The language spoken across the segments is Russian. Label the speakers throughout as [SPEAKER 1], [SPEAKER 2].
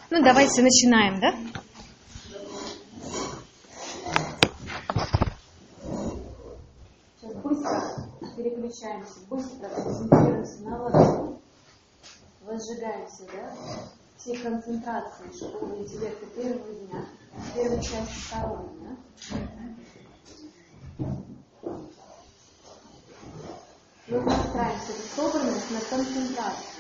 [SPEAKER 1] Ну, давайте начинаем, да? Сейчас быстро переключаемся, быстро концентрируемся на ладони, возжигаемся, да? Все концентрации школы интеллекта первого дня, первой части второго дня. Мы настраиваемся на собранность, на концентрацию.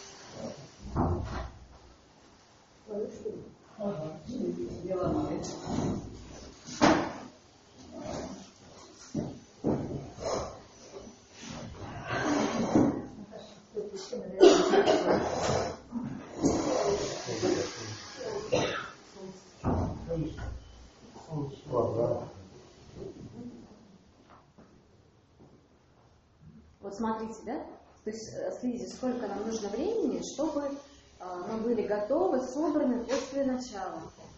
[SPEAKER 1] Вот смотрите, да? То есть следите, сколько нам нужно времени, чтобы мы были готовы, собраны после начала.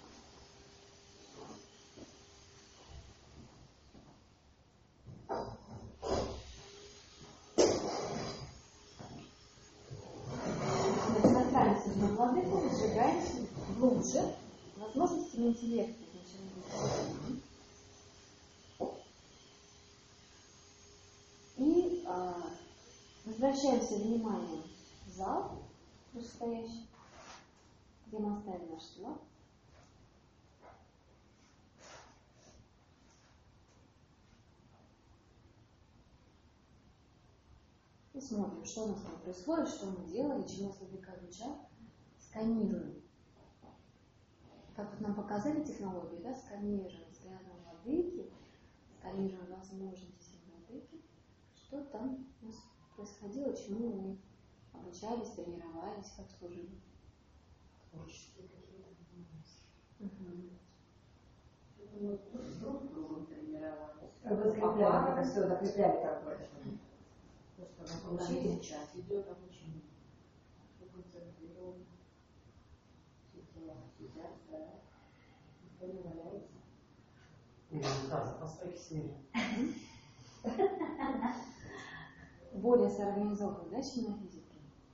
[SPEAKER 1] Настраиваемся на владыку, сжигаемся глубже, возможностями интеллекта. И возвращаемся вниманием в зал, вышестоящий, где мы оставили наш тела. И смотрим, что у нас там происходит, что мы делали, чему нас вовлекает душа. Сканируем. Как вот нам показали технологию, да, сканируем взглядом владыки, сканируем возможности владыки, что там у нас происходило, чему мы обучались, тренировались, как служили.
[SPEAKER 2] Творческие какие-то возможности. Мы друг с другом тренировались. Все закрепляли какое-то. Просто на сейчас идет обучение. Концентрирован. Сидят, да. Никто не валяется.
[SPEAKER 3] Медитация по стойке смирения.
[SPEAKER 1] Более соорганизованно, да, чем на физике?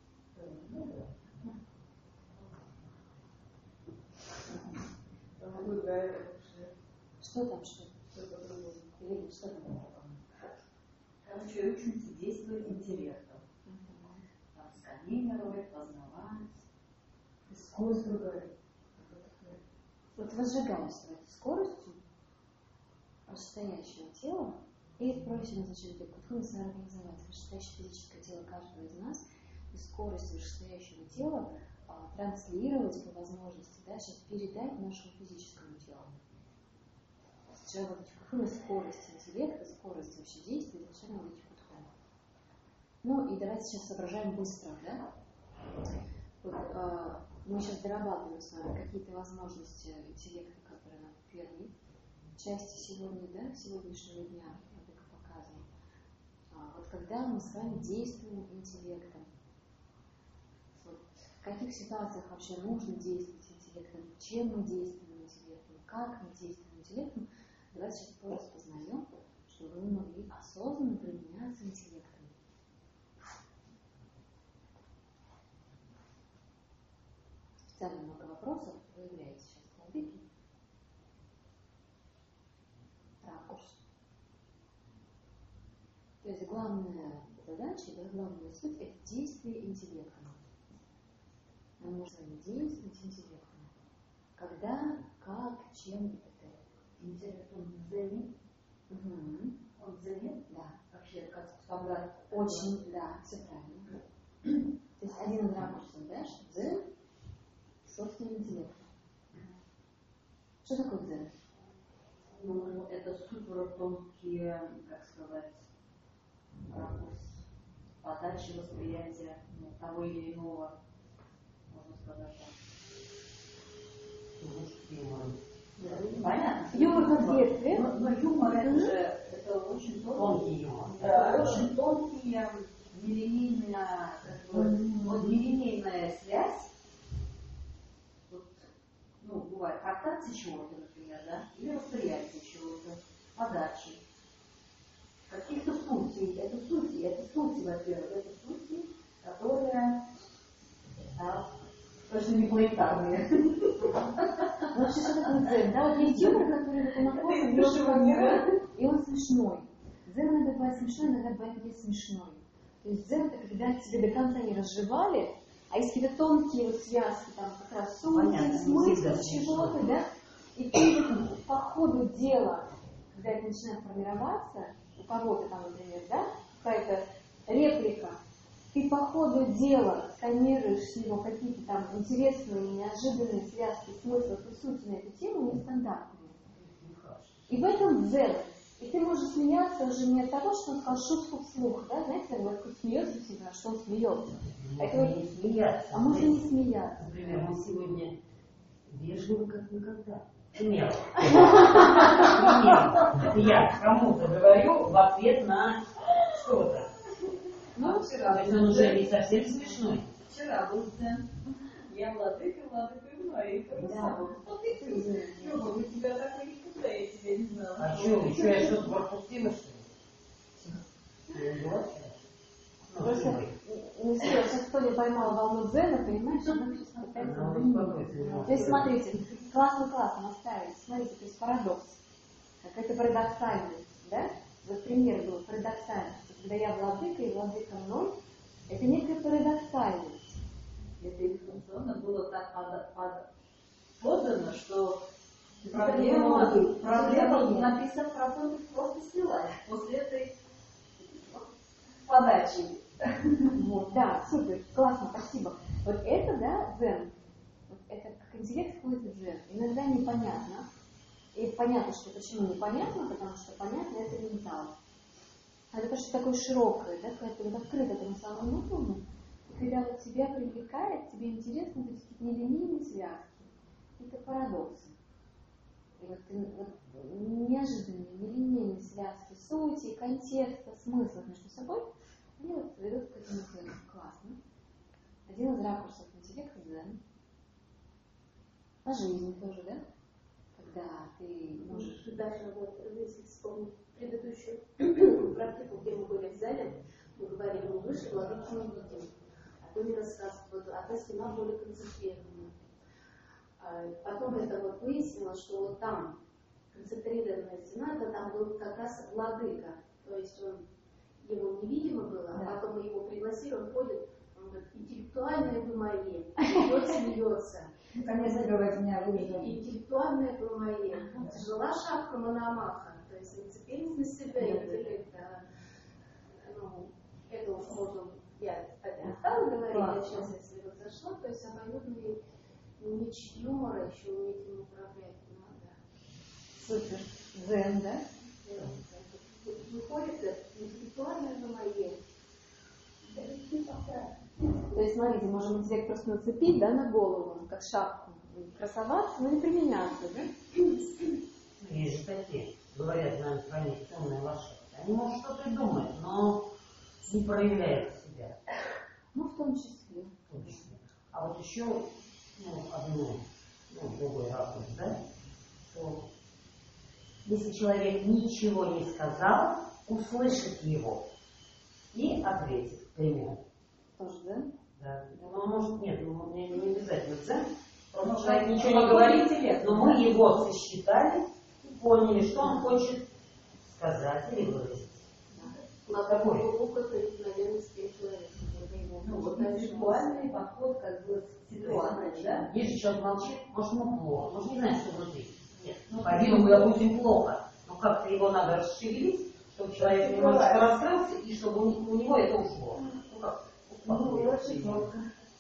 [SPEAKER 1] Что там, что? Или что там?
[SPEAKER 2] Короче, учимся действовать интеллектом. Там сканировать, познавать. И скорость другая.
[SPEAKER 1] Вот возжигаемся скоростью вышестоящего тела и просим зачем соорганизовать вышестоящее физическое тело каждого из нас и скорость вышестоящего тела транслировать по возможности, да, сейчас передать нашему физическому телу. Сначала вот эти скорость интеллекта, скорость вообще действия, зачем вот эти подходы. Ну и давайте сейчас соображаем быстро, да? Вот, мы сейчас дорабатываем с вами какие-то возможности интеллекта, которые нам в первой части сегодня, да, сегодняшнего дня Владыка показывал. Вот когда мы с вами действуем интеллектом, вот, в каких ситуациях вообще нужно действовать интеллектом, чем мы действуем интеллектом, как мы действуем интеллектом, давайте сейчас распознаем, чтобы мы могли осознанно применяться интеллектом. Специально много вопросов выявляете сейчас владыки. Ракурс. То есть главная задача, да, главная суть – это действие интеллектом. Мы можем действовать интеллектом. Когда, как, чем и т.д.
[SPEAKER 2] Интеллект, он дзене. Он дзене?
[SPEAKER 1] Да.
[SPEAKER 2] Вообще, как стандарт.
[SPEAKER 1] Очень, да, все правильно. То есть один из ракурсов, да, что дзен – собственный интеллект. Что такое дзен?
[SPEAKER 2] Ну, это супер тонкие, как сказать, ракурс подачи восприятия того или иного, можно сказать так. Понятно?
[SPEAKER 1] Юмор как следствие.
[SPEAKER 2] Но юмор это очень
[SPEAKER 3] Тонкий юмор.
[SPEAKER 2] Да, очень тонкие, нелинейная, вот нелинейная связь. Вот, ну, бывает фрактация чего-то, например, да, или восприятие чего-то, подачи. Каких-то сути. Это сути, во-первых, это сути, которые точно не планетарные.
[SPEAKER 1] классный дзен. Да, вот есть юмор, который вот находит легкого, и он смешной. Дзен иногда бывает смешной, иногда бывает не смешной. То есть дзен это когда тебе до конца не разжевали, а есть какие-то тонкие вот связки, там как раз сути, смысл чего-то, да? И ты вот по ходу дела, когда это начинает формироваться, у кого-то там, например, да, какая-то реплика, ты по ходу дела сканируешь с него какие-то там интересные, неожиданные связки смыслов и сути на эту тему нестандартные. И в этом дзен. И ты можешь смеяться уже не от того, что он сказал шутку вслух, да, знаете, он вот смеется всегда, что он смеется.
[SPEAKER 3] Можно не смеяться.
[SPEAKER 1] А можно не смеяться.
[SPEAKER 3] Например, мы сегодня вежливы, как никогда. Смело. Я кому-то говорю в ответ на что-то.
[SPEAKER 2] Ну, вчера.
[SPEAKER 3] То есть он уже не совсем смешной.
[SPEAKER 2] Вчера был дзен. Я владыка мной.
[SPEAKER 1] Да.
[SPEAKER 2] Вот и ты. Люба, мы тебя так и никуда, я тебя не знала.
[SPEAKER 3] А что, еще я что-то пропустила, что ли? Не была вчера?
[SPEAKER 1] Просто, ну, сейчас кто не поймал волну дзена, понимаешь, она сейчас пытается. То есть, смотрите, классно оставить. Смотрите, то есть парадокс. Какая-то парадоксальность, да? Вот пример был парадоксальности. Когда я владыка и владыка мной, это некая парадоксальность.
[SPEAKER 2] Это информационно было так подано, что проблема написано просто снялась после этой подачи.
[SPEAKER 1] Вот, да, супер, классно, спасибо. Вот это, да, дзен. Вот это как интеллект какой-то дзен. Иногда непонятно. И понятно, что почему непонятно, потому что понятно это ментал. А это потому что такое широкое, да, когда ты вот открыт этому самому внутреннему, и когда вот тебя привлекает, тебе интересно вот эти нелинейные связки, это парадоксы. И вот, неожиданные, нелинейные связки сути, контекста, смыслов между собой, они вот ведут к этому дзену. Классно. Один из ракурсов интеллекта дзен. По жизни тоже, да? Когда ты можешь...
[SPEAKER 4] Даже вот, если вспомнить предыдущую практику, где мы были в зале, мы говорили, мы выше владыки не видим. А то не рассказывают, вот одна стена более концентрированная. Потом это вот выяснилось, что вот там концентрированная стена, это там был как раз владыка. То есть он, ему невидимо было,
[SPEAKER 1] Да.
[SPEAKER 4] а потом мы его пригласили, он ходит, он говорит, интеллектуальное вы мои, идет, смеется.
[SPEAKER 2] Наконец-то говорит, меня выжили.
[SPEAKER 4] Интеллектуальное было мои. Тяжела шапка Мономаха, то есть нацепились на себя интеллекта. Ну, это уж можно, я не стала говорить, я сейчас, если вот зашла, то есть обоюдный меч юмора еще уметь им управлять надо.
[SPEAKER 1] Супер. Дзен, да?
[SPEAKER 4] Выходит это интеллектуальное вы мои.
[SPEAKER 1] То есть, смотрите, можем интеллект просто нацепить, да, на голову, как шапку, красоваться, но не применяться, да?
[SPEAKER 3] Есть же такие, говорят, на стране темная лошадь. Они, может, что-то и думают, но не проявляют себя.
[SPEAKER 1] Ну, в том числе.
[SPEAKER 3] В том числе. А вот еще другой ракурс, да, что если человек ничего не сказал, услышит его и ответит, к примеру.
[SPEAKER 1] Тоже, да?
[SPEAKER 3] Да. Ну, может, нет, не обязательно дзен. Просто человек ничего не говорит, но мы его сосчитали и поняли, что он хочет сказать или выразить.
[SPEAKER 4] Такой глубоко проникновенность человека.
[SPEAKER 2] Ну, вот интеллектуальный подход как бы к ситуации, да?
[SPEAKER 3] Если человек молчит, может, ему плохо, может, не знает, что внутри. Нет, по-видимому, допустим, плохо. Но как-то его надо расшевелить, чтобы человек немножко раскрылся, и чтобы у него это ушло. Ну, как?
[SPEAKER 4] Очень много.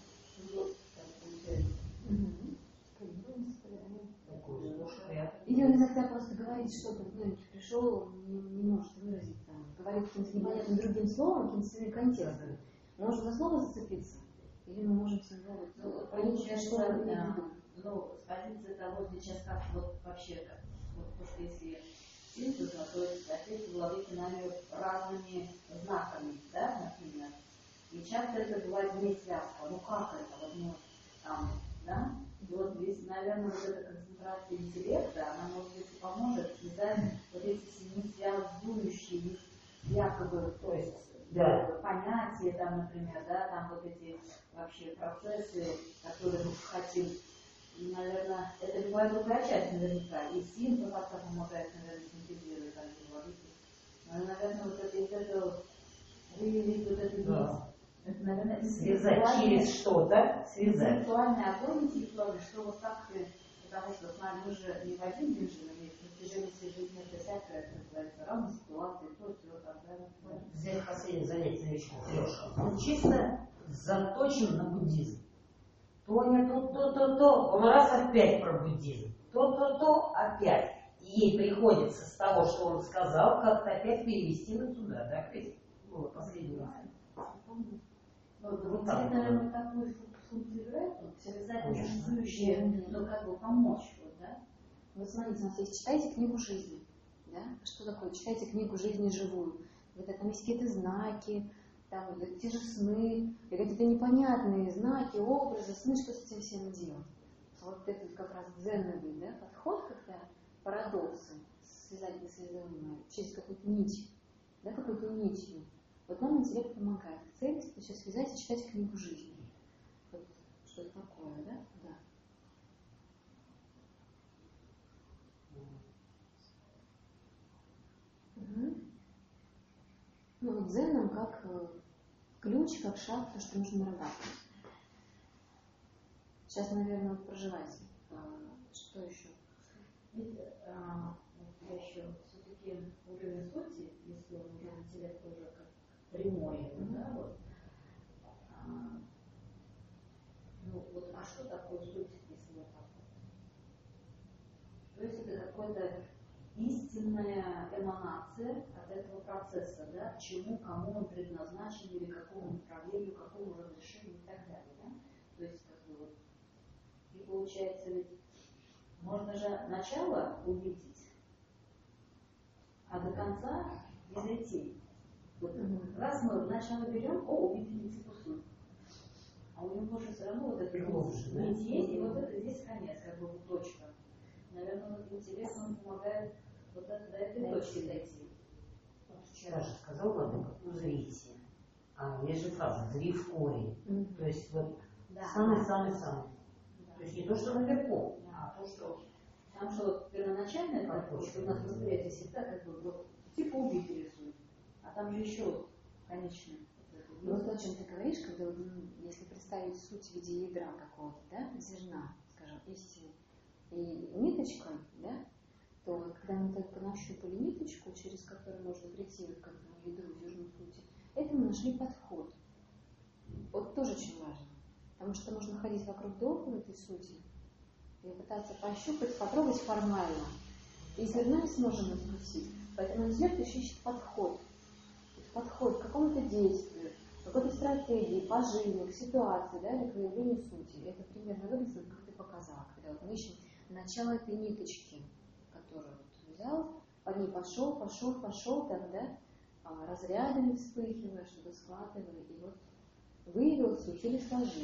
[SPEAKER 1] Или он иногда просто говорит что-то, пришел, не может выразить, там, говорит каким-то непонятным другим словом, каким-то своим контекстом. Мы можем за слово зацепиться, или мы можем с него проникнуть, что он имеет в виду.
[SPEAKER 2] Ну, с позиции того, сейчас как вот вообще, как, вот, потому что если синтеза, то есть ответы владыки нами разными знаками, да, например. И часто это бывает не связка. Ну как это? Вот, ну, там, да? И вот здесь, наверное, вот эта концентрация интеллекта, она, может быть, и поможет связать вот эти связующие якобы, то есть понятия, там, например, да, там вот эти вообще процессы, которые мы хотим наверное, это любая другая часть наверняка. И син как-то помогает, наверное, синтезировать антибиотики. Но, наверное, вот это из этого выявить вот это
[SPEAKER 3] Да.
[SPEAKER 2] это, наверное,
[SPEAKER 3] Связать через что-то, связать.
[SPEAKER 2] интеллектуальный огонь интеллектуальный, что вот так, потому что с нами мы же не в один день живем, и в протяжении всей жизни это всякое, как говорится, разные ситуации, то, все, так далее.
[SPEAKER 3] Взять последнее занятие новичка, Сережа. Он чисто заточен на буддизм. То не то, он раз опять про буддизм. То, опять. И ей приходится с того, что он сказал, как-то опять перевести на туда, да, Крис? Было последнее.
[SPEAKER 2] Вот так, наверное, такую функцию играет, обязательно связующее, но как бы помочь, вот, да?
[SPEAKER 1] Вот смотрите, у нас есть «Читайте книгу жизни». Да? Что такое? Читайте книгу жизни живую. Вот там есть какие-то знаки, там те же сны, и какие-то непонятные знаки, образы, сны, что с этим всем делать. Вот это как раз дзеновый, да, подход, когда парадоксы связать несвязуемое через какую-то нить, да, какой-то нитью. Вот нам интеллект помогает. Цель – все связать и читать книгу жизни. Вот что это такое, да? Да. Угу. Ну вот дзен нам как ключ, как шаг, то, что нужно нарабатывать. Сейчас, наверное, проживайте. Что еще?
[SPEAKER 2] Я еще все-таки уровень сути, если он уже интеллект уже как прямой, да, вот. Ну вот, а что такое суть, если вот так вот? То есть это какая-то истинная эманация от этого процесса, да, к чему, кому он предназначен, или какому направлению, какому разрешению и так далее, да? То есть как бы вот, и получается ведь можно же начало увидеть, а до конца не дойти. Вот раз мы начало берем, увидели типа суть. А у него же все равно вот это нить есть, и вот это здесь конец, как бы точка. Наверное, вот интеллект он помогает вот это, до этой точки дойти.
[SPEAKER 3] Вчера же сказал Владыка, узрите. Есть же фраза «зри в корень». То есть вот самый-самый-самый. То есть не то, что наверху, а то, что...
[SPEAKER 2] Потому что вот первоначально, как вот, у нас восприятие всегда как бы вот, типа убить рисует. А там же еще вот конечное.
[SPEAKER 1] Ну вот о чем ты говоришь, когда вот, если представить суть в виде ядра какого-то, да, зерна, скажем, истины, и ниточка, да, то вот, когда мы только нащупали ниточку, через которую можно прийти вот к этому ядру, зерну сути, это мы нашли подход. Вот тоже очень важно. Потому что можно ходить вокруг да около этой сути и пытаться пощупать, потрогать формально. И зерно не сможем откусить. Поэтому интеллект еще ищет подход. Подход к какому-то действию, к какой-то стратегии, поживе, к ситуации, да, или к выявлению сути. Это примерно выглядит, как ты показала, когда вот мы ищем начало этой ниточки, которую вот взял, по ней пошел, так, да, разрядами вспыхивая, что-то складывая, и вот выявил суть или сложил.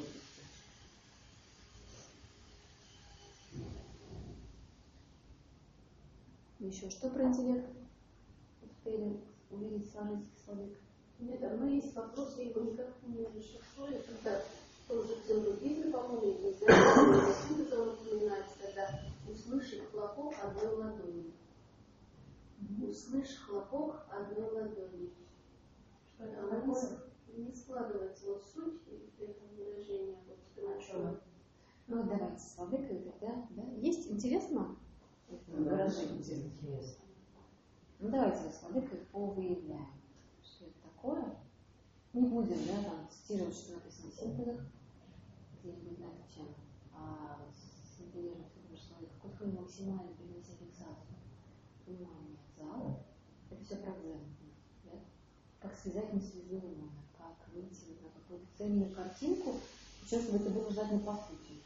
[SPEAKER 1] Еще что про интеллект успели увидеть, сложить словик?
[SPEAKER 4] Нет, но есть вопрос, я его никак не расшифрую, когда тоже в дзен-буддизме, по-моему, или не знаю, откуда он упоминается, когда услышит хлопок одной ладони. Услышь хлопок одной ладони. Что это такое? Не складывается вот суть этого выражения. Вот,
[SPEAKER 1] ну давайте с владыкой тогда, да? Есть интересно? Выражение.
[SPEAKER 3] Интересно.
[SPEAKER 1] Ну давайте с владыкой повыявляем. Что это такое? Не будем, да, там цитировать, что написано в синтезах, где-нибудь на эту тему. А синтезируем человека, какую максимально принести фиксацию. Внимание в зал. Это все про дзен. Да? Как связать несвязуемое, как выйти на какую-то цельную картинку, причем чтобы это было желательно по сути.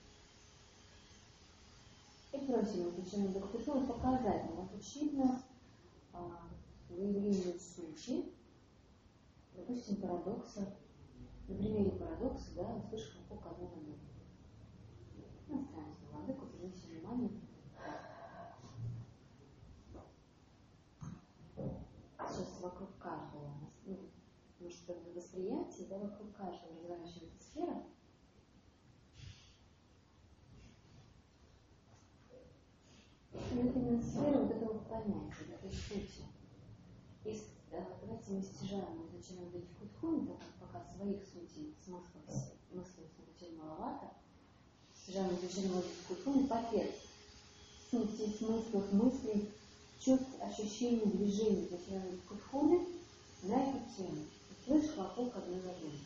[SPEAKER 1] И просим изучаемую доктрину показать нам, учить нас выявлению сути, допустим, парадокса. На примере парадокса, да, услышь хлопок одной ладони. Настраиваемся на владыку, принеси внимание. Сейчас вокруг каждого, ну, может, это восприятие, да, вокруг каждого разворачивается сфера. это именно сфера вот этого понятия, этой сути. И давайте мы стяжаем, мы начинаем говорить в Кутхуне, так как пока своих сутей, мыслей очень маловато, стяжаем движение в Кутхуне пакет сути, смыслов, мыслей, чувств, ощущений, движений, начинаем в Кутхуне на эту тему. Слышь, хлопок одной ладони.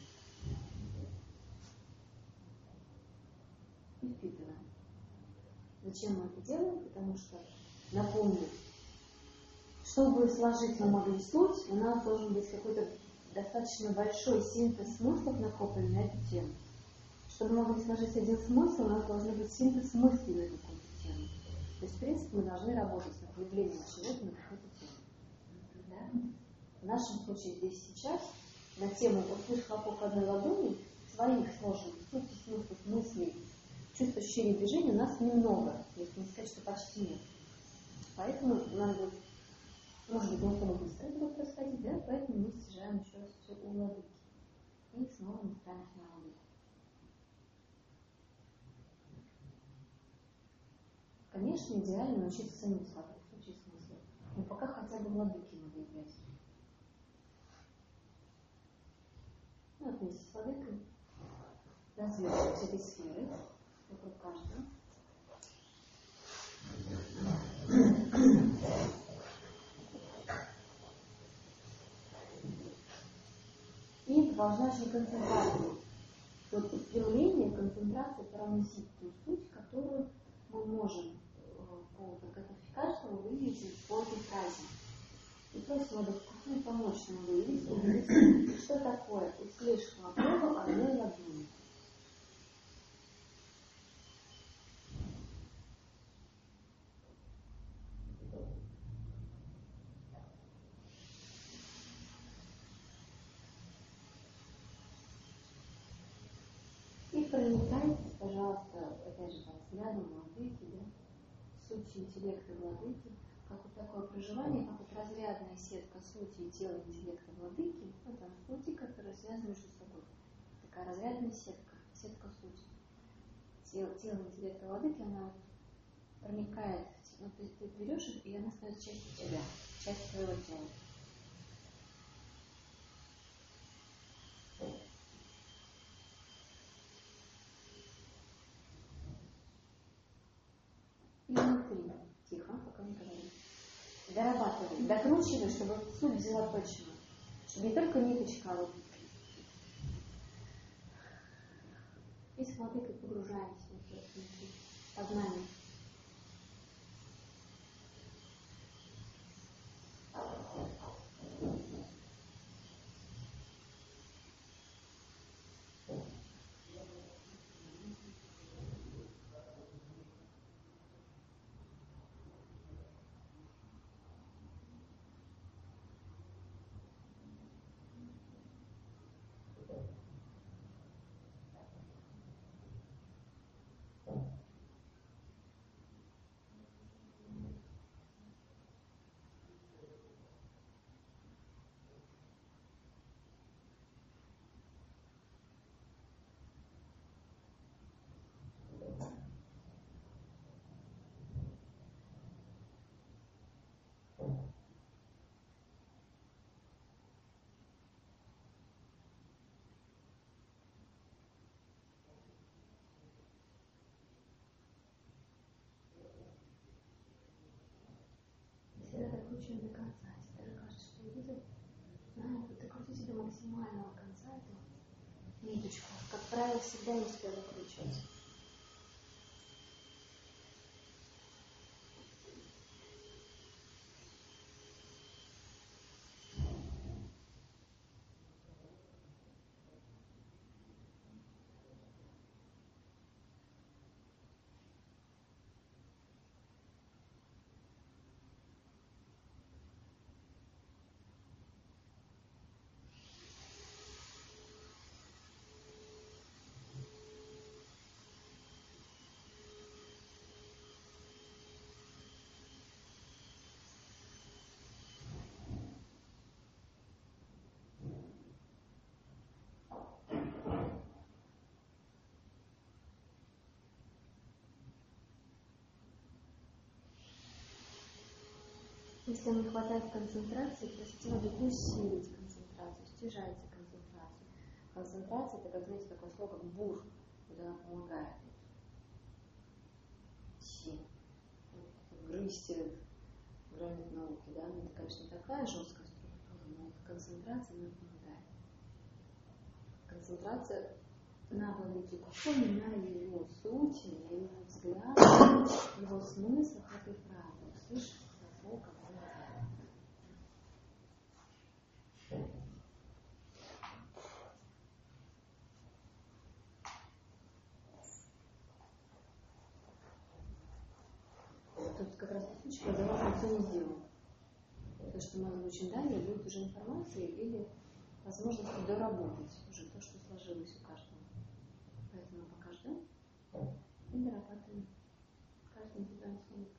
[SPEAKER 1] И впитываем. Зачем мы это делаем? Потому что, напомню, чтобы сложить мы могли суть, у нас должен быть какой-то достаточно большой синтез смыслов накоплен на эту тему. Чтобы мы могли сложить один смысл, у нас должен быть синтез мыслей на какую-то тему. То есть, в принципе, мы должны работать над появлением чего-то на какую-то тему. Да? В нашем случае здесь сейчас на тему «Вот слышь, хлопок одной ладони» своих сложных сути, смыслов, мыслей, чувств, ощущений, движения у нас немного, если не сказать, что почти нет. Поэтому нам будет, может быть, не быстро это будет происходить, да? Поэтому мы стяжаем еще раз все у владыки. И снова настраиваемся на владыку. Конечно, идеально научиться самим складывать случаи смысла. Но пока хотя бы владыки надо играть. Ну, вот вместе с владыкой развиваемся этой сферы вокруг каждого. И должна очень концентрация. Вот стремление, концентрация проносить ту суть, которую мы можем по катафикарству выявить по этой фразе. И просим владыку помочь нам выявить, увидеть, что такое услышь хлопок одной ладони. И проникайтесь, пожалуйста, опять же, взглядом владыки, да, сути интеллекта владыки, как вот такое проживание, как вот разрядная сетка сути и тела интеллекта владыки, ну, там сути, которые связаны между собой. Такая разрядная сетка, сетка сути. Тело интеллекта владыки, она вот проникает, ну, ты берешь их, и она становится частью тебя, частью твоего тела. И внутри, тихо, пока не говорим. Дорабатывай, докручивай, чтобы суть взяла точно. Чтобы не только ниточка, а вот. И с владыкой погружаемся внутри сознание. Всегда докручиваем до конца. Если даже кажется, что я видел, вот докрутите до максимального конца эту ниточку. Как правило, всегда не успею докручивать. Если вам не хватает концентрации, просите владыку усилить концентрацию, стяжайте концентрацию. Концентрация — это, как, знаете, такое слово, как бур, куда помогает идти, грызть гранит науки, да, это, конечно, не такая жесткая структура, но вот концентрация нам помогает. Концентрация на владыке Купоне, на его сути, на его взгляде, его смыслах этой фразы. Услышите того, как он делает. Тут как раз кусочек заложен целый сделан. То, что мы озвучим далее, будет уже информация или возможность доработать уже то, что сложилось у каждого. Поэтому пока ждем и дорабатываем каждый индивидуальный слой.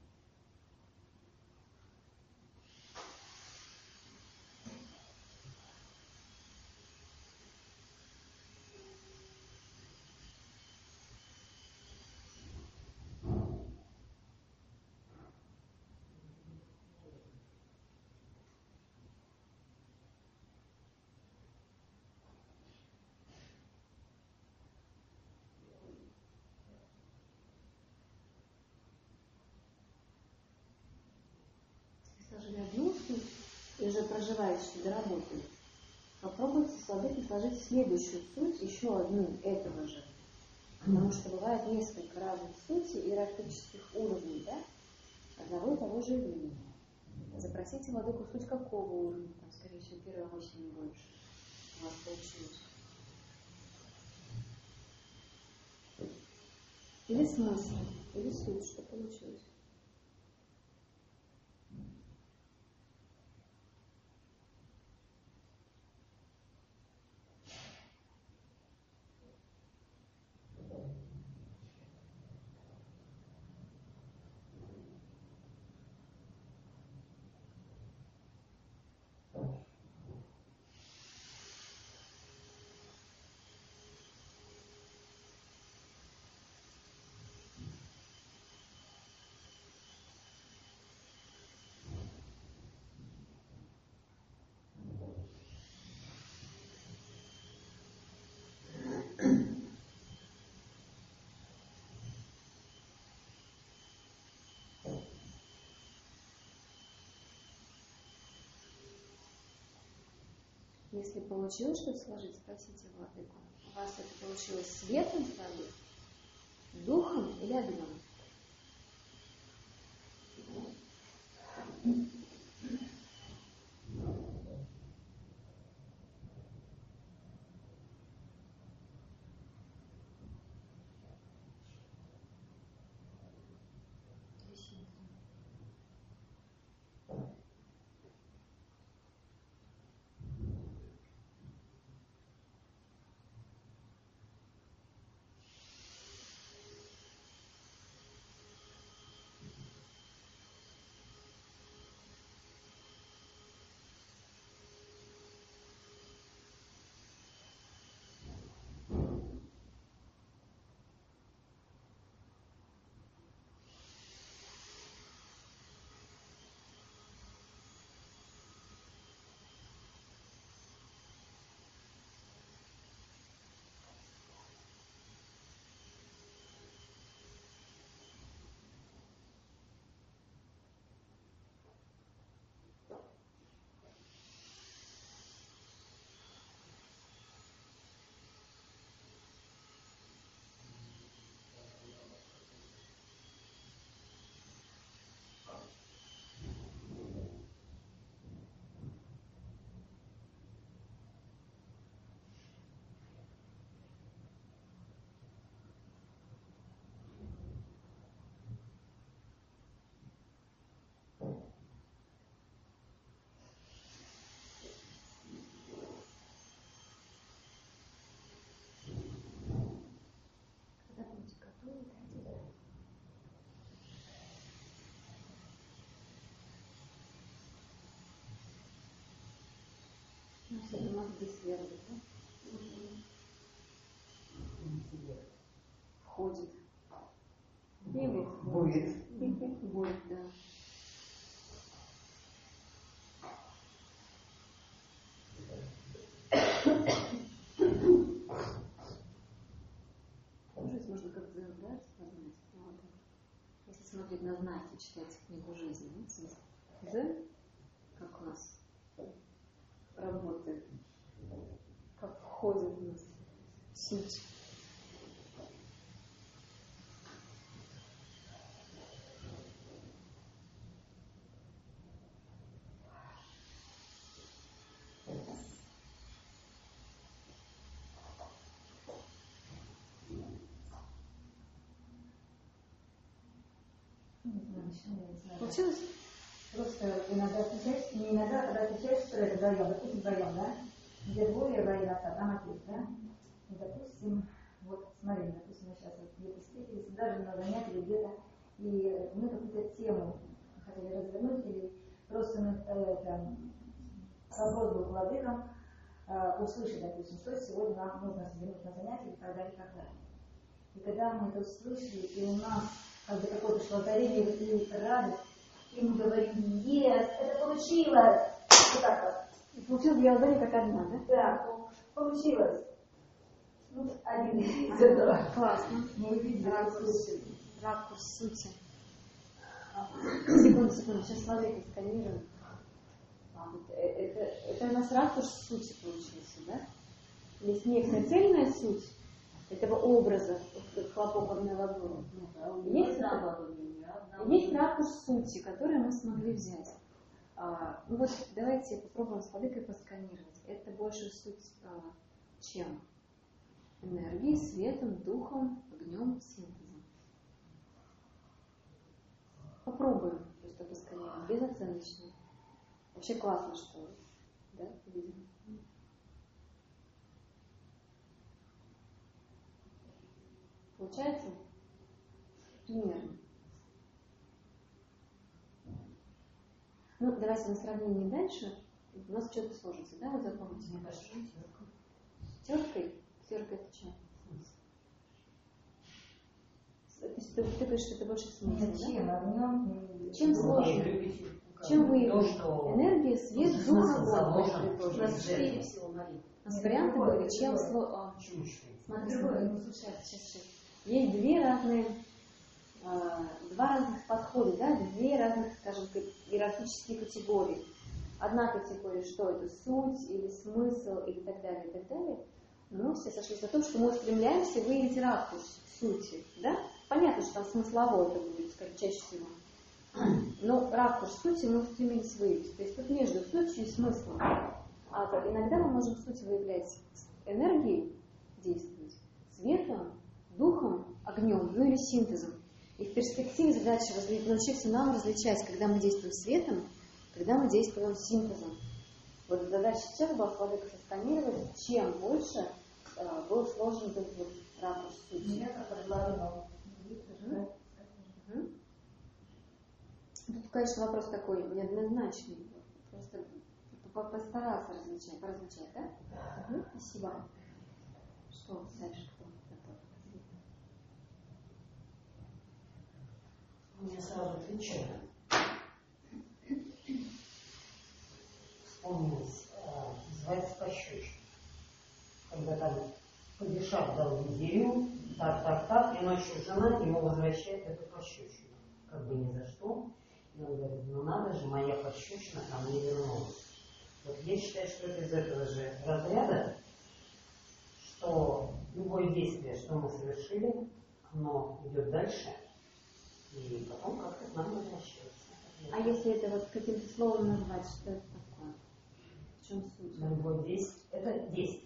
[SPEAKER 1] Сложили одну суть и уже проживающие доработали. Попробуйте с владыкой сложить следующую суть, еще одну этого же. Потому что бывает несколько разных сутей иерархических уровней, да? Одного и того же явления. Запросите владыку суть какого уровня, там, скорее всего, первые 8 и больше у вас получилось. Или смысл, или суть, что получилось. Если получилось что-то сложить, спросите владыку. У вас это получилось светом сложить, духом или огнем? У нас здесь верно, да? Входит. И выходит. Будет, да. предназначен читать книгу жизни. Да? Как у нас работает, как входит в нас суть. Получилось?
[SPEAKER 5] Просто иногда отвечаешь, не иногда, когда отвечаешь, что это вдвоем, допустим, вдвоем, да? Где двое, военных, там отец, да? И, допустим, вот смотри, допустим, мы сейчас вот где-то встретились, даже на занятии где-то, и мы какую-то тему хотели развернуть, или просто вопрос был к владыкам, услышать, допустим, что сегодня нам нужно взглянуть на занятие и так далее, и так далее. И когда мы это услышали, и у нас как бы какое-то шло озарение и радость, и мы говорим, yes, это получилось! Вот так вот.
[SPEAKER 1] И получилось я ударил как одна, да?
[SPEAKER 5] Да, получилось. Ну, один из этого.
[SPEAKER 1] Классно.
[SPEAKER 5] Мы увидели
[SPEAKER 1] Ракурс сути. Секунду, сейчас смотрите, сканируем. Это у нас ракурс сути получился, да? Есть некая цельная суть этого образа, хлопок одной ладони. Есть ракурс сути, который мы смогли взять. Ну вот давайте попробуем с владыкой посканировать. Это больше суть, чем энергией, светом, духом, огнем, синтезом. Попробуем просто посканировать, безоценочно. Вообще классно, что да, видим. Получается? Примерно. Ну, давайте на сравнении дальше. У нас что-то сложится, да? Вот запомните.
[SPEAKER 3] Мне кажется,
[SPEAKER 1] Теркой? Теркой это чем? То есть ты говоришь, что это больше смысл, да?
[SPEAKER 5] Чем огнем?
[SPEAKER 1] Чем сложно? Чем вы энергия, свет, дух, огонь?
[SPEAKER 4] У нас 4 всего, Мария.
[SPEAKER 1] У нас варианты были, чем сложно. Смотри, сейчас. Есть два разных подхода, да? Две разных, скажем, иерархические категории. Одна категория, что это суть, или смысл, или так далее, и так далее. Но все сошлись на том, что мы стремляемся выявить ракурс сути, да? Понятно, что там смысловой это будет, скажем, чаще всего. Но ракурс сути мы стремились выявить. То есть тут между сутью и смыслом. А иногда мы можем суть выявлять энергией, действовать, светом, духом, огнем, ну или синтезом. И в перспективе задача научиться нам различать, когда мы действуем светом, когда мы действуем синтезом. Вот задача сейчас была владыка сосканировать, чем больше был сложен этот вот ракурс сути.
[SPEAKER 5] Я как предложила.
[SPEAKER 1] Тут, конечно, вопрос такой неоднозначный. Просто постараться различать, да? Спасибо. Что дальше? Кто готов?
[SPEAKER 3] Мне сразу отвечаю. Вспомнилось, называется пощечина. Когда там падишах дал визирю, так, и ночью жена ему возвращает эту пощечину. Как бы ни за что. И он говорит, ну надо же, моя пощечина ко мне вернулась. Вот я считаю, что это из этого же разряда, что любое действие, что мы совершили, оно идет дальше, и потом как-то к нам возвращается.
[SPEAKER 1] А если это вот каким-то словом назвать, что это такое? В чем суть?
[SPEAKER 3] Любое действие, это действие.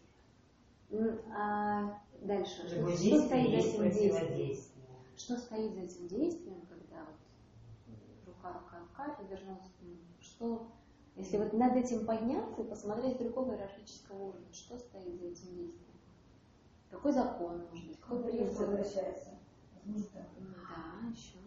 [SPEAKER 1] А дальше?
[SPEAKER 3] Любое
[SPEAKER 1] Что стоит
[SPEAKER 3] действие
[SPEAKER 1] за
[SPEAKER 3] есть
[SPEAKER 1] этим действием?
[SPEAKER 3] противодействие.
[SPEAKER 1] Что стоит за этим действием, когда вот рука повернулась к нему? Что, если вот над этим подняться и посмотреть с другого иерархического уровня, что стоит за этим действием? Какой закон, может быть? Какой принцип?
[SPEAKER 5] Возвращается.
[SPEAKER 1] Да, еще.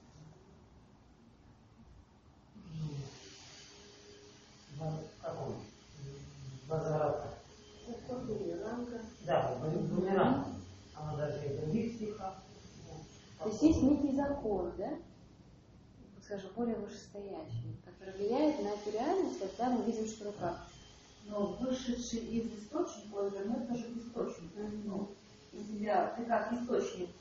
[SPEAKER 3] В каком? Возврата.
[SPEAKER 4] Бумеранга.
[SPEAKER 3] Да, бумеранг. Она даже и в других стихах.
[SPEAKER 1] То есть есть некий закон, да? Скажем, более вышестоящий, который влияет на эту реальность, когда мы видим, что рука.
[SPEAKER 2] Но вышедший из источника, он вернется же к источнику. Ну, из тебя, ты как источник,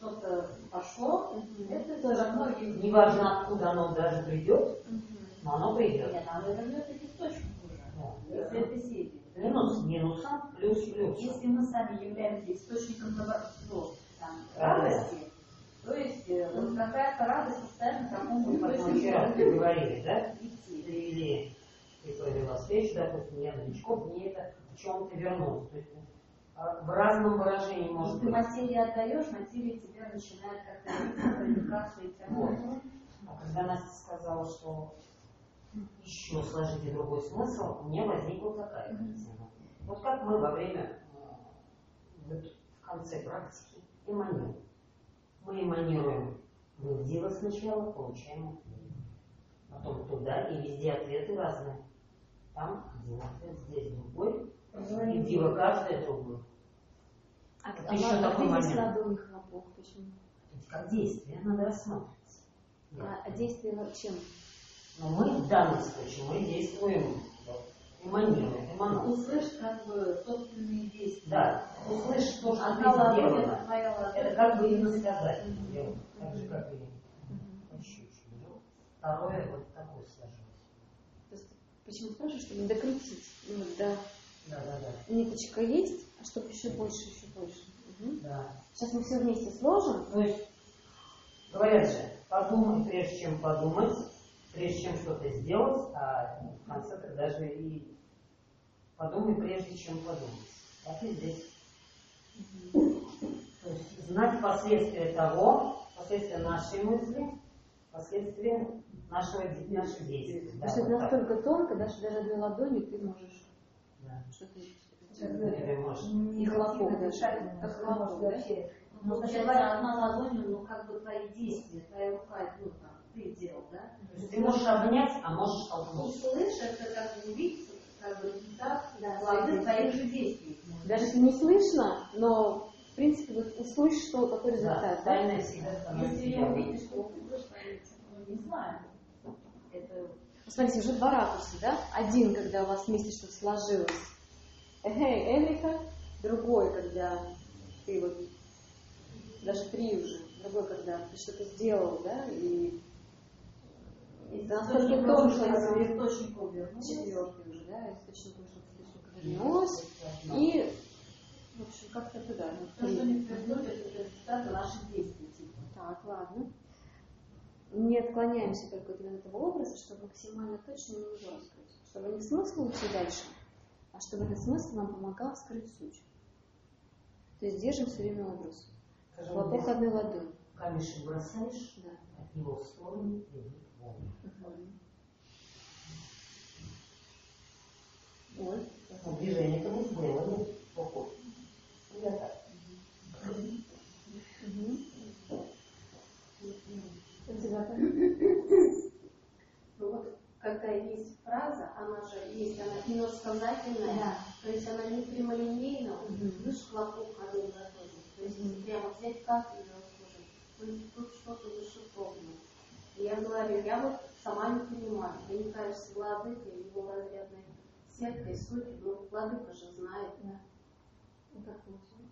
[SPEAKER 2] что-то пошло, это все равно есть.
[SPEAKER 3] Неважно, откуда оно даже придет, но оно придет.
[SPEAKER 2] Нет, оно вернется к источнику уже.
[SPEAKER 3] Да.
[SPEAKER 2] Если это серия.
[SPEAKER 3] Минус с минусом, плюс с плюсом.
[SPEAKER 2] Если мы сами являемся источником
[SPEAKER 3] Да.
[SPEAKER 2] радости, то есть вот какая-то радость постоянно какому-то
[SPEAKER 3] Как мы
[SPEAKER 2] источнику
[SPEAKER 3] вчера говорили, да?
[SPEAKER 2] идти.
[SPEAKER 3] Или ты провела встречу, допустим, я новичков, мне это в чем-то вернулось. То есть в разном выражении может
[SPEAKER 2] Если ты
[SPEAKER 3] быть.
[SPEAKER 2] материи отдаешь, материя тебя начинает как-то проникаться и тебя.
[SPEAKER 3] Вот. А когда Настя сказала, что еще сложите другой смысл, у меня возникла такая картина. Вот как мы во время, вот в конце практики, эманируем. Мы эманируем в диво сначала, получаем ответ. Потом туда, и везде ответы разные. Там один ответ, здесь другой. И в диво каждое другое. Это еще такой момент.
[SPEAKER 1] ладони хлопок, почему?
[SPEAKER 3] Как действие надо рассматривать.
[SPEAKER 1] А действие чем?
[SPEAKER 3] Но мы в данном случае мы действуем эманируем, эманируем.
[SPEAKER 2] Услышь как бы собственные действия.
[SPEAKER 3] Да, услышь то, что
[SPEAKER 2] Одна
[SPEAKER 3] ты
[SPEAKER 2] ладонь,
[SPEAKER 3] сделала.
[SPEAKER 2] это твоя ладонь.
[SPEAKER 3] Это как бы именно сказать. Так же, как и ощущение. Второе вот такое сложилось.
[SPEAKER 1] То есть, почему спрашиваю, чтобы докрутить? Ну, да.
[SPEAKER 3] Да.
[SPEAKER 1] Ниточка есть, а чтобы еще больше, еще больше.
[SPEAKER 3] Да.
[SPEAKER 1] Сейчас мы все вместе сложим.
[SPEAKER 3] То есть, говорят же, подумай, прежде чем подумать, прежде чем что-то сделать, а в конце так даже и подумай, прежде чем подумать. Так и здесь. То есть знать последствия того, последствия нашей мысли, последствия наших действий.
[SPEAKER 1] Потому что это настолько тонко, даже одной ладонью ты можешь что-то
[SPEAKER 3] Или может.
[SPEAKER 1] и хлопок даже.
[SPEAKER 5] Как хлопок, да? Вообще.
[SPEAKER 2] Ну, получается, одна ладонью, ну, как бы твои действия, твоя рука, ну, там, ты делал, да?
[SPEAKER 3] То есть ты можешь обнять, а можешь толкнуть.
[SPEAKER 2] Услышь, это как бы увидеть, как бы результат
[SPEAKER 1] Да,
[SPEAKER 2] плоды твоих же действий.
[SPEAKER 1] Даже если не слышно, но в принципе вот услышь, что какой результат. Да?
[SPEAKER 3] Тайное всегда становится
[SPEAKER 2] Если
[SPEAKER 3] явным.
[SPEAKER 2] увидишь, что ты становится, ну, не знаю. Это
[SPEAKER 1] Посмотрите, уже два ракурса, да? Один, когда у вас вместе что-то сложилось. Эврика. Другой, когда ты вот, даже три уже. Другой, когда ты что-то сделал, да? И это настолько тонко.
[SPEAKER 2] источнику вернусь.
[SPEAKER 1] Четвертый уже, да? Источник вышел, источник вернулась. И, в общем, как-то туда.
[SPEAKER 2] То, что не вернуть, это результаты наших действий. Типа.
[SPEAKER 1] Так, ладно. Не отклоняемся только от этого образа, чтобы максимально точно не его раскрыть. Чтобы не смысл уйти дальше, а чтобы этот смысл нам помогал вскрыть суть. То есть держим все время образ.
[SPEAKER 3] Скажем,
[SPEAKER 1] Хлопок
[SPEAKER 3] если
[SPEAKER 1] одной ладони.
[SPEAKER 3] камешек бросаешь,
[SPEAKER 1] Да.
[SPEAKER 3] от него в сторону идут волны.
[SPEAKER 1] Ой.
[SPEAKER 3] Ну, движение как бы было, ну, похоже. Я так.
[SPEAKER 1] У тебя так?
[SPEAKER 4] Ну вот, когда есть фраза, она же есть, она иносказательная,
[SPEAKER 1] Да.
[SPEAKER 4] то есть она не прямолинейна, лишь хлопок одной ладони. То есть если прямо взять как ее расскажем, то есть тут что-то зашифровано. И я говорю, я вот сама не понимаю. Мне кажется, владыка, его разрядная сетка и суть, ну, владыка же знает.
[SPEAKER 1] Да. Вот так получилось.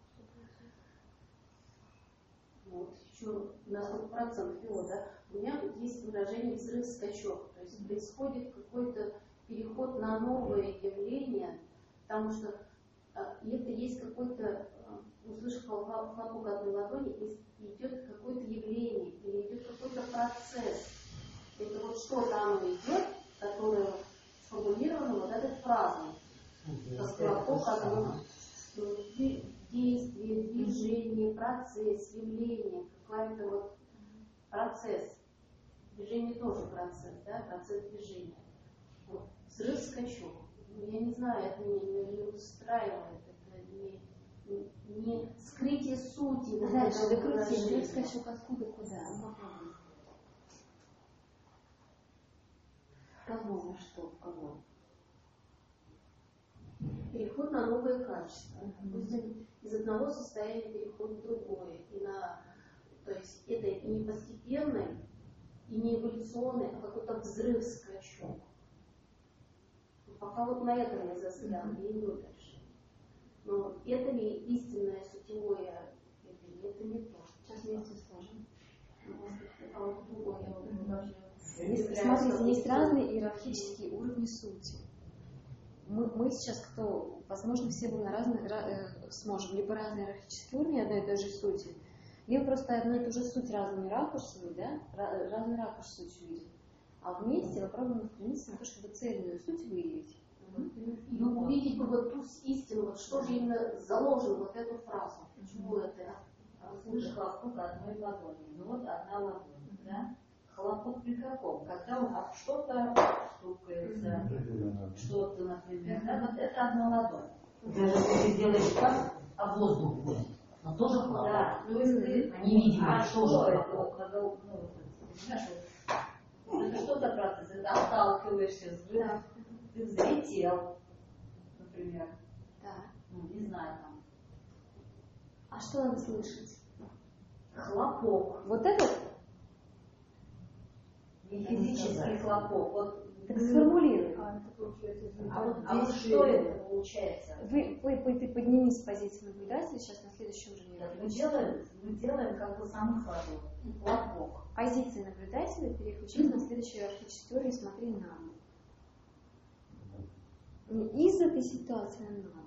[SPEAKER 4] Вот, еще на 100% его, да, у меня есть выражение взрыв-скачок, то есть происходит какой-то переход на новое явление, потому что это есть какой-то, услышав хлопок одной ладони, идет какое-то явление, или идет какой-то процесс. Это вот что-то оно идет, которое сформулировано вот этой фразой. Как хлопок одной действие, движение, процесс, явление, какой-то вот процесс. Движение тоже процесс, да, процесс движения. Вот. Взрыв, скачок. Я не знаю, это меня не устраивает, это не скрытие сути. Вот
[SPEAKER 1] Дальше
[SPEAKER 4] этого
[SPEAKER 1] докрути.
[SPEAKER 4] выражения.
[SPEAKER 1] Взрыв, скачок, откуда, куда? Ну, попробуй. Кого, на что, в кого?
[SPEAKER 4] Переход на новые качества. Допустим, из одного состояния переход в другое. То есть это не постепенный и не эволюционный, а какой-то взрыв, скачок. Пока вот на этом я застрял, я иду дальше. Но это ли истинное сутевое, это не то.
[SPEAKER 1] вместе скажем.
[SPEAKER 2] Смотрите,
[SPEAKER 1] Смотрите, есть разные иерархические уровни сути. Мы сейчас кто, возможно, все будем на разные, сможем либо разные иерархические уровни одной и той же сути, либо просто одну и ту же суть разными ракурсами, да, разный ракурс суть увидим. А вместе попробуем устремиться на то, чтобы цельную суть выявить.
[SPEAKER 4] И увидеть бы вот ту истину, вот что же именно заложено вот эту фразу. Почему это?
[SPEAKER 2] Слышь, хлопок одной ладони. Ну вот одна ладонь, да? Хлопок при каком? Когда он об что-то стукается, что-то, например, да? Вот это одна ладонь.
[SPEAKER 3] Даже если ты делаешь так, а воздух будет. Но тоже хлопок.
[SPEAKER 2] Да, то есть ты...
[SPEAKER 3] Невидимый,
[SPEAKER 2] А
[SPEAKER 3] что
[SPEAKER 2] что
[SPEAKER 3] же
[SPEAKER 2] это?
[SPEAKER 3] хлопок?
[SPEAKER 2] Когда, ну, понимаешь, вот, это что за процесс? Это отталкиваешься, ты взлетел, например.
[SPEAKER 1] Да.
[SPEAKER 2] Ну, не знаю, там.
[SPEAKER 1] А что надо слышать?
[SPEAKER 2] Хлопок.
[SPEAKER 1] Вот этот?
[SPEAKER 2] Не физический хлопок. Вот,
[SPEAKER 1] Так сформулируй.
[SPEAKER 2] а вот что это получается?
[SPEAKER 1] Ты поднимись с позиции наблюдателя сейчас на следующем уровне.
[SPEAKER 2] Мы делаем как бы самый хлопок.
[SPEAKER 1] Позиции наблюдателя переключить на следующий иерархический уровень, смотри на. Не из этой ситуации, а над.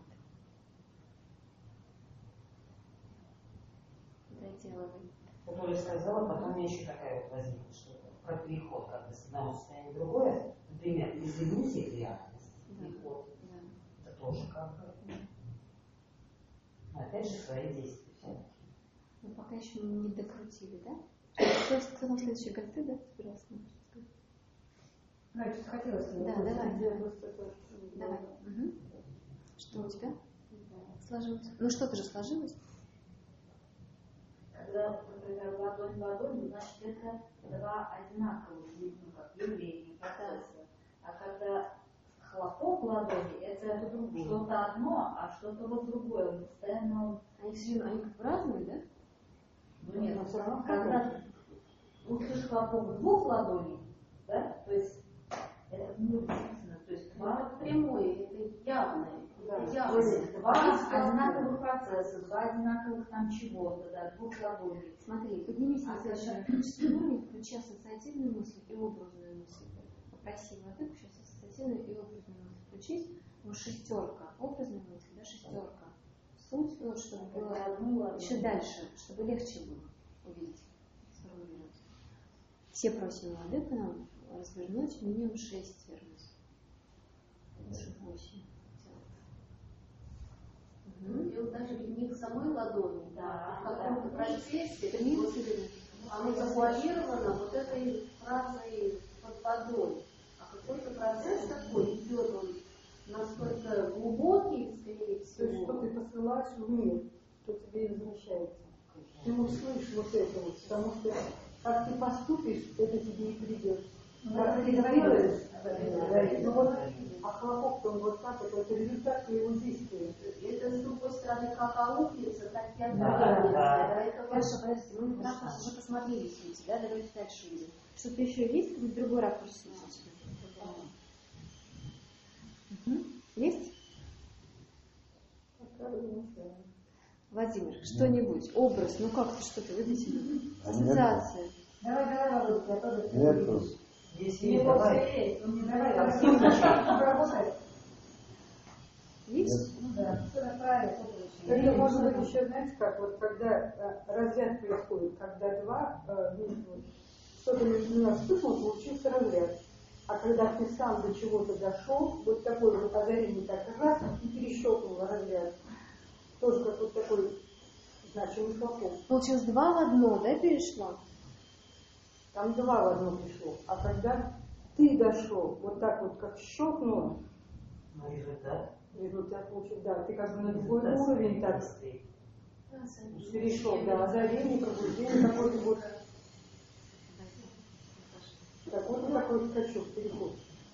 [SPEAKER 1] Доделывай.
[SPEAKER 3] Которая сказала, потом у меня еще такая вот возникла, что про переход как бы с одного состояния в другое. Например, из иллюзии в реальность. Переход.
[SPEAKER 1] Да.
[SPEAKER 3] Это тоже как бы. Но опять же свои действия все-таки.
[SPEAKER 1] Мы пока еще не докрутили, да? Кто на следующей гальты, да? Собирался нам сказать.
[SPEAKER 5] Ну, я что-то хотела сказать.
[SPEAKER 1] Да, давай. Давай. Угу. Что у тебя сложилось? Ну что-то же сложилось.
[SPEAKER 2] Когда, например, ладонь в ладонь, значит, это два одинаковых, ну, как явления, процесса. А когда хлопок в ладони, это что-то одно, а что-то вот другое. Постоянно...
[SPEAKER 1] Они все равно, они как бы разные, да?
[SPEAKER 2] Ну нет, когда услышишь хлопок двух ладоней, да, то есть это, ну, естественно, то есть два
[SPEAKER 4] Прямое, это явное.
[SPEAKER 2] то есть два одинаковых процесса, два одинаковых там чего-то, да, двух ладоней.
[SPEAKER 1] Смотри, поднимись на следующий иерархический уровень, включи ассоциативную мысль и образную мысль. Попроси владыку сейчас ассоциативную и образную мысль включить. Вот шестерка, образная мысль, да, шестерка. Суть, вот, чтобы было еще дальше, чтобы легче было увидеть, сформулировать. Все просим владыку нам развернуть минимум 6 вернуть. Лучше 8.
[SPEAKER 4] Дело даже не в самой ладони,
[SPEAKER 2] Да,
[SPEAKER 4] а в каком-то процессе,
[SPEAKER 1] Принципе,
[SPEAKER 4] оно завуалировано вот этой фразой под водой. А какой-то процесс такой идет, он настолько глубокий, скорее
[SPEAKER 6] То есть, что
[SPEAKER 4] всего.
[SPEAKER 6] ты посылаешь в мир, что тебе и возвращается. Ты услышишь вот это вот, потому что как ты поступишь, это тебе и придет. Как ты делаешь, ну вот, а хлопок-то он вот так, это результат твоего действия.
[SPEAKER 4] Это, с другой стороны, как аукнется, так и
[SPEAKER 3] Да.
[SPEAKER 4] отправляется.
[SPEAKER 1] Хорошо, подождите, мы ракурс уже посмотрели сути, да? Давайте дальше увидим. Что-то еще есть, какой-то другой ракурс сути? Есть? Владимир, что-нибудь, образ, ну как-то что-то выдайте. Ассоциация.
[SPEAKER 5] Давай, Володя, я тоже.
[SPEAKER 7] Нету.
[SPEAKER 3] Если давай.
[SPEAKER 5] Работает.
[SPEAKER 1] Есть?
[SPEAKER 5] Ну да, все правильно,
[SPEAKER 6] Это может быть еще, знаете, как вот когда разряд происходит, когда два, вот, что-то между нас вспыхнуло, получился разряд. А когда ты сам до чего-то дошел, вот такое вот озарение так раз и перещелкнул разряд. Тоже как вот такой значимый хлопок.
[SPEAKER 1] Получилось 2 в 1, да, перешло?
[SPEAKER 6] Там 2 в одно пришло. А когда ты дошел, вот так вот как щелкнуло,
[SPEAKER 3] Ну, результат.
[SPEAKER 6] результат получил, да, ты как бы на другой уровень так перешел, да, озарение, пробуждение, какой-то вот такой скачок, переход.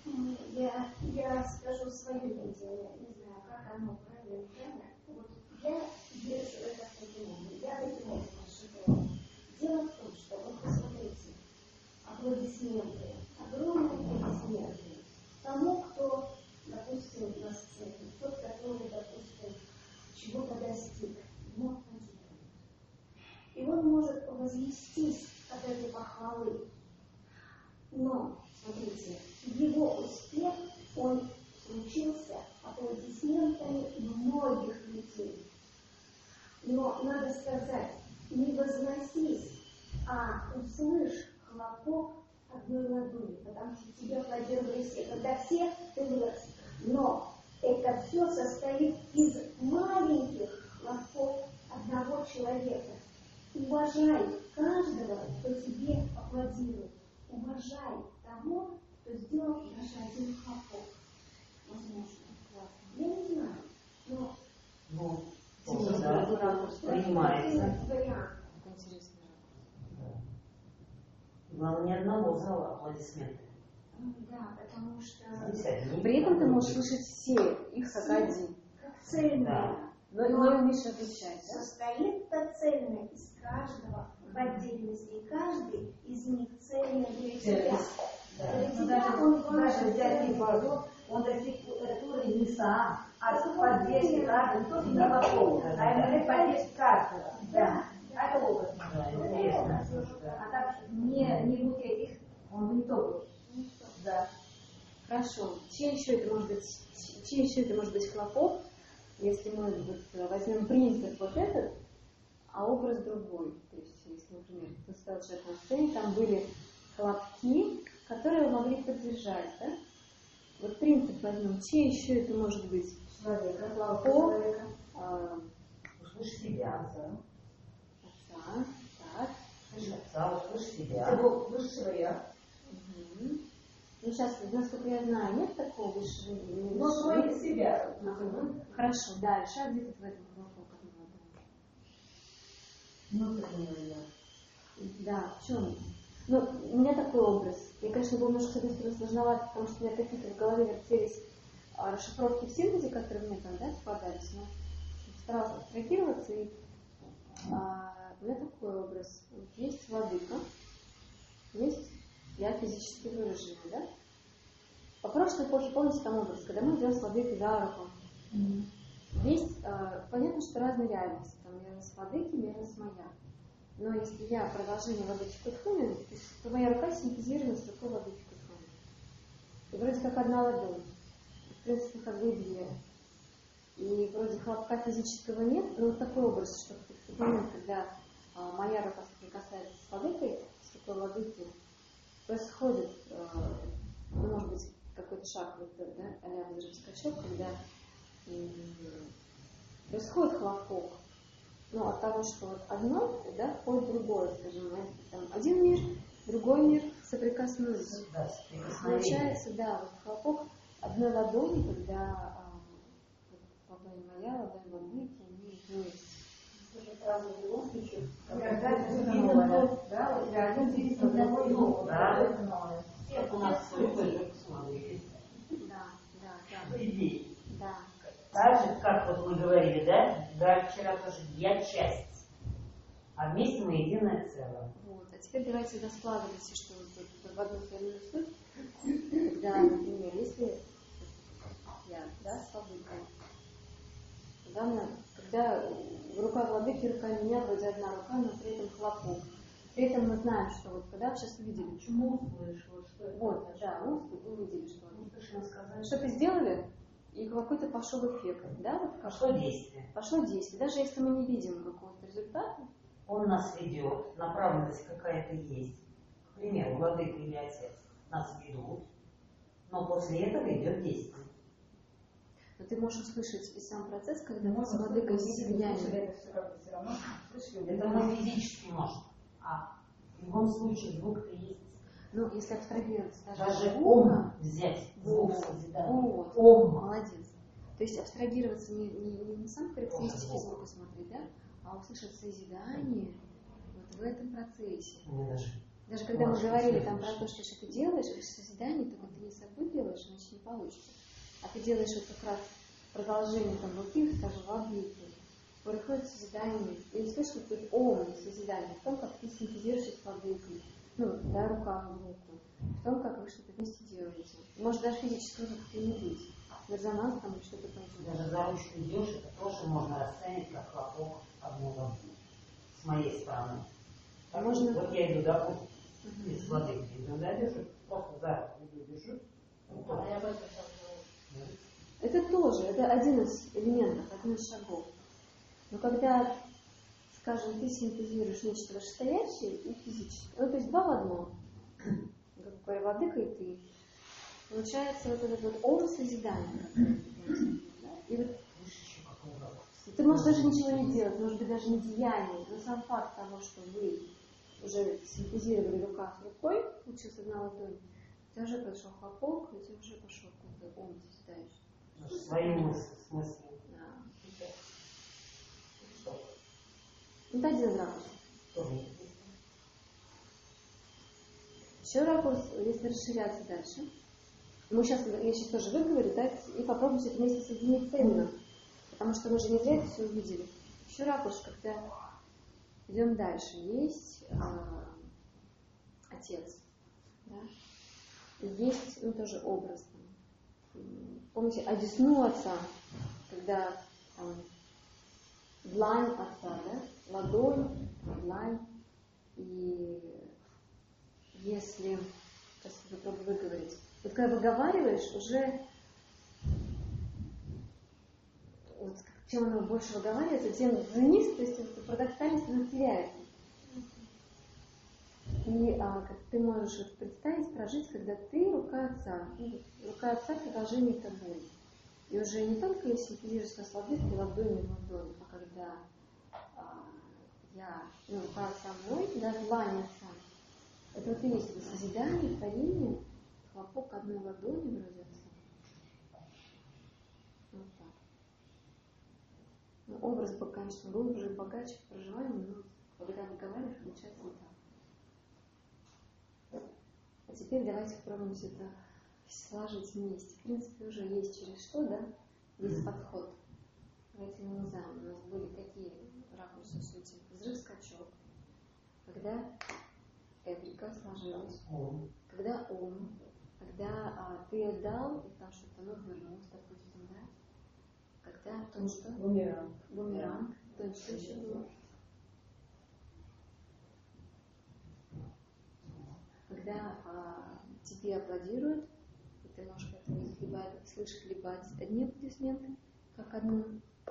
[SPEAKER 8] Я скажу свое видение, не знаю, как оно правильно. Вот я вижу это таким образом. Я таким образом живу. Дело в том, что вот посмотрите, аплодисменты, огромные аплодисменты тому, кто, допустим, на сцене, тот, который, допустим, чего-то достиг, ему аплодируют. И он может Но, смотрите, его успех, он случился аплодисментами многих людей. Но надо сказать, не возносись, а услышь хлопок одной ладони, потому что тебе аплодировали все. Когда все, ты вырос. Но это все состоит из маленьких хлопков одного человека. Уважай каждого, кто тебе аплодирует. Уважай того, кто сделал даже один хлопок. Возможно. Я не знаю, но...
[SPEAKER 3] Ну, тоже, да, принимается.
[SPEAKER 8] Вариант.
[SPEAKER 3] Главное, ни одного зала аплодисменты.
[SPEAKER 8] Да, потому что...
[SPEAKER 1] При этом ты можешь слышать все их как один.
[SPEAKER 8] Как цельное.
[SPEAKER 1] Но умеешь отличать, да?
[SPEAKER 8] Состоит-то цельное из каждого в отдельности. И каждый из них цельный для тебя.
[SPEAKER 5] Даже взять его, он достиг этот уровень не сам, а поддержки каждого, кто не вокруг, а именно поддержки каждого. Да. Это опыт.
[SPEAKER 3] Интересно.
[SPEAKER 5] А так не будь этих, он бы не то был. Да.
[SPEAKER 1] Хорошо. Чей еще это может быть хлопок, если мы вот возьмем принцип вот этот, а образ другой. То есть, если, например, ты стал человек на сцене, там были хлопки, которые вы могли поддержать, да? Вот принцип возьмем. Чей еще это может быть?
[SPEAKER 5] Человека.
[SPEAKER 1] Хлопок.
[SPEAKER 3] Услышь себя, да.
[SPEAKER 1] Отца. Так.
[SPEAKER 3] Услышь отца, услышь себя.
[SPEAKER 5] Это был высшего я.
[SPEAKER 1] Угу. Ну, сейчас, насколько я знаю, нет такого высшего.
[SPEAKER 5] Ну, свой себя.
[SPEAKER 1] Хорошо, дальше. А где тут в этом хлопок?
[SPEAKER 5] Внутреннего я.
[SPEAKER 1] Да, в чем? Ну, у меня такой образ. Я, конечно, был немножко, с одной стороны, сложновато, потому что у меня какие-то в голове вертелись расшифровки в синтезе, которые мне там, да, попадались, но старалась абстрагироваться, и у меня такой образ. Есть владыка, есть я физически выраженный, да? По прошлой эпохе, помните там образ, когда мы идем с владыкой за руку. Есть, понятно, что разные реальности. Там мерность владыки, мерность моя. Но если я продолжение владыки Кутхуми, то моя рука синтезирована с рукой владыки Кутхуми. И вроде как одна ладонь. В принципе, как бы и две. И вроде хлопка физического нет, но вот такой образ, что в тот момент, когда моя рука соприкасается с владыкой, с рукой владыки, происходит, может быть, какой-то шаг, вот, да, а-ля взрыв-скачок, когда происходит хлопок. Но от того, что вот одно, да, входит в другое, скажем, там, один мир, другой мир соприкоснулись.
[SPEAKER 3] Да,
[SPEAKER 1] Получается, да, вот хлопок одной ладони, когда ладонь моя, ладонь владыки, они вместе.
[SPEAKER 5] Разные в любом случае. Да, у тебя один зависит от другой, но это новое.
[SPEAKER 3] У нас свой посмотрите.
[SPEAKER 1] Да.
[SPEAKER 3] Идеи.
[SPEAKER 1] Да.
[SPEAKER 3] Так же, как вот мы говорили, да, вчера тоже я часть, а вместе мы единое целое.
[SPEAKER 1] Вот. А теперь давайте раскладывайте, что вот в одну целую суть, когда, например, если я, да, с владыкой, главное, когда рука владыки, рука меня, вроде одна рука, но при этом хлопок. При этом мы знаем, что вот когда вы сейчас увидели,
[SPEAKER 5] Почему услышала, что это?
[SPEAKER 1] вот, да, мы увидели, что-то сделали, и какой-то пошел эффект, да? Вот
[SPEAKER 3] Пошло действие.
[SPEAKER 1] Пошло действие. Даже если мы не видим какого-то результата,
[SPEAKER 3] Он нас ведет, направленность какая-то есть. К примеру, владыка или отец нас ведут, но после этого идет действие.
[SPEAKER 1] но ты можешь услышать и сам процесс, когда мы с владыкой соединяем.
[SPEAKER 3] Это мы физически можем. А в любом случае звук-то есть.
[SPEAKER 1] Ну, если абстрагироваться
[SPEAKER 3] Даже
[SPEAKER 1] от
[SPEAKER 3] ом
[SPEAKER 1] звука,
[SPEAKER 3] взять, звук
[SPEAKER 1] вот,
[SPEAKER 3] созидания.
[SPEAKER 1] вот, молодец. То есть абстрагироваться не сам характеристики звука смотреть, да, а услышать созидание вот в этом процессе. Даже когда мы говорили там про то, что ты делаешь, это созидание, то вот ты не собой делаешь, значит не получится. А ты делаешь вот как раз продолжение там других, скажем, владыки. Происходит созидание. И не слышишь, что тут ом созидание в том, как ты синтезируешь с владыкой. Ну, да, рука в руку. В том, как вы что-то вместе делаете. Может даже физического как-то не быть. Резонанс там или что-то там.
[SPEAKER 3] Даже за ручку идешь, это тоже можно расценить как хлопок одного с моей стороны. Так,
[SPEAKER 1] Можно...
[SPEAKER 3] Вот я иду, допустим, из владыки иду, да, держу,
[SPEAKER 1] Это тоже, это один из элементов, один из шагов. Но когда, скажем, ты синтезируешь нечто вышестоящее и физическое, ну то есть два в одном, как говорю, владыка и ты, получается вот этот вот образ созидания. И вот ты можешь даже ничего не делать, может быть даже не деяние, но сам факт того, что вы уже синтезировали рука с рукой, учился одна ладонь, у тебя уже пошел хлопок, у тебя уже пошел какой-то ум созидающий.
[SPEAKER 3] Свои мысли, в смысле.
[SPEAKER 1] Это один ракурс. Еще ракурс, если расширяться дальше. Я сейчас тоже выговорю, да, и попробуем все это вместе соединить цельно. Потому что мы же не зря это все увидели. Еще ракурс, когда идем дальше. Есть отец. Да? И есть, тоже образно. Помните, одесну отца, когда длань отца, да? Ладонь, длань. И если, сейчас попробую выговорить, вот когда выговариваешь, уже вот, чем оно больше выговаривается, тем вниз, то есть парадоксальность она теряется. И как ты можешь представить, прожить, когда ты рука отца продолжение тобой. И уже не только если физически ослабиться ладонью в ладонь, а когда рука отца мной, да, длань отца. Это вот и есть это созидание, творение, хлопок одной ладони вроде отца. Вот так. Ну, образ бы, конечно, был уже богаче в проживании, но когда выговариваешь, получается вот так. А теперь давайте попробуем все это сложить вместе. В принципе, уже есть через что, да? Есть подход. Давайте нанизаем. У нас были какие ракурсы сути? Взрыв-скачок. Когда эврика сложилась. Когда ум. Когда ты отдал, и там что-то вернулось, допустим, да? Когда то, что? Бумеранг. То, что еще было? Когда тебе аплодируют, и ты можешь либо слышать либо одни аплодисменты, как одну,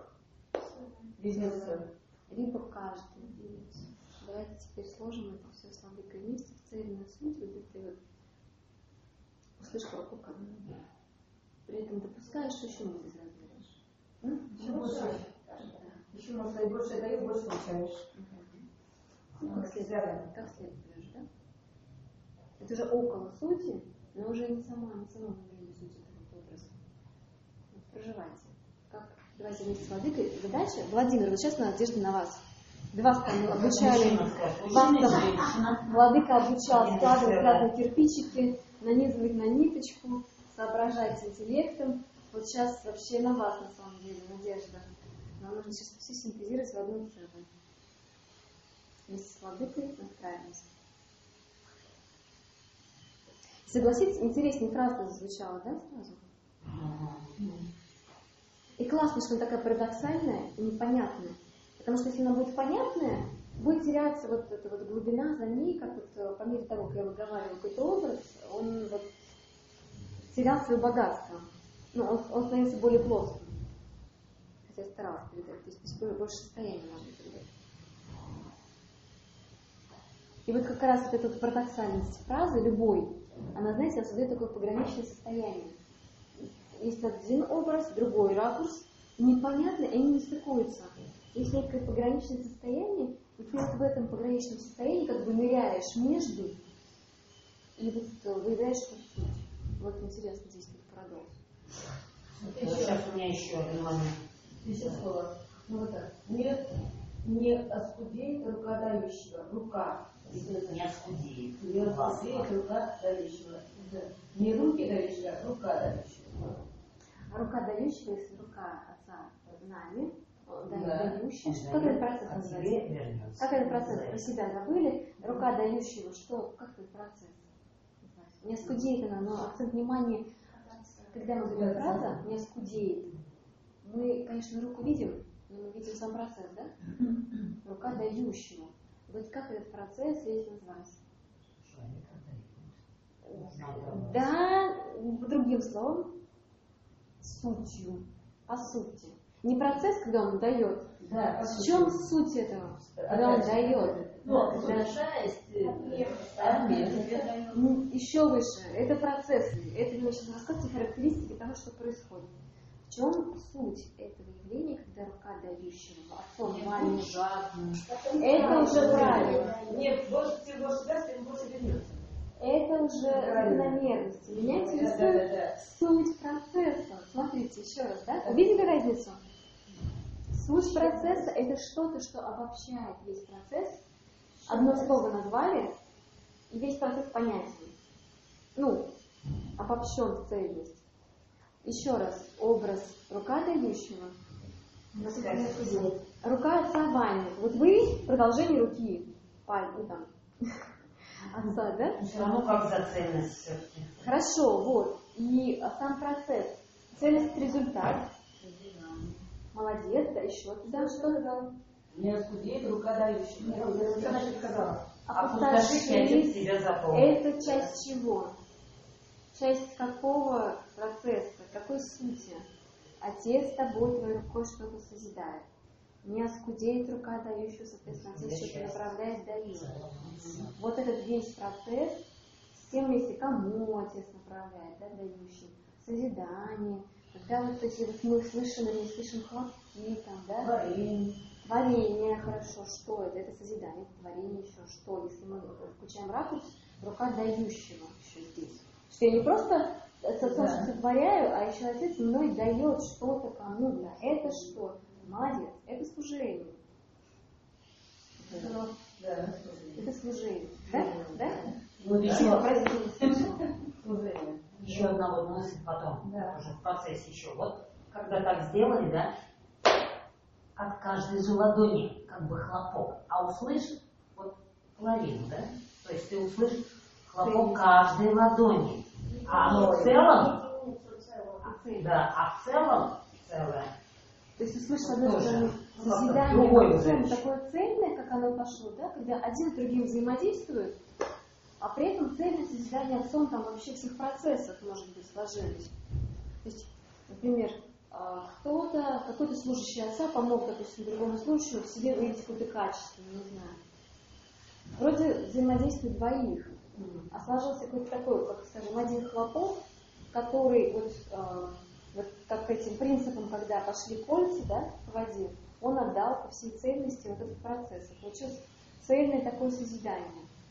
[SPEAKER 1] либо каждый. Давайте теперь сложим это все с владыкой вместе в цельную суть, вот этой вот услышь хлопок одну. При этом допускаешь, что еще не разговариваешь.
[SPEAKER 5] Еще больше. Еще можно сказать, больше даешь, больше получаешь.
[SPEAKER 1] Как следует, да? Это уже около сути, но уже не самом внутренней сути этого образа. Вот, проживайте. Давайте вместе с владыкой. Задача, Владимир, вот сейчас надежда на вас. Два обучали, владыка обучал складывать разные кирпичики, нанизывать на ниточку, соображать интеллектом. Вот сейчас вообще на вас, на самом деле, надежда. Нам нужно сейчас все синтезировать в одном целом. Вместе с владыкой настраиваемся. Согласитесь, интереснее фраза зазвучала, да, сразу? И классно, что она такая парадоксальная и непонятная. Потому что если она будет понятная, будет теряться вот эта вот глубина за ней, как вот по мере того, как я выговариваю какой-то образ, он вот терял свое богатство. Ну, он становится более плоским. Хотя я старалась передать, то есть больше состояния можно передать. И вот как раз вот эта вот парадоксальность фразы, любой, она, знаете, создает такое пограничное состояние. Есть один образ, другой ракурс, непонятно, и они не стыкуются. Есть некое пограничное состояние, и ты вот в этом пограничном состоянии как бы ныряешь между, и вот выявляешь суть. Вот интересно здесь этот парадокс.
[SPEAKER 3] Сейчас у меня еще один момент.
[SPEAKER 5] Еще слово. Ну вот так. Не оскудеет рука дающего. Рука.
[SPEAKER 3] Не оскудеет.
[SPEAKER 5] Не оскудеет рука дающего. Не руки дающего, а рука дающего.
[SPEAKER 1] А рука дающего, если рука отца нами, дающая, как этот процесс называется? Как этот процесс? Про себя забыли. Рука дающего, что? Как этот процесс? Не оскудеет она, но акцент внимания, когда мы говорим фраза, не оскудеет. Мы, конечно, руку видим, но мы видим сам процесс, да? Рука дающего. Вот как этот процесс весь называется? Да, другим словом. сутью, по сути. Не процесс, когда он дает.
[SPEAKER 3] Да,
[SPEAKER 1] В чем суть этого? Когда он дает. Еще выше. Это процессы. Это мне сейчас рассказывайте характеристики того, что происходит. В чем суть этого явления, когда рука дающего отцом маме жадную? Это уже правильно.
[SPEAKER 3] Нет, больше всего даст, тем больше вернется.
[SPEAKER 1] Это уже закономерности. Меня интересует суть процесса. Смотрите, еще раз, да? Увидели разницу? Суть процесса – это что-то, что обобщает весь процесс. Одно слово назвали, и весь процесс понятен. Ну, обобщен в цельность. Еще раз, образ рука дающего. Рука отца Вани. Вот вы продолжение руки. Ну, там, отца, да?
[SPEAKER 3] Все равно как за цельность все-таки.
[SPEAKER 1] Хорошо, вот. И сам процесс. Цельность – результат. Молодец, да, еще туда что сказал?
[SPEAKER 3] Не оскудеет рука дающего. Что значит сказала?
[SPEAKER 1] Опустошить
[SPEAKER 3] отец себя заполнил.
[SPEAKER 1] Это часть чего? Часть какого процесса, какой сути? Отец с тобой твоей рукой что-то созидает. Не оскудеет рука дающего, соответственно, отец что-то направляет, дает. Вот этот весь процесс, с тем вместе, кому отец направляет, да, дающий, созидание. Когда вот эти вот мы слышим или не слышим хлопки, там, да? Творение, хорошо, что это? Это созидание, это творение, еще что? Если мы включаем ракурс, рука дающего еще здесь. Что я не просто сотворяю, а еще отец мной дает что-то кому-то. Это что? Молодец, это служение. Это служение. Да? Да?
[SPEAKER 3] Служение. Еще одна вот мысль потом, уже в процессе еще. Вот, когда так сделали, да, от каждой же ладони как бы хлопок, а услышь вот половину, да? То есть ты услышишь хлопок каждой ладони. А в целом, да, а в целом целое.
[SPEAKER 1] То есть, услышишь, с одной стороны, созидание такое цельное, как оно пошло, да, когда один с другим взаимодействует, а при этом цельное созидание отцом там вообще всех процессов, может быть, сложились. То есть, например, кто-то, какой-то служащий отца помог, допустим, другому служащему в себе выявить какое-то качество, не знаю. Вроде взаимодействует двоих, а сложился какой-то такой, как, скажем, один хлопок, который вот как этим принципом, когда пошли кольца, да, по воде, он отдал по всей цельности вот этот процесс. И получилось цельное такое созидание.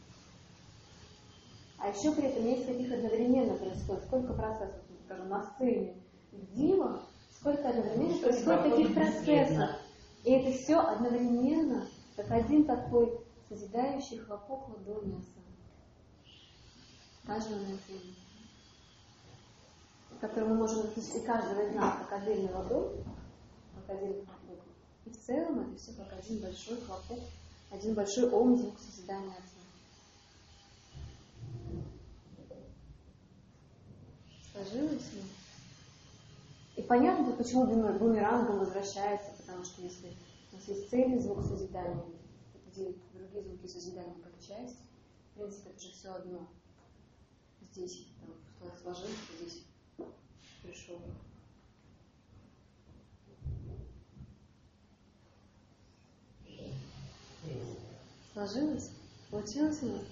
[SPEAKER 1] А еще при этом есть каких одновременно происходит, сколько процессов, скажем, на сцене Дима, сколько одновременно происходит таких процессов. И это все одновременно, как один такой созидающий хлопок ладони отца. Каждого на сцене. Который мы можем и каждого из нас как отдельный ладонь, как отдельный хлопок. И в целом это все как один большой хлопок, один большой ом-звук созидания отца. Сложилось ли? И понятно, почему бумерангом возвращается, потому что если у нас есть цельный звук созидания, где другие звуки созидания как часть, в принципе, это же все одно. Здесь там, сложился, здесь пришел. Сложилось? Получилось у нас?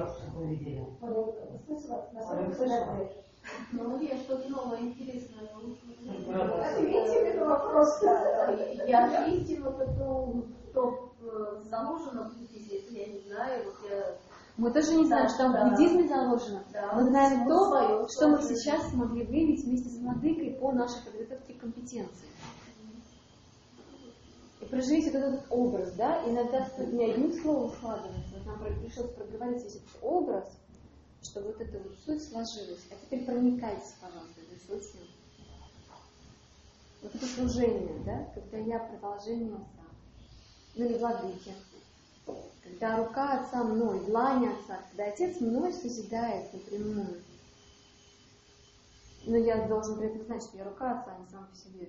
[SPEAKER 8] Ну, я что-то новое, интересное.
[SPEAKER 4] Ответьте на вопрос.
[SPEAKER 8] Я истину, кто заложено, если я не знаю, вот я...
[SPEAKER 1] Мы тоже не знаем, что в буддизме заложено.
[SPEAKER 8] Да,
[SPEAKER 1] мы знаем то, что мы
[SPEAKER 8] свое.
[SPEAKER 1] сейчас смогли выявить вместе с владыкой по нашей подготовке компетенции. И проживите вот этот образ, да? Иногда стоит не одним словом складывается. Вот нам пришлось проговорить весь этот образ, что вот эта вот суть сложилась. А теперь проникайтесь, пожалуйста, этой сутью. Вот это служение, да? Когда я продолжение отца. Ну или владыки. Когда рука отца мной, длань отца, когда отец мной созидает напрямую. Но я должен при этом знать, что я рука отца, а не сам по себе.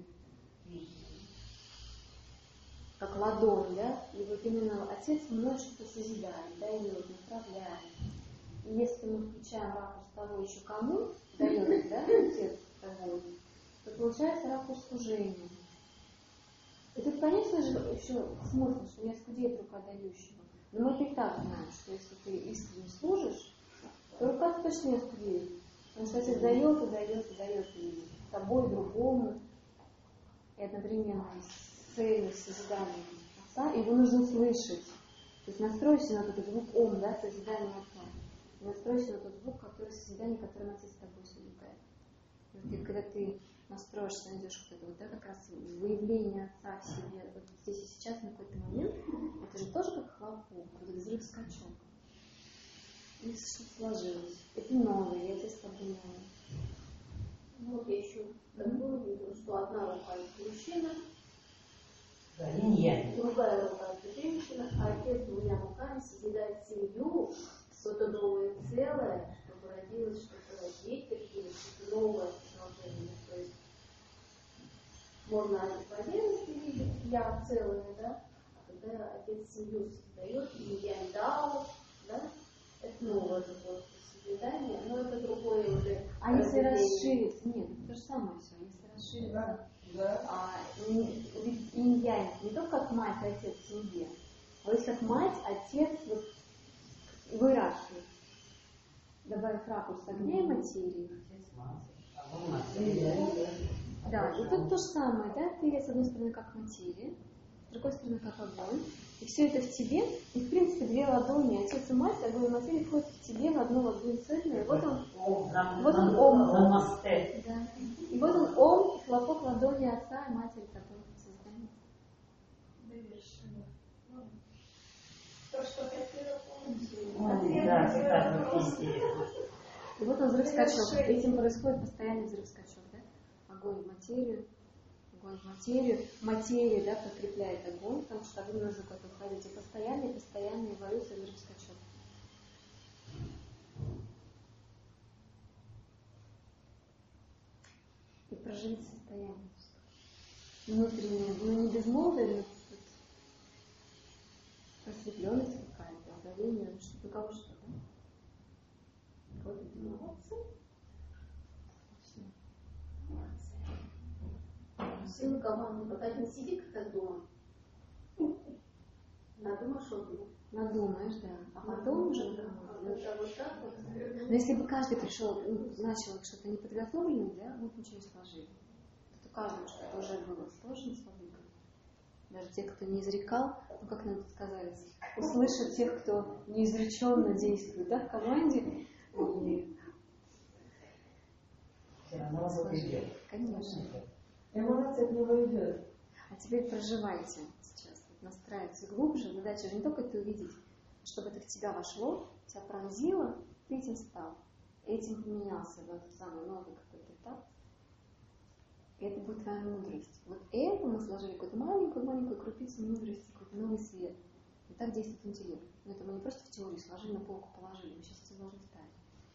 [SPEAKER 1] Как ладонь, да? И вот именно отец мной что-то созидает, дает, направляет. И если мы включаем ракурс того еще кому дает, да, отец того, то получается ракурс служения. И тут, конечно же, еще смысл, что не оскудеет рука дающего. Но мы и так знаем, что если ты искренне служишь, то рука точно не оскудеет. Потому что отец дает и дает и дает и тобой, другому, и одновременно с целью, с созиданием Отца, его нужно слышать. То есть настройся на этот звук Ом, да, созидание Отца. И настройся на тот звук, который созидание, которым Отец с тобой созидает. И когда ты настроишься, найдешь вот это вот, да, как раз выявление Отца в себе, вот здесь и сейчас, на какой-то момент, это же тоже как хлопок, вот этот взрыв-скачок. И что-то сложилось. Это новое, я здесь с тобой новое.
[SPEAKER 4] Ну, вот я еще такое видела, что одна рука это мужчина, другая рука это женщина, а отец двумя руками созидает семью, что-то новое целое, чтобы родилось что-то, дети родились, что-то новое продолжение. То есть можно по отдельности видеть я целое, да, а когда отец семью создает, и я дал, да, это новое такое созидание, но это другое уже.
[SPEAKER 1] А если расшириться? Нет, это то же самое все. Если расшириться, ведь инь-янь не только как мать и отец в семье, а вот как мать, отец вот, в иерархии. Добавив ракурс огня и материи. Да, и тут то же самое, да, ты с одной стороны как материя, с другой стороны как огонь. И все это в тебе, и в принципе две ладони, отец и мать, огонь и материя входят в тебе в одну ладонь цельную. Вот он Ом. Да. И вот он Ом, хлопок ладони отца и матери, который создает.
[SPEAKER 8] То, что хотела помнить.
[SPEAKER 1] И вот он взрыв-скачок. Этим происходит постоянный взрыв-скачок, да? Огонь в материю, материя, да, подкрепляет огонь, потому что огонь нужно как-то входить. И постоянная эволюция взрыв-скачок. И прожить состояние внутреннее, ну не безмолвие, но просветленность какая-то, озарение, что-то у кого что, да? Кого-то молодцы.
[SPEAKER 4] Сын команды, пока не сидит как дома. Надумаешь, что думать.
[SPEAKER 1] Надумаешь, да. А потом уже
[SPEAKER 4] Вот так вот.
[SPEAKER 1] Но если бы каждый пришел, начал что-то неподготовленное, да, мы бы ничего не сложили. То каждому что-то уже было сложно с владыкой. Даже те, кто не изрекал, ну как нам сказали, услышат тех, кто неизреченно действует, да, в команде. Конечно.
[SPEAKER 3] Эманация от него идет.
[SPEAKER 1] А теперь проживайте сейчас, вот настраивайте глубже. Задача же не только это увидеть, чтобы это в тебя вошло, тебя пронзило, ты этим стал. Этим поменялся в этот самый новый какой-то этап. И это будет твоя мудрость. Вот это мы сложили какую-то маленькую крупицу мудрости, какой-то новый свет. И так действует интеллект. Но это мы не просто в теории сложили, на полку положили. Мы сейчас это должны ставить.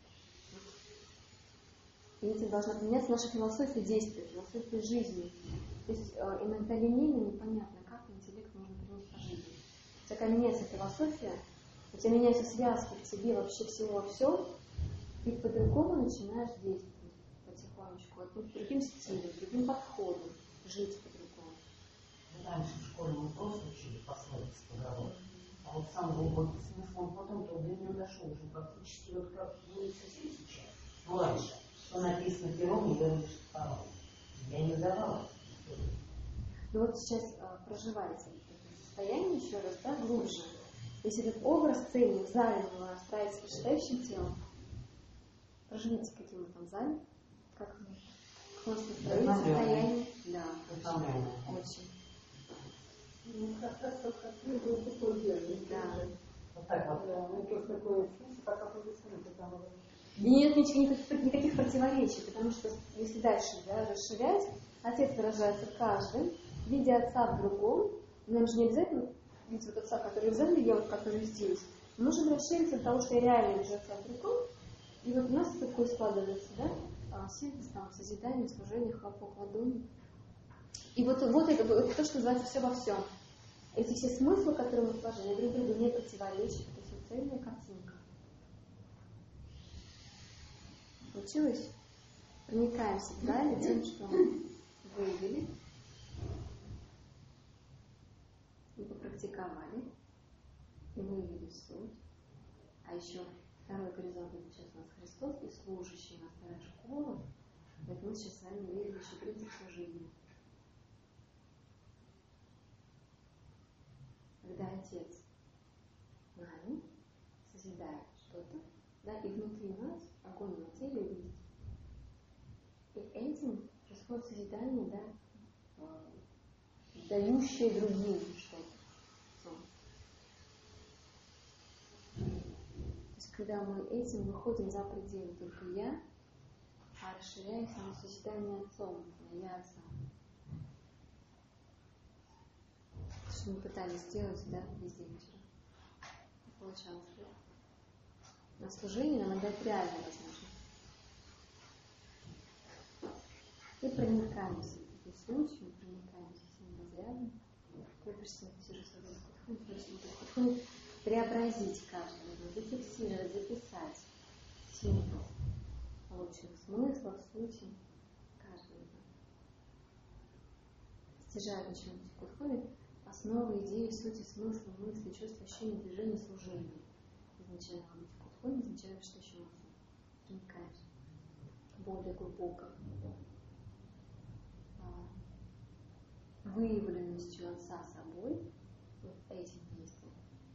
[SPEAKER 1] И этим должна поменяться наша философия действия, философия жизни. То есть иногда линейно непонятно, как интеллект можно принять по жизни. У тебя меняется философия, у тебя меняются связки в тебе вообще всего во всем, ты по-другому начинаешь действовать потихонечку, другим стилем, другим подходом, жить по-другому.
[SPEAKER 3] Раньше в школе мы просто учили пословицы, поговорки. А вот сам глубокий смысл, он потом-то до него дошел уже практически вот как будет совсем сейчас. Ну раньше, что написано пером, не вернешь втором. Я не давала.
[SPEAKER 1] Ну вот сейчас проживайте это состояние еще раз, да, глубже. Если этот образ цели в зале мы настраиваем с почитающим телом, проживите, каким мы там в зале, как у нас настроение, состояние. Да, очень.
[SPEAKER 6] Ну, как раз такой делает.
[SPEAKER 1] Да.
[SPEAKER 3] Вот так вот.
[SPEAKER 6] Ну, то такое чувство, как аплодисменты там.
[SPEAKER 1] И нет никаких противоречий, потому что если дальше, да, расширять, отец выражается каждым, видя отца в другом, нам же не обязательно видеть вот отца, который в зале, я вот который здесь. Мы можем расшириться от того, что я реально вижу отца в другом, и вот у нас такое складывается, да, синтез, там, созидание, служение, хлопок ладони. И вот это то, что называется все во всем. Эти все смыслы, которые мы сложили, друг другу не противоречат, это все цельная картинка. Получилось? проникаемся правильно тем, что мы выявили, мы попрактиковали, и выявили суть. А еще второй горизонт — это сейчас у нас Христос и служащий, у нас вторая школа. Поэтому мы сейчас с вами выявили еще принцип служения. Когда Отец нами созидает что-то, да, и внутри нас огонь и материя видит. И этим происходит созидание, да, дающее другим что-то. То есть, когда мы этим выходим за пределы только я, а расширяемся на созидание Отцом, на я Отца. Что мы пытались сделать, да, весь день вчера. Получалось, да? На служение нам отдать реальную возможность. И проникаемся в эту суть, мы проникаемся всем разрядом. Мы пришли преобразить каждого, зафиксировать, записать синтез полученных смыслов, сути каждого. Стяжая начнем Кутхуми, основы, идеи, сути, смысла, мысли, чувства, ощущения, движения, служения. Изначально быть Кутхуми, изначально что еще можно проникаешь более глубоко выявленностью Отца собой, вот этим действием.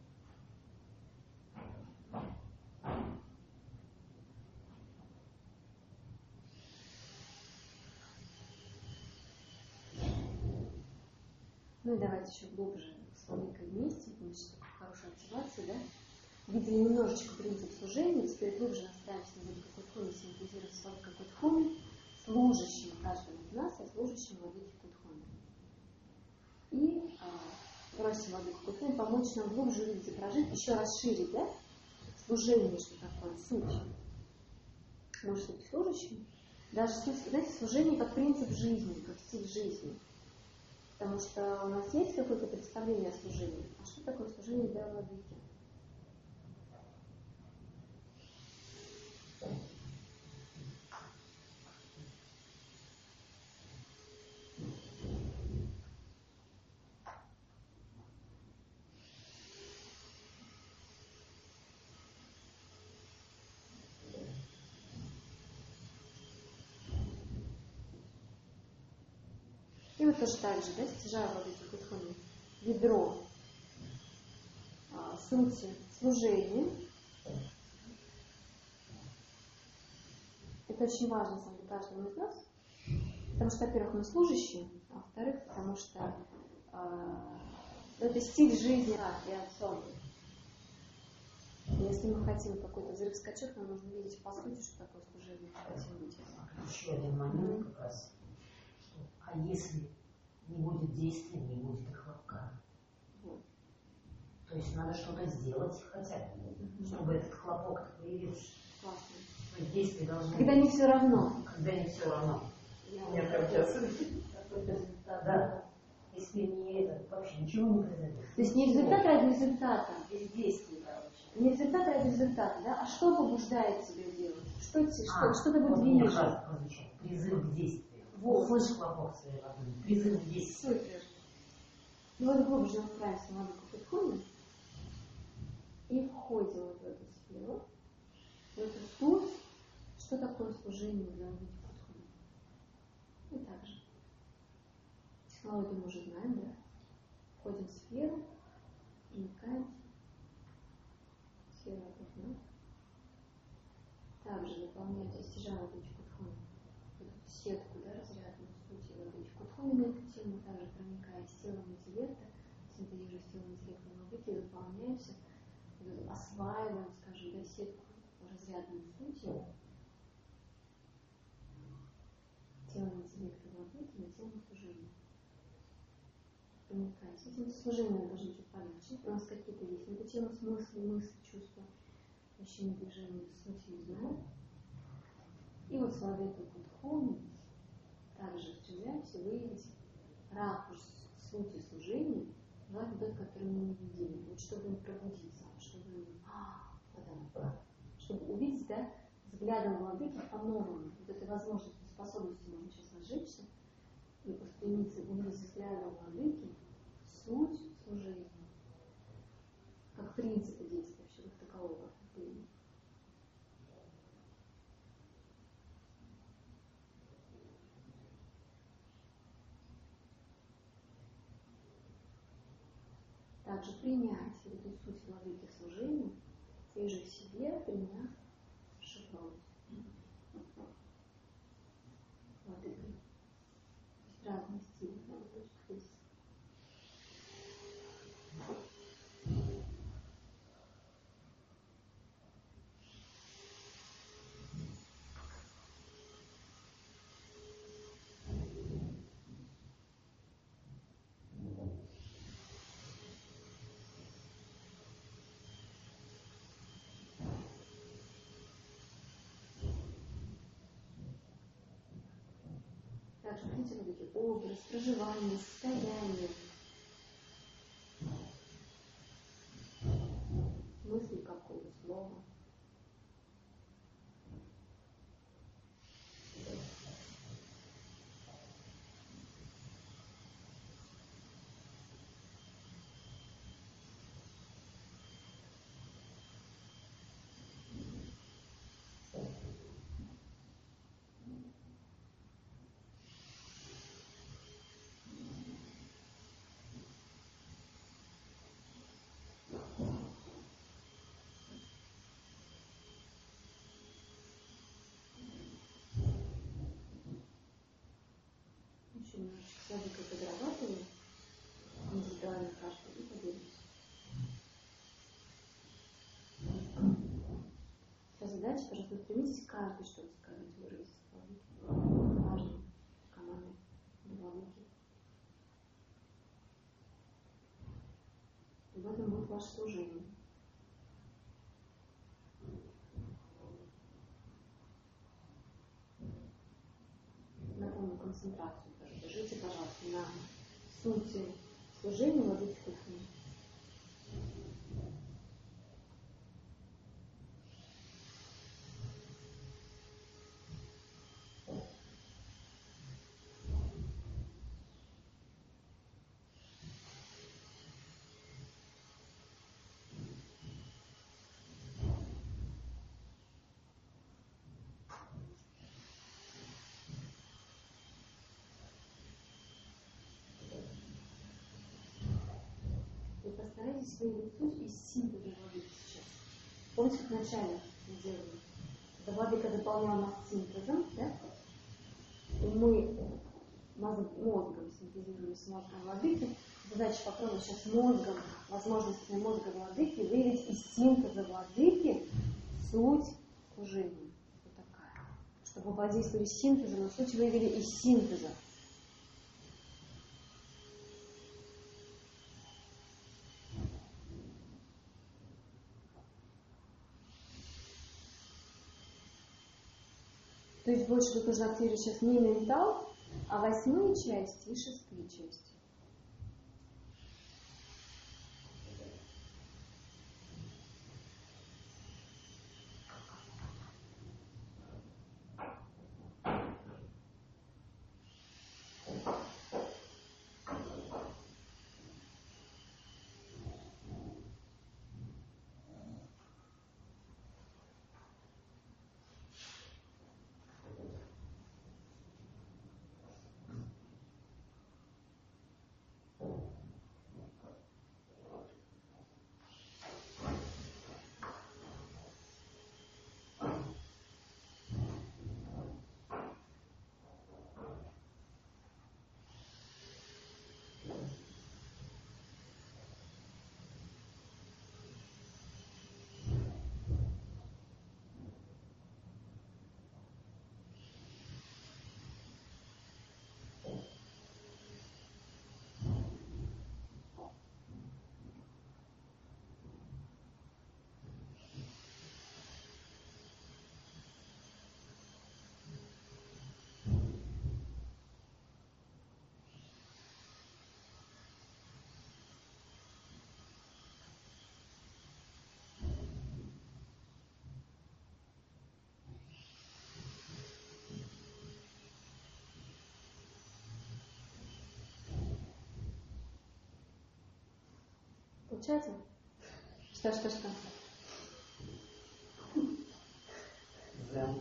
[SPEAKER 1] Ну и давайте еще глубже с Моникой вместе, потому что хорошая активация, да? Видели немножечко принцип служения, теперь глубже настраиваемся на Владыка Кутхуми, синтезируем с Владыка Кутхуми, служащим каждому из нас, а служащим Владыки Кутхуми. И просим Владыку Кутхуми помочь нам глубже увидеть и прожить, еще расширить, да? Служение, что такое, суть. Может быть служащим. Даже, знаете, служение как принцип жизни, как стиль жизни. Потому что у нас есть какое-то представление о служении. А что такое служение для Владыки? И вот тоже так же, да, стяжая Владыки Кутхуми, ядро сути служения. Это очень важно для каждого из нас, потому что, во-первых, мы служащие, а во-вторых, потому что это стиль жизни и Отцом. Если мы хотим какой-то взрыв-скачок, нам нужно видеть по сути, что такое служение, мы хотим быть.
[SPEAKER 3] Еще один момент как раз. А если не будет действия, не будет и хлопка?
[SPEAKER 1] Вот.
[SPEAKER 3] То есть надо что-то сделать хотя бы, чтобы этот хлопок появился.
[SPEAKER 1] Классно.
[SPEAKER 3] То есть действия должны
[SPEAKER 1] Когда не все равно.
[SPEAKER 3] Когда не все равно.
[SPEAKER 2] У меня прям сейчас результат.
[SPEAKER 3] Да. Если не это, вообще ничего не произойдет.
[SPEAKER 1] То есть не результат ради результата.
[SPEAKER 2] Без действий, короче.
[SPEAKER 1] Не результат ради результата, да? А что побуждает тебя делать? Что тобой
[SPEAKER 3] вот
[SPEAKER 1] движет?
[SPEAKER 3] прозвучал. Призыв к действию.
[SPEAKER 1] Вот.
[SPEAKER 3] Слышь, хлопок своей родной. Призыв к действию.
[SPEAKER 1] Супер. И вот глубже настраиваемся на Владыку Кутхуми и входим вот в эту сферу, в эту суть, что такое служение для Владыки Кутхуми. И так же. Технологию мы уже знаем, да? Входим в сферу, проникаемся. Сфера окружена. Также выполняем достижение Владыки Кутхуми. Вот эту сетку, да, разрядную сути Владыки Кутхуми на эту тему, также проникая с телом интеллекта, синтезируя с телом интеллекта Владыки, выполняемся, осваиваем, скажем, да, сетку разрядную сути телом интеллекта Владыки на тему служения. Проникаясь. Этим служением должно быть полегче. У нас какие-то есть на эту тему мысли, чувства, ощущения, движения, сути не знаем. И вот с Владыкой Кутхуми также стремляемся выявить ракурс сути служения, желательно тот, который мы не видели, вот чтобы им пробудиться, чтобы увидеть, да, взглядом владыки по-новому, вот этой возможностью, способностью можно сейчас разжечься и устремиться увидеть взглядом владыки суть служения, как принципы действующего такового определения. Также принять эту суть владыки служения и же в себе приняв шифрон. Владыка. То есть разные стили, надо точно здесь. Также видите вот эти образ, проживание, состояние, мысли какого слова. Еще немножечко садикой подрабатываем, индивидуально каждый и поделимся. Сейчас задача, пожалуйста, устремитесь каждый что-то сказать, выразить владыке. Каждый в команде владыки. И в этом будет ваше служение. Напомню концентрацию. Держите, пожалуйста, на сути служения владыки кухни. Постарайтесь выявить суть из синтеза владыки сейчас. Помните, как вначале мы делали? Когда владыка дополнял нас синтезом, да? И мы мозгом синтезируем с мозгом владыки. Задача попробовать сейчас мозгом, возможностями мозга владыки выявить из синтеза владыки суть служения. Вот такая. Чтобы вы подействовали синтезом, но суть выявили из синтеза. То есть больше тут нужно активировать сейчас не ментал, а 8-ю часть и 6-ю часть. чате? Что?
[SPEAKER 3] Дзен.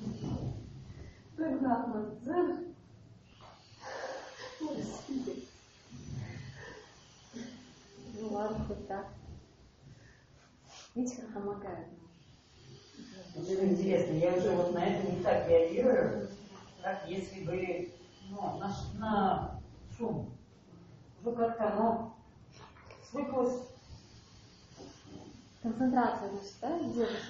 [SPEAKER 4] Программа «Дзен». Ой, спите.
[SPEAKER 1] Ну ладно, хоть так. Видите, как помогает.
[SPEAKER 3] Очень интересно, я уже вот на это не так реагирую, как если бы, ну, на шум. Уже как-то оно свыклось.
[SPEAKER 1] Концентрация, значит, да? Где вы?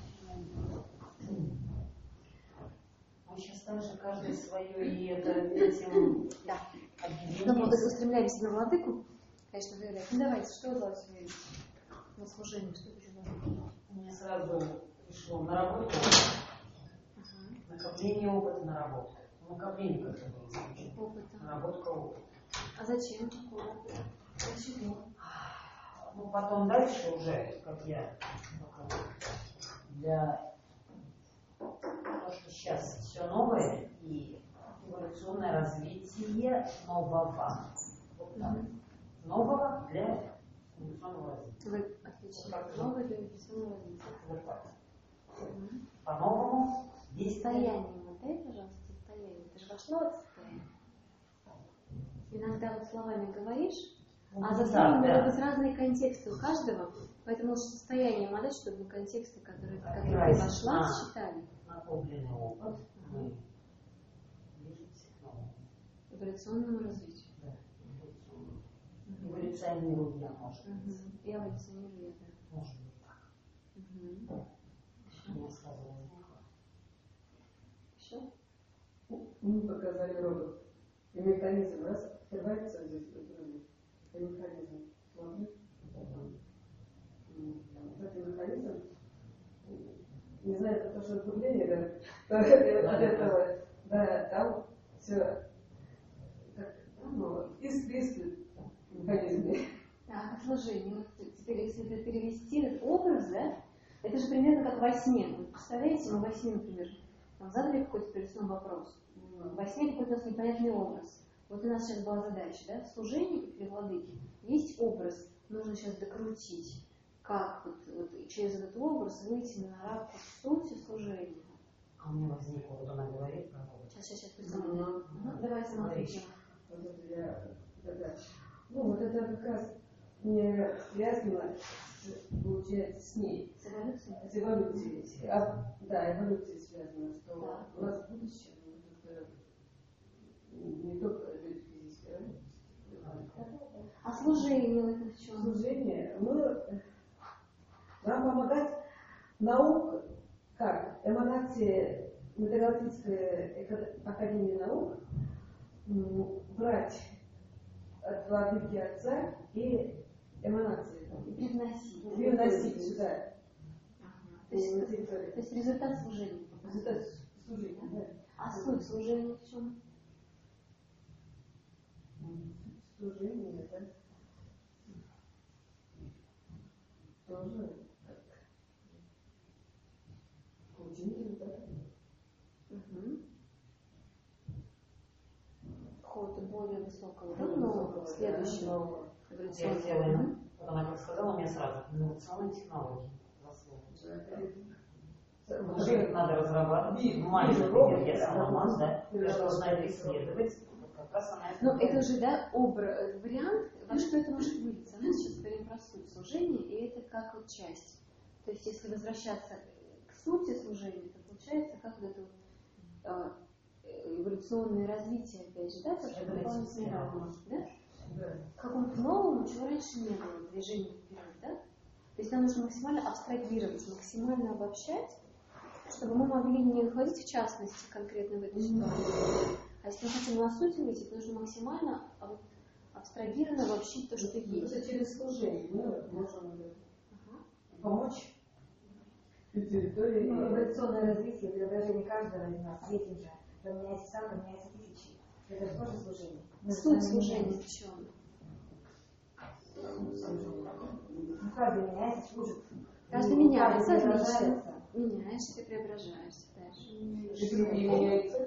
[SPEAKER 3] Мы сейчас также каждый свое, и это этим
[SPEAKER 1] Да.
[SPEAKER 3] объединить.
[SPEAKER 1] Ну, мы устремляемся на владыку, конечно, заявлять. Ну, давайте, что у вас есть на служении, что вы желаете?
[SPEAKER 3] Мне сразу пришло наработка, накопление опыта, наработка. Накопление как-то было звучит.
[SPEAKER 1] Опыта.
[SPEAKER 3] Наработка опыта.
[SPEAKER 1] А зачем такой опыт? Почему?
[SPEAKER 3] Ну, потом дальше уже, как я для того, что сейчас все новое и эволюционное развитие нового. Вот так. Нового для эволюционного развития.
[SPEAKER 1] Вы отлично. Новое для эволюционного развития.
[SPEAKER 3] Вот так. По-новому действие.
[SPEAKER 1] Состояние, дай, пожалуйста, состояние. Это же ваше новое состояние. Иногда вот словами говоришь, а за словами могут быть разные контексты у каждого, поэтому лучше состояние отдать, чтобы контексты, которые ты вошла, считали.
[SPEAKER 3] Накопленный опыт мы движемся к новому.
[SPEAKER 1] Эволюционному развитию.
[SPEAKER 3] Да, эволюционирую я, может быть.
[SPEAKER 1] Я эволюционирую, да.
[SPEAKER 3] Может быть так. Я сказала.
[SPEAKER 1] Еще?
[SPEAKER 7] Мы показали робот. И механизм раз открывается здесь, это механизм. Смотри. Этот механизм, не знаю, это тоже углубление, да? От этого, да, там все, ну, искрит в механизме.
[SPEAKER 1] Так, отложение. Вот теперь, если это перевести этот образ, да, это же примерно как во сне. Вы представляете, мы во сне, например, нам задали какой-то перед сном вопрос. Во сне какой-то у нас непонятный образ. Вот у нас сейчас была задача, да, в служении при владыке есть образ, нужно сейчас докрутить, как вот через этот образ выйти на равку сути служения.
[SPEAKER 3] А у меня возникло, вот она говорит про робот.
[SPEAKER 1] Сейчас представим. Давай сама отвечу.
[SPEAKER 7] Ну, вот это как раз не связано, получается, с ней.
[SPEAKER 1] С эволюцией?
[SPEAKER 7] С эволюцией. Да, эволюцией связано, что да. У нас в будущем это не только физическое,
[SPEAKER 1] а служение это в чем?
[SPEAKER 7] Служение, нам помогать наука, как эманации Метагалактической академии наук, брать от владыки отца и эманации.
[SPEAKER 1] И
[SPEAKER 7] привносить сюда.
[SPEAKER 1] То есть результат служения.
[SPEAKER 7] Результат служения, да.
[SPEAKER 1] А суть служения в чем?
[SPEAKER 7] Служение, да. Тоже как учитель, да.
[SPEAKER 1] Какого-то более высокого, да, но следующего
[SPEAKER 3] эволюционного. Вот она как сказала мне сразу, инновационные технологии. Уже надо разрабатывать. Маленький я сама, да. Я должна это исследовать.
[SPEAKER 1] Но это же, да, вариант, во что это может вылиться. Мы сейчас говорим про суть служения, и это как вот часть. То есть, если возвращаться к сути служения, то получается как вот это эволюционное развитие, опять же, да, как дополнительный равно, да? К какому-то новому, чего раньше не было, движения вперед, да? То есть нам нужно максимально абстрагировать, максимально обобщать, чтобы мы могли не уходить в частности конкретно в эту ситуацию. А если мы хотим на суть выйти, то нужно максимально абстрагированно обобщить то, что есть.
[SPEAKER 7] Это через служение мы можем помочь территории.
[SPEAKER 5] Эволюционное развитие, преображение каждого из нас этим же. Поменяется сам, поменяется тысячи. Это же тоже служение.
[SPEAKER 1] Суть служения в чем?
[SPEAKER 5] Каждый меняется, служит.
[SPEAKER 1] Каждый меняется, отлично. Меняешься, ты преображаешься дальше.
[SPEAKER 7] И другие меняются.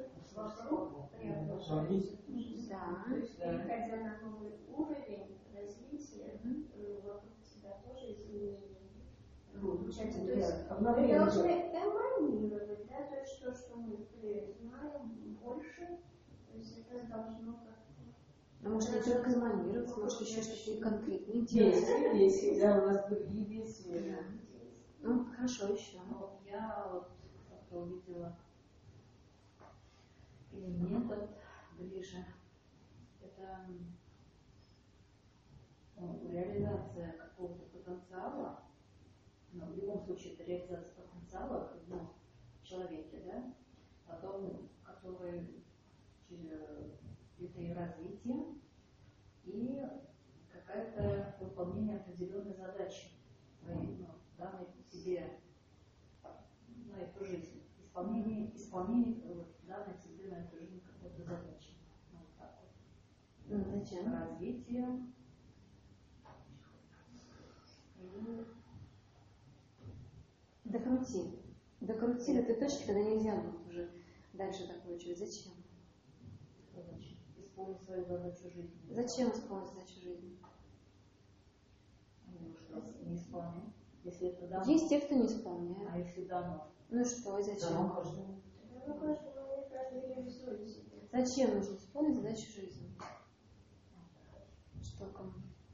[SPEAKER 1] Да.
[SPEAKER 8] Переходя на новый уровень развития, вокруг тебя получается? То есть мы должны эманировать, да, то есть то, что мы знаем больше, то есть это должно как-то...
[SPEAKER 1] А может, не только эманировать, может, еще что-то конкретнее делать.
[SPEAKER 7] Действия, да, у нас другие действия.
[SPEAKER 1] Ну, хорошо, еще.
[SPEAKER 2] Вот я вот как-то увидела или метод ближе. Это реализация какого-то потенциала, но в любом случае это реализация потенциала в человеке, да, потом, который это и развитие, и какое-то выполнение определенной задачи, данной себе на эту жизнь. Исполнение данной себе на эту жизнь какой-то задачи. Вот так вот.
[SPEAKER 1] Зачем?
[SPEAKER 2] Развитие.
[SPEAKER 1] Докрути. Докрути до той точки, когда нельзя будет уже дальше такое чуть. Зачем?
[SPEAKER 2] Исполнить свою задачу жизни.
[SPEAKER 1] Зачем исполнить задачу жизни?
[SPEAKER 2] Ну что, не исполнить. Если это дано.
[SPEAKER 1] Есть те, кто не исполняет.
[SPEAKER 2] А если дано?
[SPEAKER 1] Ну что, и зачем?
[SPEAKER 8] Ну, каждый реализует себя.
[SPEAKER 1] Зачем нужно исполнить задачу жизни? Что кому?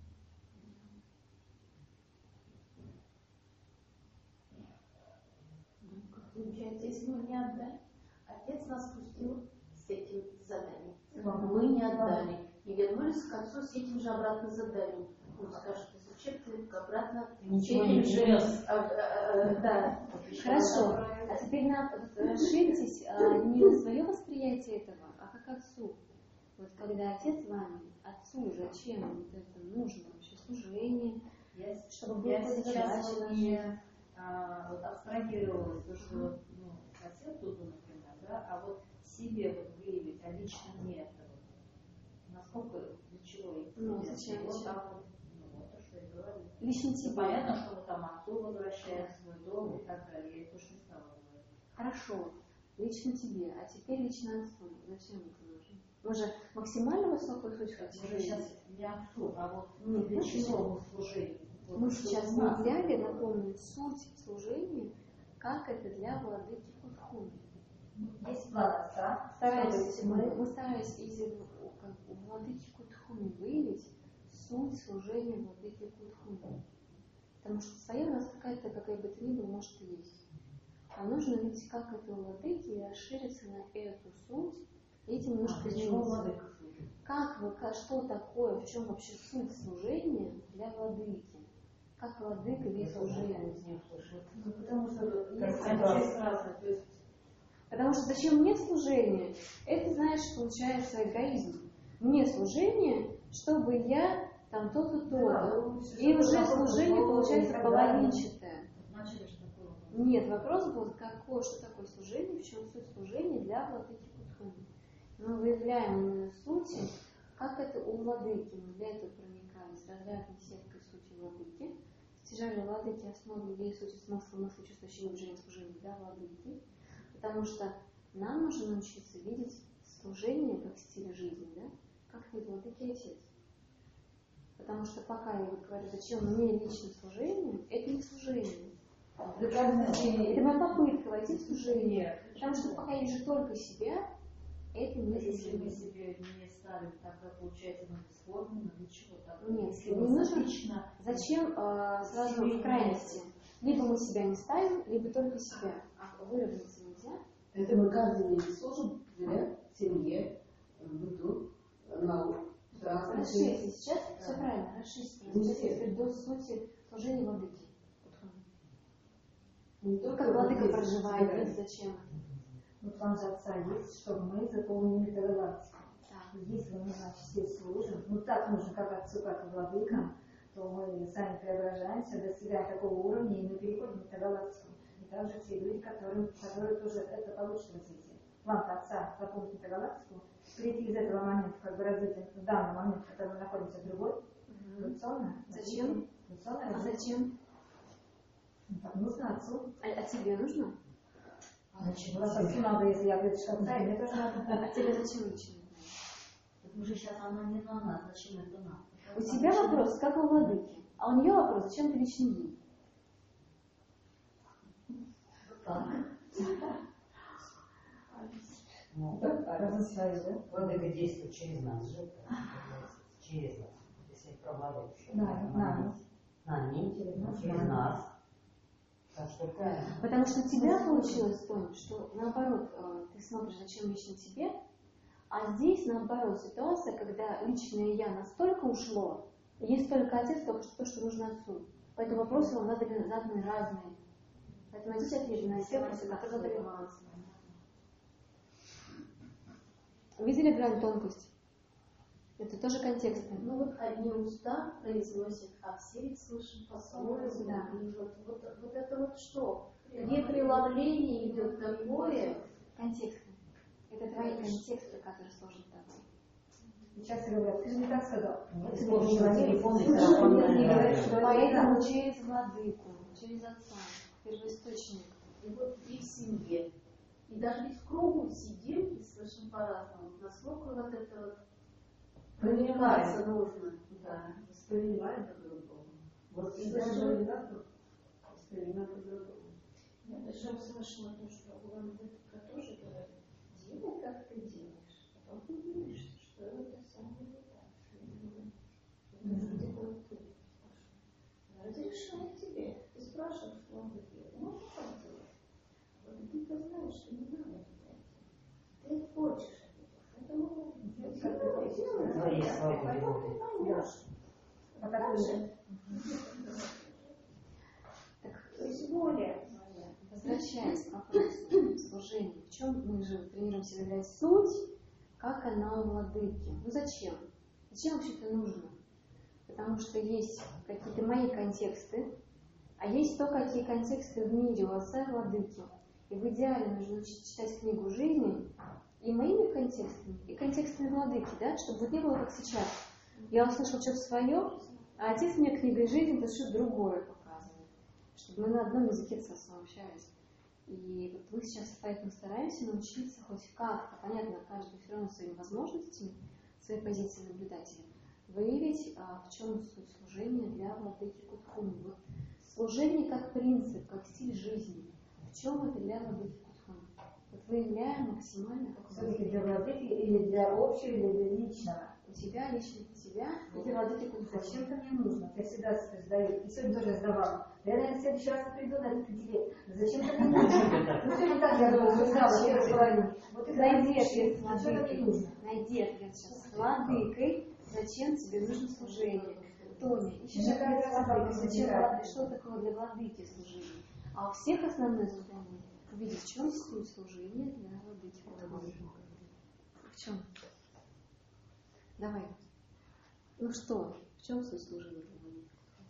[SPEAKER 4] Получается, если мы не отдали, Отец нас пустил с этим заданием. Мы не отдали. И вернулись к Отцу с этим же обратным заданием. Он скажет, зачем ты обратно
[SPEAKER 3] Ничего не принес.
[SPEAKER 4] Да.
[SPEAKER 1] Хорошо. А теперь расширьтесь не на свое восприятие этого, а как Отцу. Вот когда Отец вами, Отцу зачем вот это нужно вообще служение, чтобы
[SPEAKER 2] Я
[SPEAKER 1] было
[SPEAKER 2] сейчас
[SPEAKER 1] задача
[SPEAKER 2] не абстрагировалась, то, что хотел кто-то, например, да, а вот себе вот выявить, а лично мне это вот, насколько, для чего и
[SPEAKER 1] зачем?
[SPEAKER 2] Вот так вот, то, что я говорю.
[SPEAKER 1] лично тебе.
[SPEAKER 2] Понятно, что мы там отцу возвращаем свой дом и так далее, я это уж не стала говорить.
[SPEAKER 1] Хорошо, лично тебе, а теперь лично Отцу. Зачем это нужно? Мы же максимально высокую суть хотим.
[SPEAKER 2] Уже сейчас не отцу, а вот
[SPEAKER 1] Нет,
[SPEAKER 2] для чего служить?
[SPEAKER 1] Мы сейчас не взяли, напомню, суть служения, как это для владыки Кутхуми.
[SPEAKER 3] Есть план отца.
[SPEAKER 1] Мы старались у владыки Кутхуми выявить суть служения владыки Кутхуми. Потому что своя у нас какая-то, какая бы то ни была, может и есть. А нужно видеть, как это у владыки и расшириться на эту суть, и этим немножко измениться. Что такое, в чем вообще суть служения для владыки? Как владыка видит служение?
[SPEAKER 3] Потому что
[SPEAKER 1] есть Потому что зачем мне служение? Это, знаешь, получается эгоизм. Мне служение, чтобы я там то-то, то-то. И уже служение получается половинчатое. Нет, вопрос был, что такое служение, в чем суть служения для владыки Кутхуми. Мы выявляем именно суть, как это у владыки. Мы для этого проникались разрядной сеткой сути владыки. Стяжали владыки основу идеи, сути, смысла, мысли, чувства, ощущения, движения, служения для владыки. Потому что нам нужно научиться видеть служение как стиль жизни, да? Как видит владыки Отец. Потому что пока я говорю, зачем мне лично служение, это не служение. Это моя попытка войти в служение. Потому что пока я вижу только себя, это не служение.
[SPEAKER 2] Если мы себе не ставим, тогда получается мы бесформенно, ничего такого.
[SPEAKER 1] Нет,
[SPEAKER 2] если
[SPEAKER 1] не нужно. Зачем сразу в крайности? Либо мы себя не ставим, либо только себя. А выровняться нельзя.
[SPEAKER 7] Это мы каждый день служим для семье, быту, науку.
[SPEAKER 1] Расширьте сейчас, все правильно, расширьте. До сути служения владыки. Как владыка проживает, это зачем?
[SPEAKER 5] Ну, план же Отца есть, чтобы мы заполнили галактику. Если мы, значит, все служим, так нужно как Отцу, как и владыкам, то мы сами преображаемся, достигаем такого уровня, и мы переходим в галактику. И также все люди, которые тоже это получат развитие. План Отца заполнить галактику, прийти из этого момента, развития в данный момент, в котором мы находимся, в другой, эволюционно.
[SPEAKER 1] Зачем?
[SPEAKER 5] А зачем? Так нужно Отцу.
[SPEAKER 1] А тебе нужно?
[SPEAKER 5] Зачем? Отцу надо, если я говорю, что Отца, мне тоже надо.
[SPEAKER 1] А тебе зачем лично?
[SPEAKER 2] Уже сейчас она не на нас, зачем это надо?
[SPEAKER 1] У тебя вопрос, как у владыки, а у нее вопрос, зачем ты лично ей?
[SPEAKER 3] Так. Ну, владыка действует через нас же. Через нас. Если прообладающий. Нами, через нас. Так что правильно.
[SPEAKER 1] Потому что у тебя получилось, Тоня, что наоборот, ты смотришь, зачем лично тебе, а здесь наоборот ситуация, когда личное я настолько ушло, есть только отец, только то, что нужно отцу. Поэтому вопросы вам заданы разные. Поэтому здесь ответы на все вопросы, которые задали вам. Видели грань тонкость? Это тоже контекст.
[SPEAKER 4] Ну вот одни уста произносят, а все ведь слышат по-своему.
[SPEAKER 1] Да.
[SPEAKER 4] И вот это вот что? Где преломление идет такое?
[SPEAKER 1] Контекст. Это твои контексты, которые сложны тобой.
[SPEAKER 5] Сейчас говорят, ты же не так сказал.
[SPEAKER 3] Нет, не говорят, что
[SPEAKER 1] Поэтому через владыку, через отца, первоисточник.
[SPEAKER 4] И вот и в семье. И даже ведь в кругу сидим и слышим по-разному. Насколько вот это вот проникаться нужно. Да.
[SPEAKER 7] Воспринимаем по-другому. Вот и даже воспринимаем по-другому.
[SPEAKER 8] Я даже услышала то, что Владыка тоже говорит, делай, как ты делаешь. Потом ты видишь, что это самое не так. Это вот ты. Разрешай тебе. Ты спрашиваешь Владыки, можно так делать? Владыка знает, что не надо туда идти. Ты хочешь этого. Поэтому делай, потом ты поймешь. То есть воля.
[SPEAKER 1] Возвращаясь к вопросу служения, в чем мы же тренируемся выявлять суть, как она у владыки. Ну зачем? Зачем вообще это нужно? Потому что есть какие-то мои контексты, а есть то, какие контексты в мире у отца и владыки. И в идеале нужно читать книгу жизни и моими контекстами, и контекстами владыки, да, чтобы вот не было как сейчас. Я услышал что-то свое, а отец мне книгой жизни это что-то другое показывает. Чтобы мы на одном языке с отцом общались. И вот мы сейчас поэтому стараемся научиться хоть как-то, понятно, каждый все равно своими возможностями, своей позиции наблюдателя, выявить, в чем суть служения для владыки Кутхуни. Вот служение как принцип, как стиль жизни. В чем это для владыки Кутхуни? Вот выявляем максимально, как
[SPEAKER 5] Все-таки для владыки или для общего, или для личного?
[SPEAKER 1] у тебя, лично для тебя, и для владыки Кутхуни.
[SPEAKER 5] Зачем-то мне нужно. Я всегда задаю. И сегодня тоже задавала. Я, наверное, в следующий раз приду на этот дебет. Зачем-то мне нужно. Ну, сегодня так я думаю, знала, первый половину. Вот и
[SPEAKER 1] Найди ответ с
[SPEAKER 5] зачем мне
[SPEAKER 1] владыкой.
[SPEAKER 5] нужно.
[SPEAKER 1] Найди ответ сейчас с владыкой. Зачем тебе нужно служение? Тоня, ищешь
[SPEAKER 5] Мне
[SPEAKER 1] ответ с
[SPEAKER 5] кажется,
[SPEAKER 1] владыкой.
[SPEAKER 5] это
[SPEAKER 1] Зачем
[SPEAKER 5] выбирать.
[SPEAKER 1] владыка? Что такое для владыки служение? А у всех основное задание увидеть, в чем суть служения для владыки. В чем? Давай. Ну что, в чем суть служения для владыки?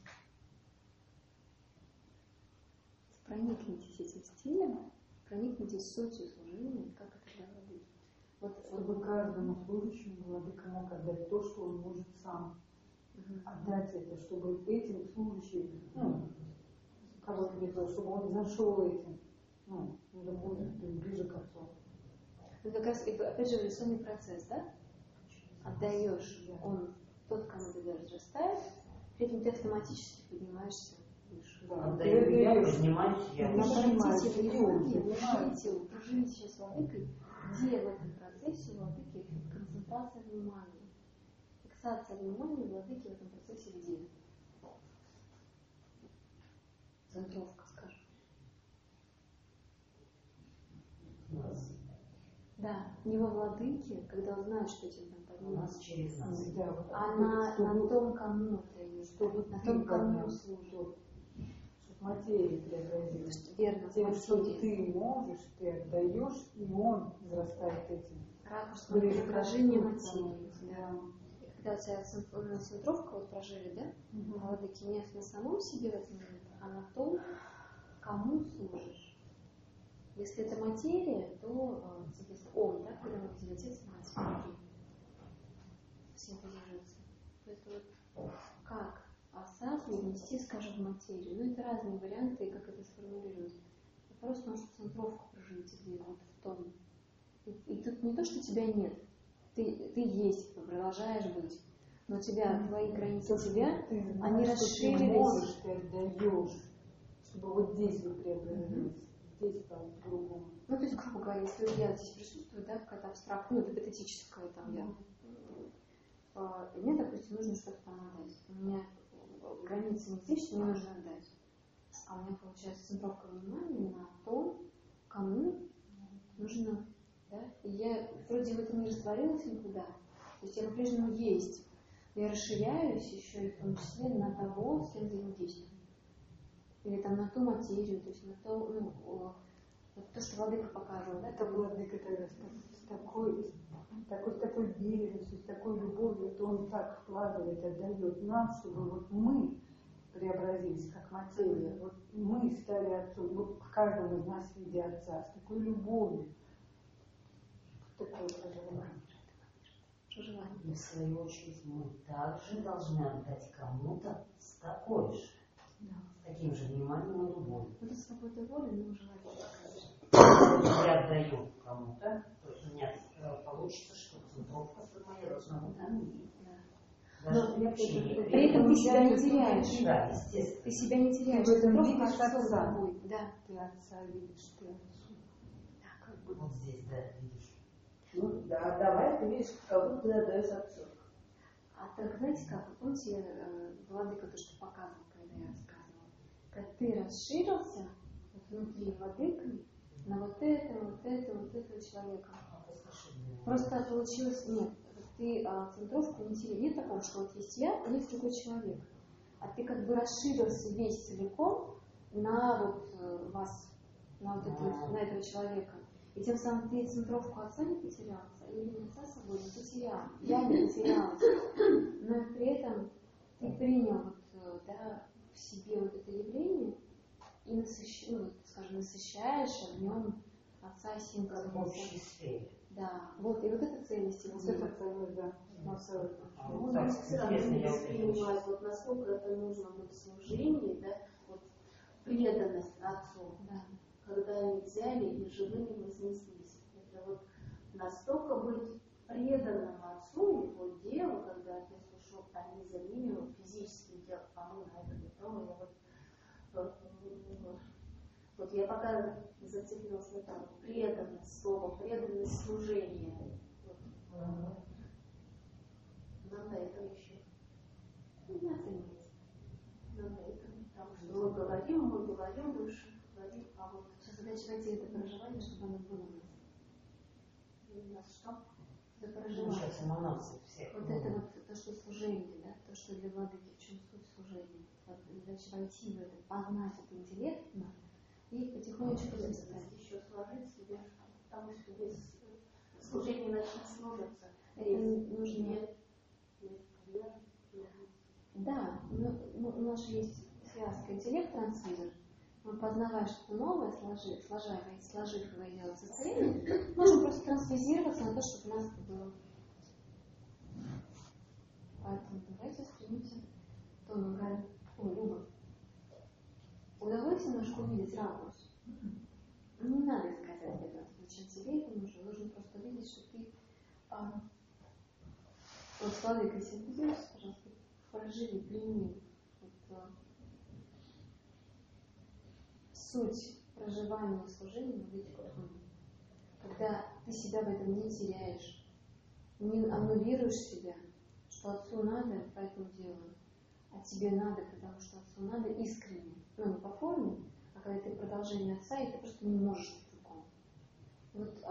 [SPEAKER 1] Проникнитесь этим стилем, проникнитесь сутью служения, как это для владыки. Вот,
[SPEAKER 6] Чтобы каждому служащему владыка мог отдать то, что он может сам. Отдать это, чтобы этим служащим, кого-то призвал, чтобы он зашел этим, уже будет ближе к отцу.
[SPEAKER 1] Ну, как раз, опять же, эволюционный процесс, да? Отдаешь, он, тот, кому ты даешь, растает, при этом ты автоматически поднимаешься выше.
[SPEAKER 6] Да,
[SPEAKER 3] Отдаю я, поднимаюсь я.
[SPEAKER 1] Но
[SPEAKER 6] поднимаешься,
[SPEAKER 1] обратите
[SPEAKER 6] и он
[SPEAKER 1] внимание,
[SPEAKER 6] поднимается.
[SPEAKER 1] вы проживите сейчас с владыкой, где в этом процессе у владыки концентрация внимания. Фиксация внимания владыки в этом процессе где? Центровка, скажем. Да, не во владыке, когда он знает, что этим там подниматься,
[SPEAKER 3] Через нас.
[SPEAKER 6] Да, вот
[SPEAKER 1] а
[SPEAKER 6] это,
[SPEAKER 1] на том, кому ты,
[SPEAKER 6] чтобы
[SPEAKER 1] на
[SPEAKER 6] ты
[SPEAKER 1] том, кому
[SPEAKER 6] поднялся,
[SPEAKER 1] служит.
[SPEAKER 6] чтобы материя преобразилась.
[SPEAKER 1] Верно,
[SPEAKER 6] Тем, что
[SPEAKER 1] материя.
[SPEAKER 6] ты можешь, ты отдаешь, и он возрастает этим.
[SPEAKER 1] Ракурс
[SPEAKER 6] Ближе к
[SPEAKER 1] преображения
[SPEAKER 6] отцу
[SPEAKER 1] материи. Да. И когда у тебя центровка вот прожили, да? Владыки не на самом себе в этот момент, а на том, кому служишь. Если это материя, то, соответственно, он, да, когда мы видели отец, мать, синтезируется. То есть вот как аса перенести, скажем, в материю. Ну, это разные варианты, как это сформулировать. Просто нужно центровку прожить где вот в том. И тут не то, что тебя нет. Ты есть, продолжаешь быть. Но у тебя, твои границы тебя, они расширились.
[SPEAKER 6] Ты можешь, ты отдаешь, чтобы вот здесь вы преобразились. здесь там по-другому.
[SPEAKER 1] Ну, то есть, грубо говоря, если я здесь присутствую, да, какая-то абстрактная, ну, гипотетическая там я. И мне, допустим, нужно что-то там отдать. У меня границы не здесь, что мне нужно отдать. А у меня получается центровка внимания на то, кому нужно, да. И я вроде в этом не растворилась никуда. То есть я по-прежнему есть. Я расширяюсь еще и в том числе на того, с кем взаимодействую. Или там на ту материю, то есть на то, ну, то, что владыка показывал, да?
[SPEAKER 6] Это владыка тогда с такой бережностью, с такой любовью, то он так вкладывает, отдает нам, чтобы вот мы преобразились как материя. Вот мы стали отцом, вот в каждом из нас в виде отца, с такой любовью. Такое проживание.
[SPEAKER 3] И в свою очередь мы также должны отдать кому-то с такой же, с таким же вниманием и любовью.
[SPEAKER 1] Это свобода воли, но желание.
[SPEAKER 3] Я отдаю кому-то, то у меня получится, что центровка моя должна быть на мне. Даже при общении.
[SPEAKER 1] При этом ты себя не теряешь.
[SPEAKER 3] Да, естественно.
[SPEAKER 1] Ты себя не теряешь.
[SPEAKER 6] Ты в этом
[SPEAKER 1] Центровка
[SPEAKER 6] видишь
[SPEAKER 1] отцом
[SPEAKER 6] отца.
[SPEAKER 1] тобой. Да.
[SPEAKER 6] Ты отца видишь, ты отцу.
[SPEAKER 1] Да, как бы.
[SPEAKER 3] Вот здесь, да, видишь.
[SPEAKER 7] Ну да, давай ты видишь, как будто ты отдаешь отцу.
[SPEAKER 1] А так, знаете как, вы помните, владыка то, что показывал, когда я рассказывала, когда ты расширился вот внутри владыкой на вот этого человека. Просто получилось, нет, ты центровку не теряешь. Нет такого, что вот есть я, а есть другой человек. А ты как бы расширился весь целиком на вот вас, на вот на этого человека. И тем самым ты центровку отца не потерял, или отца с собой не потерял. Я не потерялась. Но при этом ты принял вот, да, в себе вот это явление и насыщаешь огнем отца и сына.
[SPEAKER 3] Как в общей сфере.
[SPEAKER 1] Да, вот, и вот эта цельность.
[SPEAKER 6] Вот это цельность, да.
[SPEAKER 3] Так, интересно, я
[SPEAKER 4] воспринимать, вот насколько это нужно вот служение, да, вот преданность отцу,
[SPEAKER 1] Да.
[SPEAKER 4] когда они взяли и живыми вознеслись. Это вот настолько быть преданным отцу, его делу, когда отец ушел, они за ними вот, физическим делом, а мы на это готовы. Вот я пока зацепилась на там преданность, слово преданность служения. Вот. Надо это еще. Надо это. Потому что мы говорим выше, говорим, а вот
[SPEAKER 1] Сейчас задача найти это проживание, чтобы оно было
[SPEAKER 4] у нас что?
[SPEAKER 1] это проживание.
[SPEAKER 3] Сейчас эманации всех.
[SPEAKER 1] Вот это вот то, что служение, да, то, что для владыки, в чем суть служения. Вот задача войти в это, познать это интеллектно и потихонечку заставить.
[SPEAKER 4] Еще сложить себя, потому что без служения начнет сложиться.
[SPEAKER 1] Это нужно. Да, у нас же есть связка интеллект-трансмиттер. Мы, познавая что-то новое, сложив его и делать состояние, можем просто трансфизироваться на то, чтобы у нас это было. Поэтому давайте стремимся к тону Люба. Удалось немножко увидеть ракурс. Не надо искать ответа, зачем тебе это нужно. Нужно просто видеть, что ты вот с владыкой симпозируешь, пожалуйста, проживи, прими вот, суть проживания и служения владыки Кодхуни. Когда ты себя в этом не теряешь, не аннулируешь себя, что отцу надо, поэтому делаю, а тебе надо, потому что отцу надо искренне, ну не по форме, а когда ты продолжение отца, и ты просто не можешь по-другому. Вот,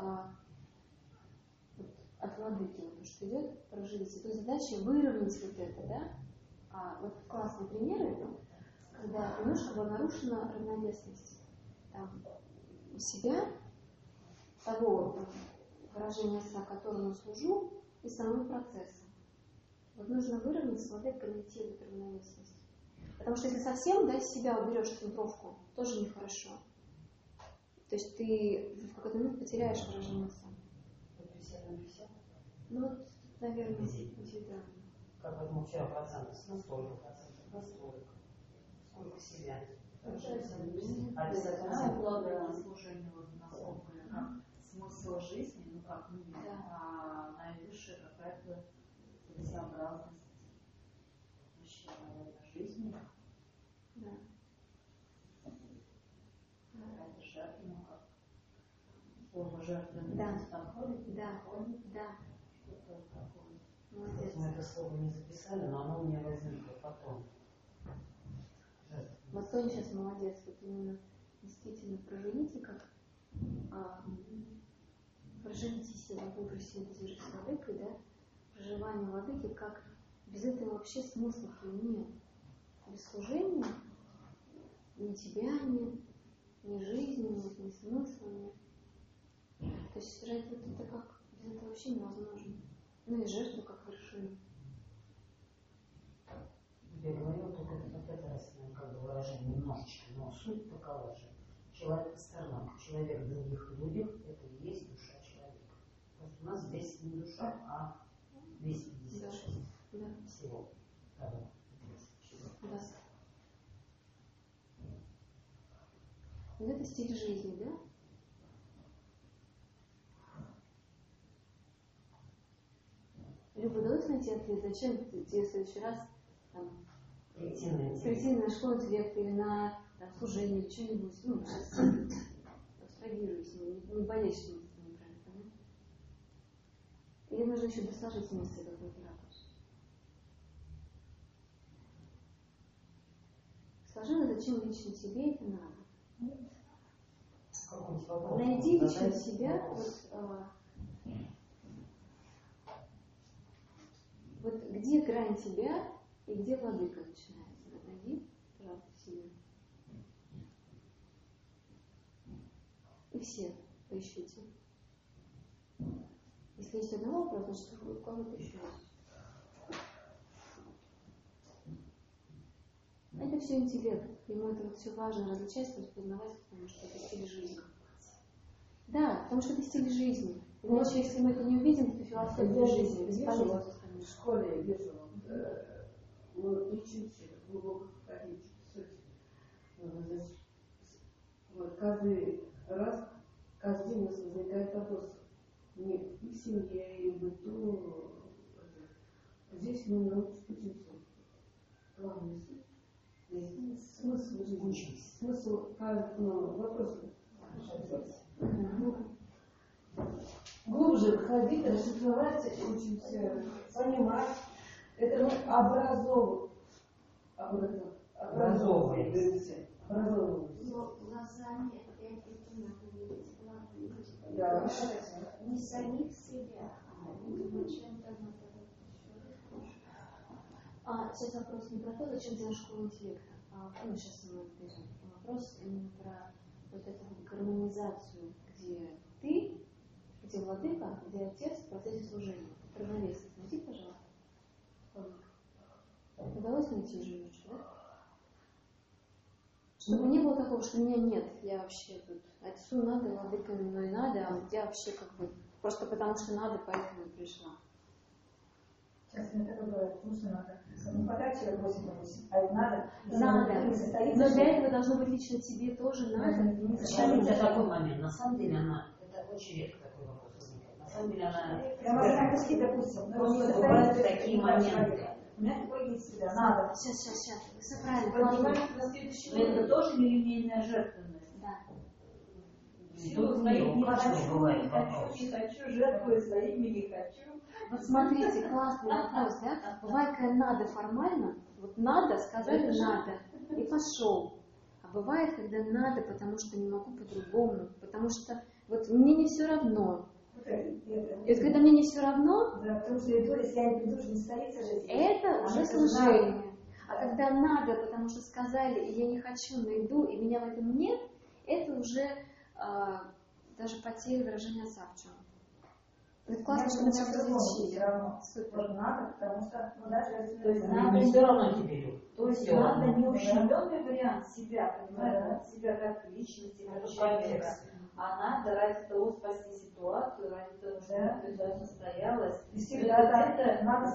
[SPEAKER 1] от владыки, вот то, что идет, прожить. То задача выровнять вот это, да? Вот классные примеры, когда немножко была нарушена равновесность там, себя, того выражения отца, которому служу, и самого процесса. Вот нужно выровнять с владыкой, найти эту равновесность. Потому что если совсем, да, себя уберешь в центровку, тоже нехорошо. То есть ты в какой-то момент потеряешь выражение отца. Ну вот, наверное, индивидуально.
[SPEAKER 3] Как вот мы вчера процентов, на столько процентов, на столько. Сколько себя.
[SPEAKER 2] Обязательно укладывать служение вот насколько как смысл жизни, ну как мир, а наивысшая какая-то целесообразность вообще, наверное, жизни.
[SPEAKER 1] Да.
[SPEAKER 2] Какая-то жертва.
[SPEAKER 3] Форма жертвы.
[SPEAKER 1] Да.
[SPEAKER 3] Подходит?
[SPEAKER 1] Да. Да.
[SPEAKER 3] Что-то такое.
[SPEAKER 1] Молодец.
[SPEAKER 3] Мы это слово не записали, но оно у меня возникло потом.
[SPEAKER 1] Вот Тоня сейчас молодец. Вот именно действительно проживите, как проживите себя в образе с владыкой, да? Проживание владыки, как без этого вообще смысла-то нет. Без служения ни тебя нет, ни жизни нет, ни смысла нет. То есть это как без этого вообще невозможно. Ну и жертва как вершина.
[SPEAKER 3] Я говорила только вот это раз, как бы выражение немножечко, но суть такова же. Человек сторонок, человек в других людях, это и есть душа человека. Просто у нас здесь не душа, а 256
[SPEAKER 1] Да.
[SPEAKER 3] всего того.
[SPEAKER 1] Да. Вот это стиль жизни, да? Люба, удалось найти ответ, зачем тебе в следующий раз прийти на школу интеллекта или на служение, или что-нибудь, ну, абстрагируйся, не боясь, что это неправильно, понятно? Или нужно еще досложить мысли, как некий ракурс? Сложила, зачем лично тебе это надо? Найди лично себя, вот где грань тебя и где владыка начинается. Найди, пожалуйста, себе. И все поищите. Если есть одного вопроса, значит, у кого-то еще есть. Это все интеллект. Ему это вот все важно различать, распознавать, потому что это стиль жизни. Да, потому что это стиль жизни. Иначе, если мы это не увидим, то философия жизни бесполезна.
[SPEAKER 7] В школе вижу, мы учимся глубоко входить в суть. Значит, вот каждый раз, каждый день у нас возникает вопрос. Не в семье, и в быту. Здесь мы учимся. Главная суть. Смысл жизни. Смысл каждого вопроса. Глубже входить, расшифровать, учимся понимать. Это мы образовываемся.
[SPEAKER 8] Но глазами это не надо видеть, главное.
[SPEAKER 7] Да.
[SPEAKER 8] Не самих себя, а видимо чем-то надо.
[SPEAKER 1] Сейчас вопрос не про то, зачем делать школу интеллекта. Ну, сейчас мы ответим. Вопрос именно про вот эту вот гармонизацию, где ты, где владыка, где отец в процессе служения. Равновесие. Найди, пожалуйста. Удалось найти уже немножко, да? Чтобы не было такого, что меня нет, я вообще тут отцу надо, владыка мной надо, а я вообще как бы просто потому что надо, поэтому пришла.
[SPEAKER 5] Сейчас мне такое бывает, вкусно надо. Не хватает человека 8/8, а это надо.
[SPEAKER 1] Надо. Но для этого должно быть лично тебе тоже надо.
[SPEAKER 3] Скажите такой момент. На самом деле это очень редко такой вопрос возникает. На самом деле она...
[SPEAKER 5] Я могу допустить, допустим, но не
[SPEAKER 3] бывают такие моменты.
[SPEAKER 5] У меня такое есть всегда. Надо.
[SPEAKER 1] Сейчас. Все правильно.
[SPEAKER 2] Понимаете, на следующий момент это тоже нелинейная жертвенность.
[SPEAKER 1] Да.
[SPEAKER 3] У каждого бывает вопрос.
[SPEAKER 2] Не хочу, жертвую своими не хочу.
[SPEAKER 1] Вот смотрите, классный вопрос, да? Бывает, когда надо формально, вот надо, сказали надо, и пошел. А бывает, когда надо, потому что не могу по-другому, потому что вот мне не все равно. И вот когда мне не все равно,
[SPEAKER 5] да, потому что если я не приду, уже не состоится жизнь.
[SPEAKER 1] Это уже служение. А когда надо, потому что сказали, и я не хочу, но иду, и меня в этом нет, это уже даже потеря выражения савча. Это классно, что мы сейчас различили.
[SPEAKER 5] Супер. Надо, потому что даже
[SPEAKER 2] То есть
[SPEAKER 3] Надо не все равно тебе идут.
[SPEAKER 2] То есть надо не ущемленный вариант себя, понимаете, себя как личности, как человека, а надо ради того спасти ситуацию, ради того, чтобы это состоялось.
[SPEAKER 5] И всегда это надо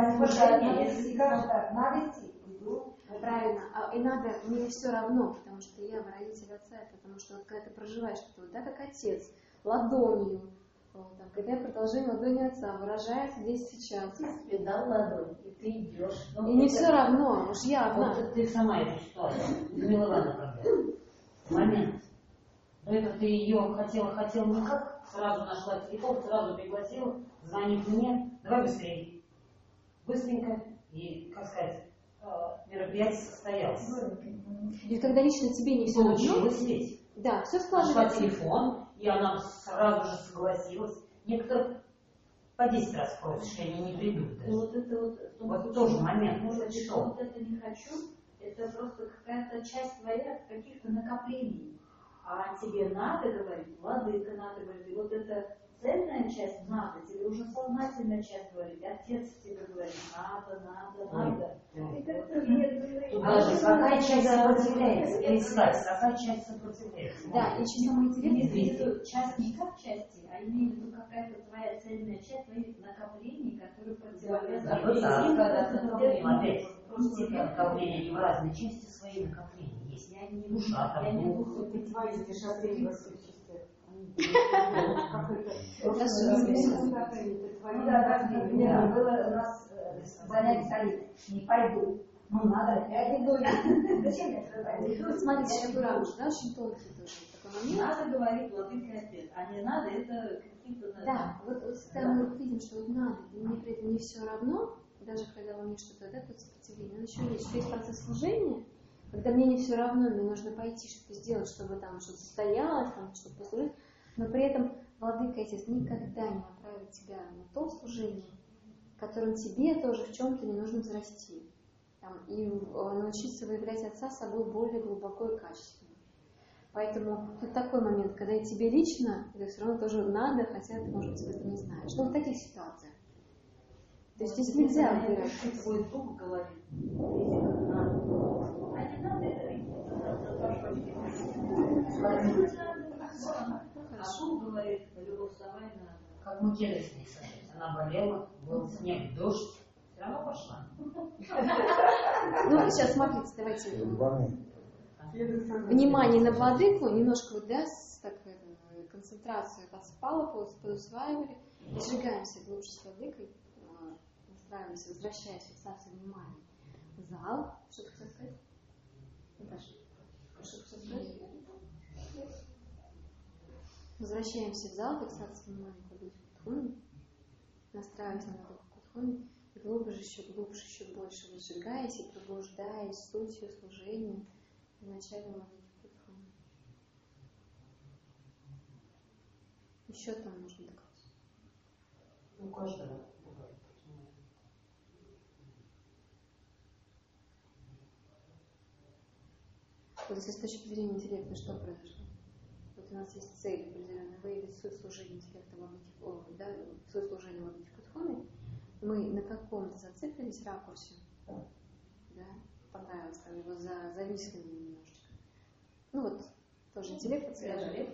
[SPEAKER 5] надо идти.
[SPEAKER 1] Правильно. И надо, мне все равно, потому что я родитель отца, потому что вот, когда ты проживаешь это, вот, да, как отец, ладонью, там, когда я продолжение ладони отца выражается здесь сейчас.
[SPEAKER 2] Тебе дал ладонь, и ты идешь.
[SPEAKER 1] И не все равно, уж я одна.
[SPEAKER 3] Вот ты сама эту ситуацию, Людмила Ивановна, момент. то это ты ее хотела никак, сразу нашла телефон, сразу пригласила, звонит мне, давай быстрее. Быстренько, и, как сказать, мероприятие состоялось.
[SPEAKER 1] И когда лично тебе не все равно,
[SPEAKER 3] Получилось ведь.
[SPEAKER 1] да, все
[SPEAKER 3] Нашла
[SPEAKER 1] складывается.
[SPEAKER 3] телефон, и она сразу же согласилась. Некоторые по 10 раз просишь, и они не придут даже.
[SPEAKER 2] Ну, вот это вот,
[SPEAKER 3] Вот тоже момент.
[SPEAKER 2] может быть,
[SPEAKER 3] Что?
[SPEAKER 2] вот это не хочу, это просто какая-то часть твоя каких-то накоплений. А тебе надо говорить, владыка надо говорить. И вот эта цельная часть надо, тебе уже сознательная часть говорит. Отец тебе говорит, надо.
[SPEAKER 8] И как-то вредно.
[SPEAKER 3] Тут даже какая часть сопротивляется, перескать, какая часть сопротивляется.
[SPEAKER 1] Да, и еще самое интересное,
[SPEAKER 2] Имею в виду часть не как части, а имею в виду какая-то твоя цельная часть твоих накоплений, которые противовесят.
[SPEAKER 3] Вот так, когда ты накопление, опять, тебе накопления не в разные части свои накопления есть.
[SPEAKER 2] Я не
[SPEAKER 3] Душа там,
[SPEAKER 6] Ты твои стишатели во всех частях. Как это?
[SPEAKER 5] Ну да, например, было у нас занятие стоит, не пойду. Ну надо, я не иду. Зачем я туда пойду?
[SPEAKER 1] вот смотрите, еще Гурамыш, да, очень тонкий тоже такой момент.
[SPEAKER 2] Надо говорить владыка отец, а не надо это какие-то...
[SPEAKER 1] Да, вот когда мы видим, что вот надо, и мне при этом не все равно, даже когда во мне что-то, да, тут сопротивление, но еще есть процесс служения, когда мне не все равно, мне нужно пойти что-то сделать, чтобы там что-то состоялось, там, чтобы послужить, но при этом владыка отец никогда не направит тебя на то служение, которым тебе тоже в чем-то не нужно взрасти. Там, и научиться выявлять отца собой более глубоко и качественно. Поэтому тут такой момент, когда и тебе лично это все равно тоже надо, хотя ты, может быть, это не знаешь. Ну, в таких ситуациях. То есть здесь нельзя выбирать.
[SPEAKER 2] Твой друг говорит, если как надо. А не надо это. А друг говорит, любовь сама и надо.
[SPEAKER 3] как мы телесные сами. Она болела, был снег, дождь, все равно пошла.
[SPEAKER 1] Ну, сейчас смотрите, давайте. Внимание на владыку, немножко вот, да, концентрацию подспала, подусваивали, и сжигаемся глубже с владыкой, настраиваемся, возвращаясь, фиксация внимания. Зал, что ты хотел сказать? Наташа, что ты хотел сказать? Возвращаемся в зал, фиксация внимания, кудхуни, настраиваемся на кудхуни, и глубже, еще больше выжигаясь и пробуждаясь сутью служения. Вначале молитвы Кудхуни. Еще там нужно доказать.
[SPEAKER 3] У каждого бывает.
[SPEAKER 1] Вот если с точки зрения интеллекта что произошло? Вот у нас есть цель определенная, выявить суть служения интеллекта да, суть служения молитвы Кудхуни. Мы на каком-то зациклились ракурсе, да, понравилось, там его зависли немножечко. Ну вот, тоже интеллект отслеживает.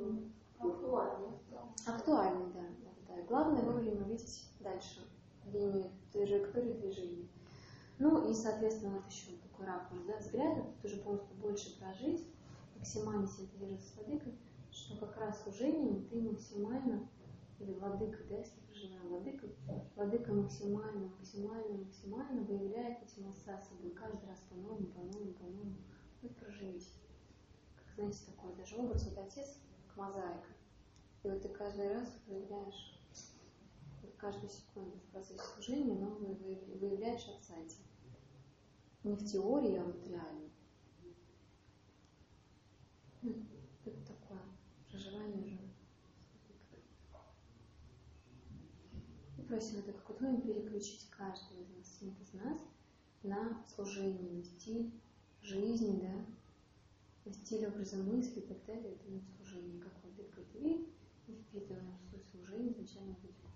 [SPEAKER 1] Актуальный, да. Главное вовремя увидеть дальше линию траектории движения. Ну и, соответственно, вот еще такой ракурс, да, взгляда, тут уже полностью больше прожить, максимально синтезироваться с владыкой, что как раз служением ты максимально, или владыка, да, если проживаем владыка максимально выявляет эти ассоциации каждый раз по-новому. Вы проживите. Как, знаете, такой даже образ, вот отец, как мозаика. И вот ты каждый раз выявляешь, вот каждую секунду в процессе служения новое выявляешь отца. Не в теории, а вот реально. Это такое проживание уже. И просим это Кудхуни переключить каждого из нас на служение, на стиль жизни, да, на стиль образа мысли и так далее. Это не служение, как владыка и впитываем суть служения изначально в Кудхуни.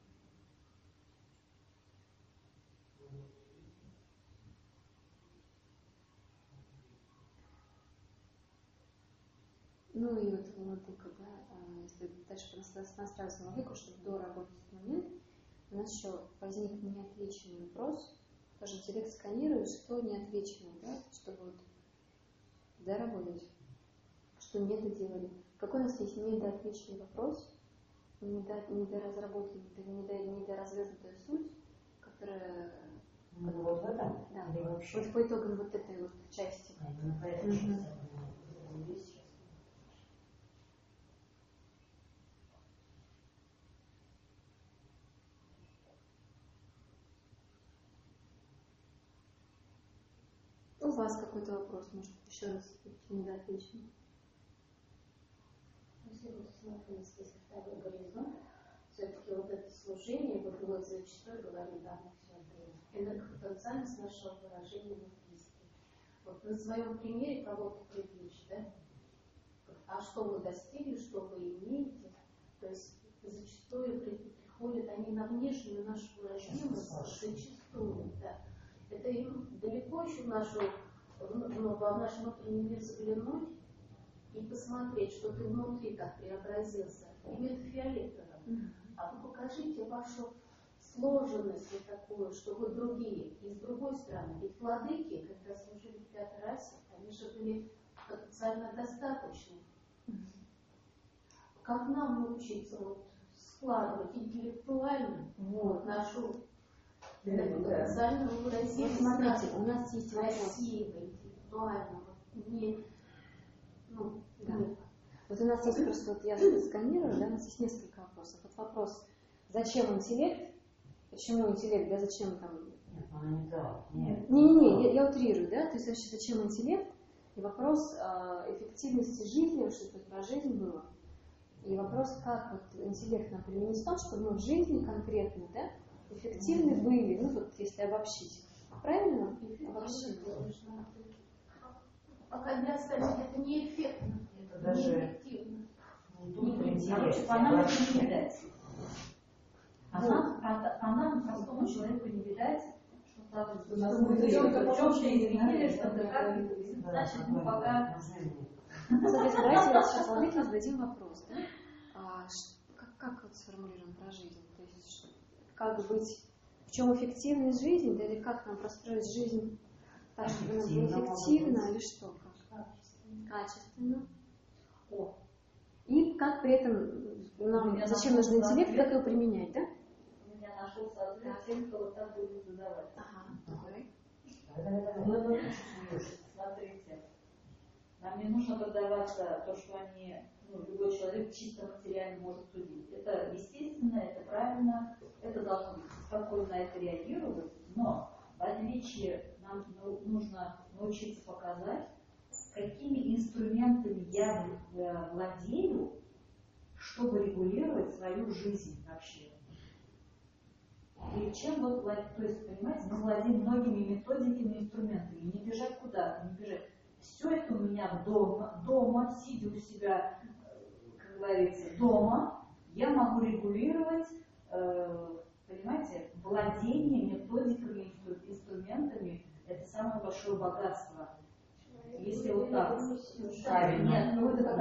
[SPEAKER 1] Ну и вот владыка, да, если дальше настраиваться на владыку, чтобы доработать этот момент, у нас еще возник неотвеченный вопрос, тоже интеллект сканирует, что неотвечено, да, чтобы вот доработать, что не доделали. Какой у нас есть недоотвеченный вопрос, недоразработанная, недоразвернутая суть, которая...
[SPEAKER 3] Ну вот в этом?
[SPEAKER 1] Да,
[SPEAKER 3] или вообще?
[SPEAKER 1] вот по итогам вот этой вот части. вас какой-то вопрос? Может, еще раз не отвечу.
[SPEAKER 4] Если вот смотрим здесь второй горизонт, все-таки вот это служение, вот мы зачастую говорим, да, мы все время, энергопотенциальность нашего выражения в близких. Вот на своем примере кого-то привлечь, да? А что вы достигли, что вы имеете? То есть зачастую приходят они на внешнюю нашу враждебность, зачастую, да. Это им далеко еще в наш внутренний мир заглянуть и посмотреть, что ты внутри как преобразился. Им это фиолетово. А вы покажите вашу сложенность вот такую, что вы другие. И с другой стороны, ведь владыки, когда служили в 5-й расе, они же были потенциально достаточны. Как нам научиться вот складывать интеллектуально нашу потенциальную выразительность?
[SPEAKER 1] Вот смотрите, у нас есть
[SPEAKER 4] красиво, интеллектуально, не,
[SPEAKER 1] да. Вот у нас есть просто, вот я сканирую, да, у нас есть несколько вопросов. Вот вопрос, зачем интеллект? Почему интеллект, да, зачем там...
[SPEAKER 3] Нет.
[SPEAKER 1] Не, я утрирую, да, то есть вообще зачем интеллект? И вопрос эффективности жизни, что это про жизнь было. И вопрос, как вот интеллект нам применить в том, чтобы мы в жизни конкретно, да, эффективны были, ну вот если обобщить. Правильно? Обобщить.
[SPEAKER 4] Пока для остальных это неэффектно,
[SPEAKER 3] это даже
[SPEAKER 4] неэффективно.
[SPEAKER 2] Короче, по нам это не видать. По нам, простому человеку, не видать, что там в чем-то изменили, что-то как, значит, мы пока...
[SPEAKER 1] Давайте сейчас логично зададим вопрос, да? Как вот сформулируем про жизнь? То есть, как быть, в чем эффективность жизни, да, или как нам простроить жизнь так, чтобы она была эффективна, или что? Качественно. И как при этом нам, зачем нужен интеллект, как его применять, да?
[SPEAKER 2] У меня нашелся ответ, тем, кто вот так будет задавать. Смотрите, нам не нужно поддаваться то, что они, любой человек чисто материально может судить. Это естественно, это правильно, это должно быть спокойно на это реагировать, но в отличие нам нужно научиться показать, какими инструментами я владею, чтобы регулировать свою жизнь вообще. И чем вот, то есть, понимаете, мы владеем многими методиками, инструментами, не бежать куда-то, не бежать. Все это у меня дома, сидя у себя, как говорится, дома, я могу регулировать, понимаете, владение методиками, инструментами, это самое большое богатство. Если вот так. Нет,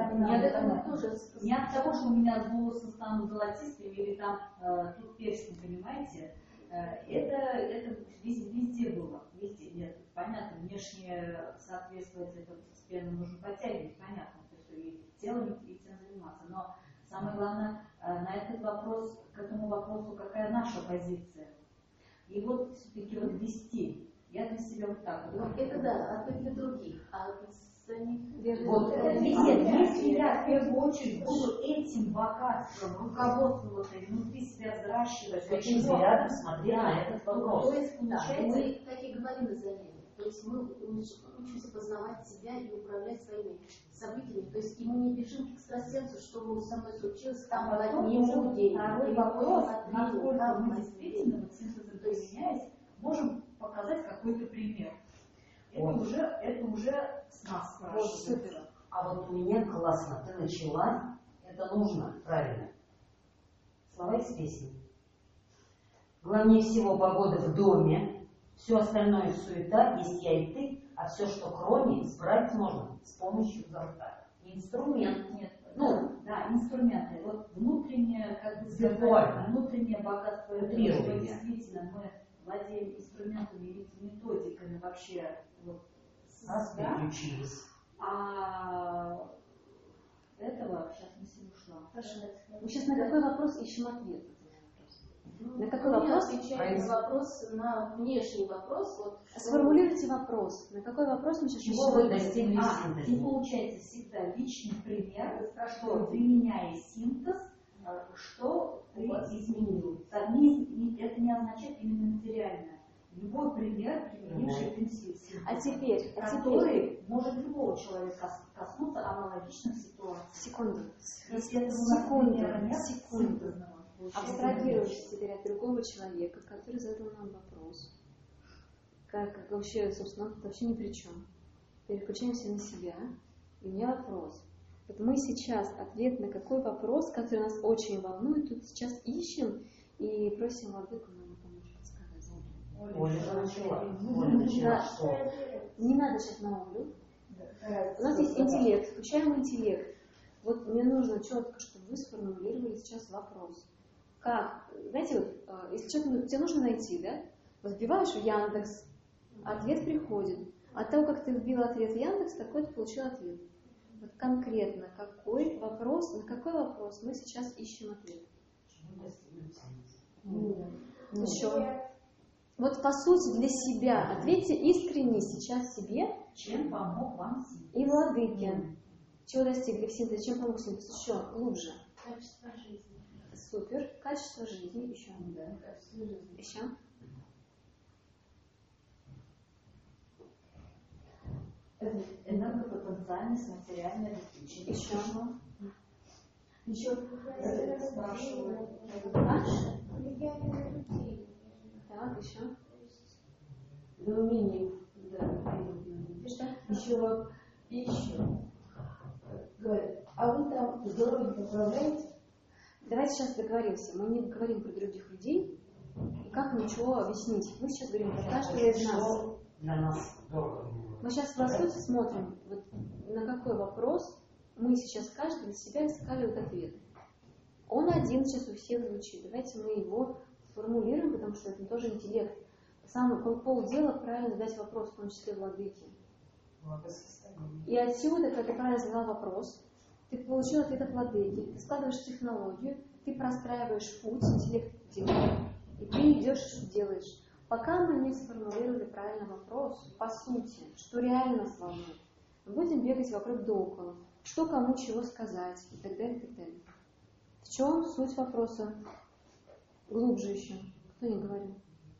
[SPEAKER 2] не от того, что у меня волосы станут золотистыми или там тут перстень, понимаете, это везде было. Везде, нет, понятно, внешне соответствовать это постепенно нужно подтягивать, понятно, то есть и телом, и тем заниматься. Но самое главное, на этот вопрос, к этому вопросу, какая наша позиция. И вот все-таки вот вести. Я для себя вот так вот.
[SPEAKER 4] Это да, а для других. А за них...
[SPEAKER 2] Вот, если я в первую очередь буду этим богатством, руководством внутри себя взращивать,
[SPEAKER 3] каким взглядом смотреть на этот вопрос.
[SPEAKER 4] То есть, получается, мы так и говорим за ними. То есть мы учимся познавать себя и управлять своими событиями. То есть и мы не бежим к экстрасенсу, что со мной случилось, там одни люди.
[SPEAKER 2] Второй вопрос, насколько мы действительно, вот синтезом применяясь, можем показать какой-то пример. Это уже с нас спрашивается.
[SPEAKER 3] А вот у меня классно, ты начала, это нужно, правильно. Слова из песни. Главнее всего погода в доме, все остальное суета, есть я и ты, а все, что кроме, исправить можно с помощью золота. Инструмент.
[SPEAKER 2] Нет, да, инструменты. Вот внутреннее, как бы сказать, внутреннее богатство, что действительно мы владеем инструментами или методиками вообще вот,
[SPEAKER 3] переключились.
[SPEAKER 1] А
[SPEAKER 2] этого сейчас мысль ушла.
[SPEAKER 1] Мы сейчас на какой вопрос ищем ответ? На какой
[SPEAKER 4] вопрос? Отвечаем на вопрос, на внешний вопрос. Вот,
[SPEAKER 1] сформулируйте вопрос. На какой вопрос мы сейчас
[SPEAKER 3] чего вы достигли синтеза?
[SPEAKER 2] И получается всегда личный пример, что применяя синтез, что ты изменил. Это не означает именно материальное.
[SPEAKER 3] Любой пример, применивший принцип,
[SPEAKER 1] который
[SPEAKER 3] может любого человека коснуться аналогичных ситуаций.
[SPEAKER 1] Секунду. Абстрагируешься теперь от другого человека, который задал нам вопрос. Как вообще, собственно, он вообще ни при чем. Переключаемся на себя. И у меня вопрос. Вот мы сейчас ответ на какой вопрос, который нас очень волнует, тут сейчас ищем и просим Владыку нам помочь подсказать. Не надо сейчас на Олю. У нас есть интеллект, включаем интеллект. Вот мне нужно четко, чтобы вы сформулировали сейчас вопрос. Как? Знаете, вот, если что-то тебе нужно найти, да? Вот вбиваешь в Яндекс, ответ приходит. От того, как ты вбил ответ в Яндекс, такой ты получил ответ. Вот конкретно какой вопрос, на какой вопрос мы сейчас ищем ответ? Еще. Вот по сути для себя. Ответьте искренне сейчас себе.
[SPEAKER 3] Чем помог вам
[SPEAKER 1] и Владыке. Чего достигли в синтезе? Чем помог синтез? Еще глубже.
[SPEAKER 8] Качество жизни.
[SPEAKER 1] Супер. Качество жизни. Еще.
[SPEAKER 7] Да, качество жизни.
[SPEAKER 1] Еще.
[SPEAKER 3] Энергопотенциальность, материальное обеспечение.
[SPEAKER 1] Еще.
[SPEAKER 8] Еще
[SPEAKER 1] спрашиваю. Так, еще.
[SPEAKER 7] Умение. Да.
[SPEAKER 1] Что?
[SPEAKER 7] Еще вот, и еще. Говорят, а вы там здоровье поправляете?
[SPEAKER 1] Давайте сейчас договоримся. Мы не говорим про других людей. И как ничего объяснить. Мы сейчас говорим про каждого из нас.
[SPEAKER 3] Для нас дорого.
[SPEAKER 1] Мы сейчас в сути смотрим, вот, на какой вопрос мы сейчас каждый для себя искали вот ответ. Он один сейчас у всех звучит. Давайте мы его сформулируем, потому что это тоже интеллект. Самое полдела правильно задать вопрос, в том числе Владыке. И отсюда, когда ты правильно задал вопрос, ты получил ответ от Владыки, ты складываешь технологию, ты простраиваешь путь, интеллект делает, и ты идешь и делаешь. Пока мы не сформулировали правильный вопрос, по сути, что реально нас волнует, мы будем бегать вокруг да около, что кому чего сказать и так далее, и так далее. В чем суть вопроса? Глубже еще. Кто не говорил?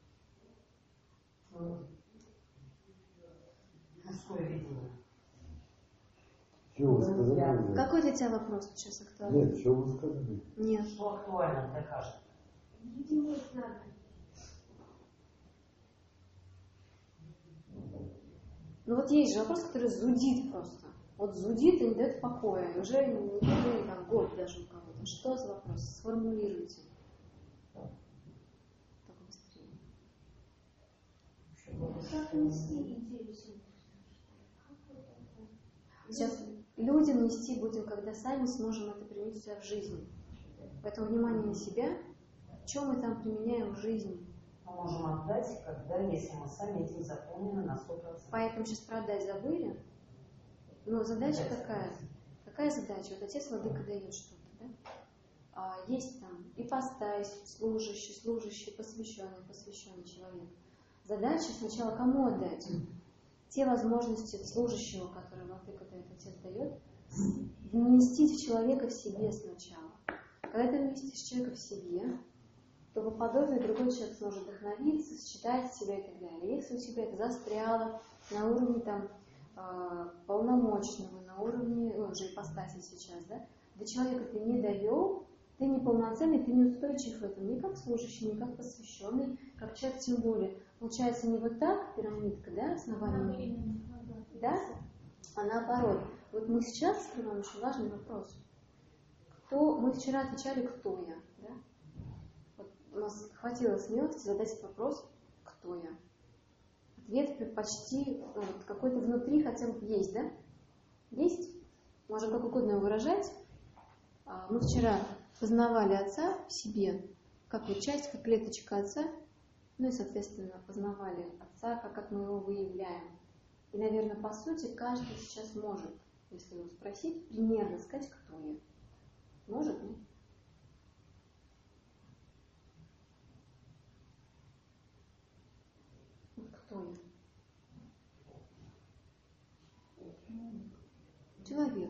[SPEAKER 3] Мужское видение.
[SPEAKER 9] Что вы сказали?
[SPEAKER 1] Какой для тебя вопрос сейчас актуальный?
[SPEAKER 9] Нет, что вы сказали?
[SPEAKER 1] Нет.
[SPEAKER 3] Что актуально для каждого?
[SPEAKER 8] единить надо.
[SPEAKER 1] Ну вот есть же вопрос, который зудит просто. Вот зудит и не дает покоя. И уже не там год даже у кого-то. Что за вопрос? Сформулируйте. Только быстрее.
[SPEAKER 8] Как нести идею синтеза?
[SPEAKER 1] Сейчас людям нести будем, когда сами сможем это применить у себя в жизни. Поэтому внимание на себя. Что мы там применяем в жизни?
[SPEAKER 3] Мы можем отдать, когда, если мы сами этим заполнены на 100%.
[SPEAKER 1] Поэтому сейчас продать забыли. Но задача какая? Какая задача? Вот Отец Владыка дает что-то, да? Есть там ипостась, служащий, посвященный человек. Задача сначала кому отдать? Те возможности служащего, которые Владыка дает, Отец дает, вместить в человека в себе сначала. Когда ты вместишь человека в себе, то по подобию другой человек сможет вдохновиться, считать себя и так далее. Если у тебя это застряло на уровне там, полномочного, на уровне, уже ипостаси сейчас, да, до человека ты не довел, ты неполноценный, ты неустойчив в этом, ни как служащий, ни как посвященный, как человек тем более. Получается не вот так пирамидка, да, основание, да, а наоборот. Вот мы сейчас открываем очень важный вопрос. Мы вчера отвечали, кто я, да? Вот у нас хватило смелости задать этот вопрос, кто я. Ответ почти какой-то внутри хотя бы есть, да? Есть? Можем как угодно его выражать. Мы вчера познавали Отца в себе, как вот часть, как клеточка Отца, ну и, соответственно, познавали Отца, как мы его выявляем. И, наверное, по сути, каждый сейчас может, если его спросить, примерно сказать, кто я. Может, нет? Кто я? Человек.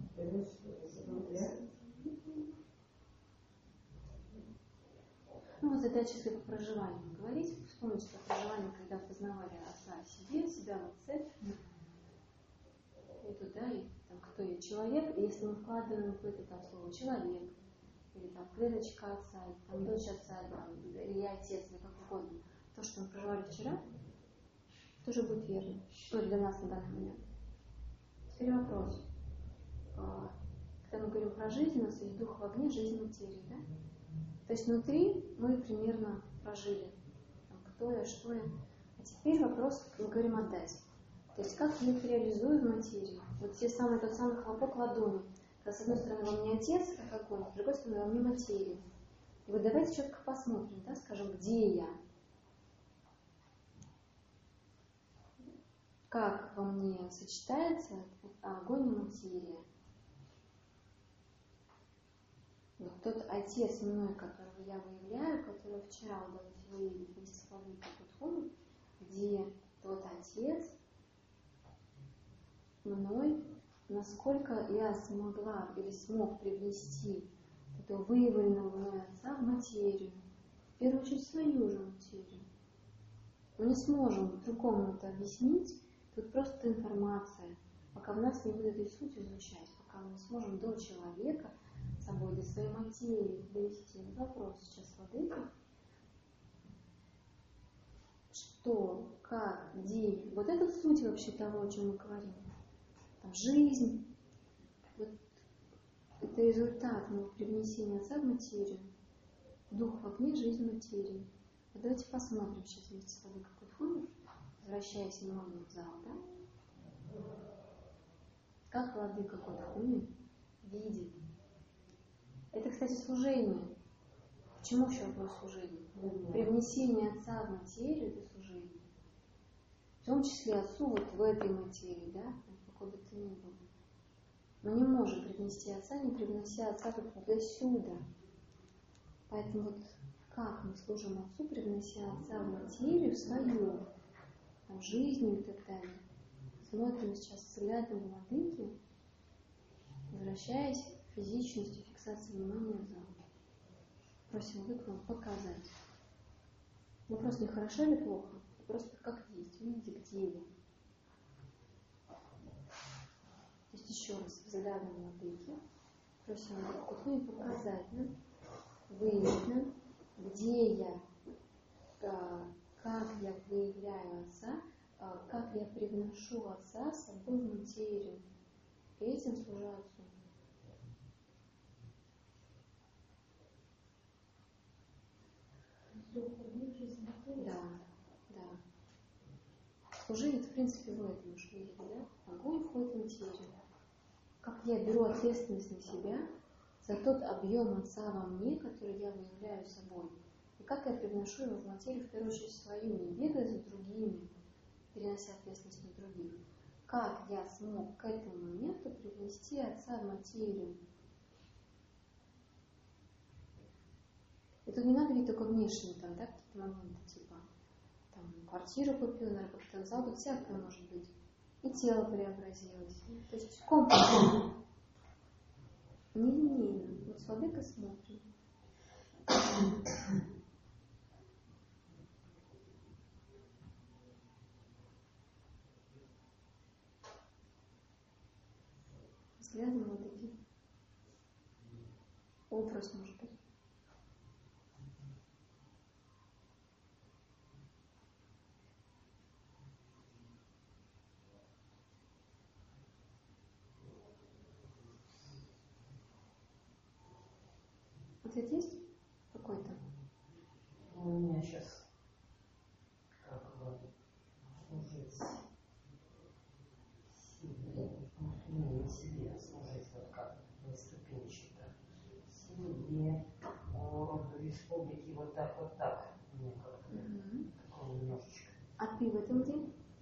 [SPEAKER 1] Ну его задача, если по проживанию говорить, вспомните про проживание, когда познавали отца в себе, себя вот с этим, и туда, и там, кто я, человек, и если мы вкладываем в это там слово человек, или там клеточка отца, или там дочь отца, или я отец, или как угодно, то, что мы проживали вчера, тоже будет верно, что для нас на данный момент. Теперь вопрос. Когда мы говорим про жизнь, у нас есть дух в огне, жизнь материи, да? То есть внутри мы примерно прожили, там, кто я, что я. А теперь вопрос, мы говорим отдать. То есть как я это реализую в материи. Вот тот самый хлопок ладони. Когда с одной стороны во мне отец, как огонь, с другой стороны во мне материя. И вот давайте четко посмотрим, да, скажем, где я. Как во мне сочетается огонь и материя. Вот тот отец мной, которого я выявляю, которого вчера удалось выявить вместе с Владыкой Кутхуной, где тот отец мной, насколько я смогла или смог привнести этого выявленного мной отца в материю, в первую очередь свою же материю. Мы не сможем другому это объяснить, тут просто информация, пока в нас не будет этой суть изучать, пока мы не сможем до человека собой, до своей материи довести. Вопрос сейчас Владыка. Что, как, где? Вот это суть вообще того, о чем мы говорим. Там жизнь. Вот это результат моего привнесения отца в материю. Дух в огне, жизнь в материи. Вот давайте посмотрим сейчас вместе с Владыкой Кутхуной, возвращаясь немного в зал, да? Как Владыка Кутхуной видит. Это, кстати, служение. Почему еще вопрос служения? Привнесение отца в материю – это служение. В том числе отцу вот в этой материи, да, какой бы то ни было. Мы не можем привнести отца, не привнося отца до сюда. Поэтому вот как мы служим отцу, привнося отца в материю, в свою, в жизнь и так далее. Смотрим сейчас взглядом Владыки, возвращаясь к физичности, фиксации внимания в зал. Просим Владыку нам показать. Вопрос не хорошо или плохо, просто как есть, видите, где я. То есть еще раз взглядом Владыки просим Владыку показать нам, выявить нам, где я, как я выявляю отца, как я привношу отца с собой в материю. И этим служу отцу. Да, да. Служение, в принципе, в этом уж видите, да? Огонь входит в материю. Как я беру ответственность на себя за тот объем отца во мне, который я выявляю собой. И как я привношу его в материю, в первую очередь свою, не бегая за другими, перенося ответственность на других. Как я смог к этому моменту привнести отца в материю? И тут не надо видеть только внешние там, да, какие-то моменты, типа там, квартиру купил, наркопотенциал, тут всякое может быть. И тело преобразилось. То есть комплексно. Не. Вот с Владыкой смотрим. Взглядом Владыки. Образ может быть. Ответ есть какой-то?
[SPEAKER 3] У меня сейчас как бы служить себе, не себе, служить вот как не ступенчато. Себе, в республике вот так. Мне как-то такое немножечко.
[SPEAKER 1] А ты в этом где?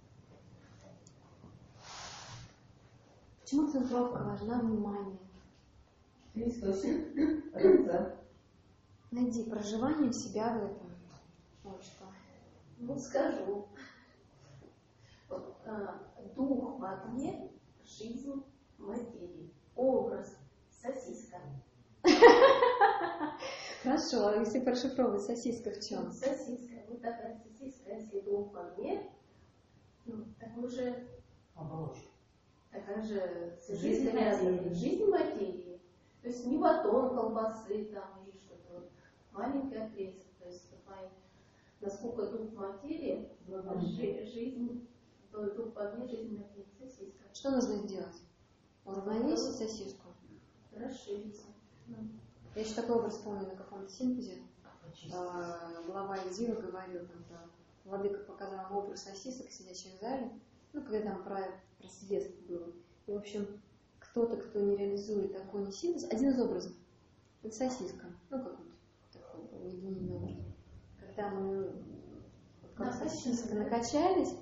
[SPEAKER 1] Почему центровка важна, внимание?
[SPEAKER 7] Источник отца.
[SPEAKER 1] Найди проживание себя в этом. Вот что.
[SPEAKER 4] Ну, скажу. Вот, дух в огне, жизнь в материи. Образ, сосиска.
[SPEAKER 1] Хорошо, а если прошифровывать, сосиска в чем?
[SPEAKER 4] Сосиска. Вот такая сосиска, если это в огне, ну, такой же, такая же
[SPEAKER 3] Жизнь материи.
[SPEAKER 4] Жизнь материи. То есть не батон колбасы там или что-то. Вот. Маленький отрезок. То есть насколько дух материи, жизнь, дух в огне, жизнь материи. Сосиска.
[SPEAKER 1] Что нужно сделать? Уравновесить сосиску?
[SPEAKER 4] Расшириться.
[SPEAKER 1] Я еще такой образ помню на каком-то синтезе. Глава Изива говорил, когда владыка показал образ сосисок, сидящих в зале, ну, когда там про свет было. И, в общем, кто-то, кто не реализует огонь и синтез, один из образов, это сосиска. Ну, какой-то такой уединенный образ. Когда мы как сосиска накачались,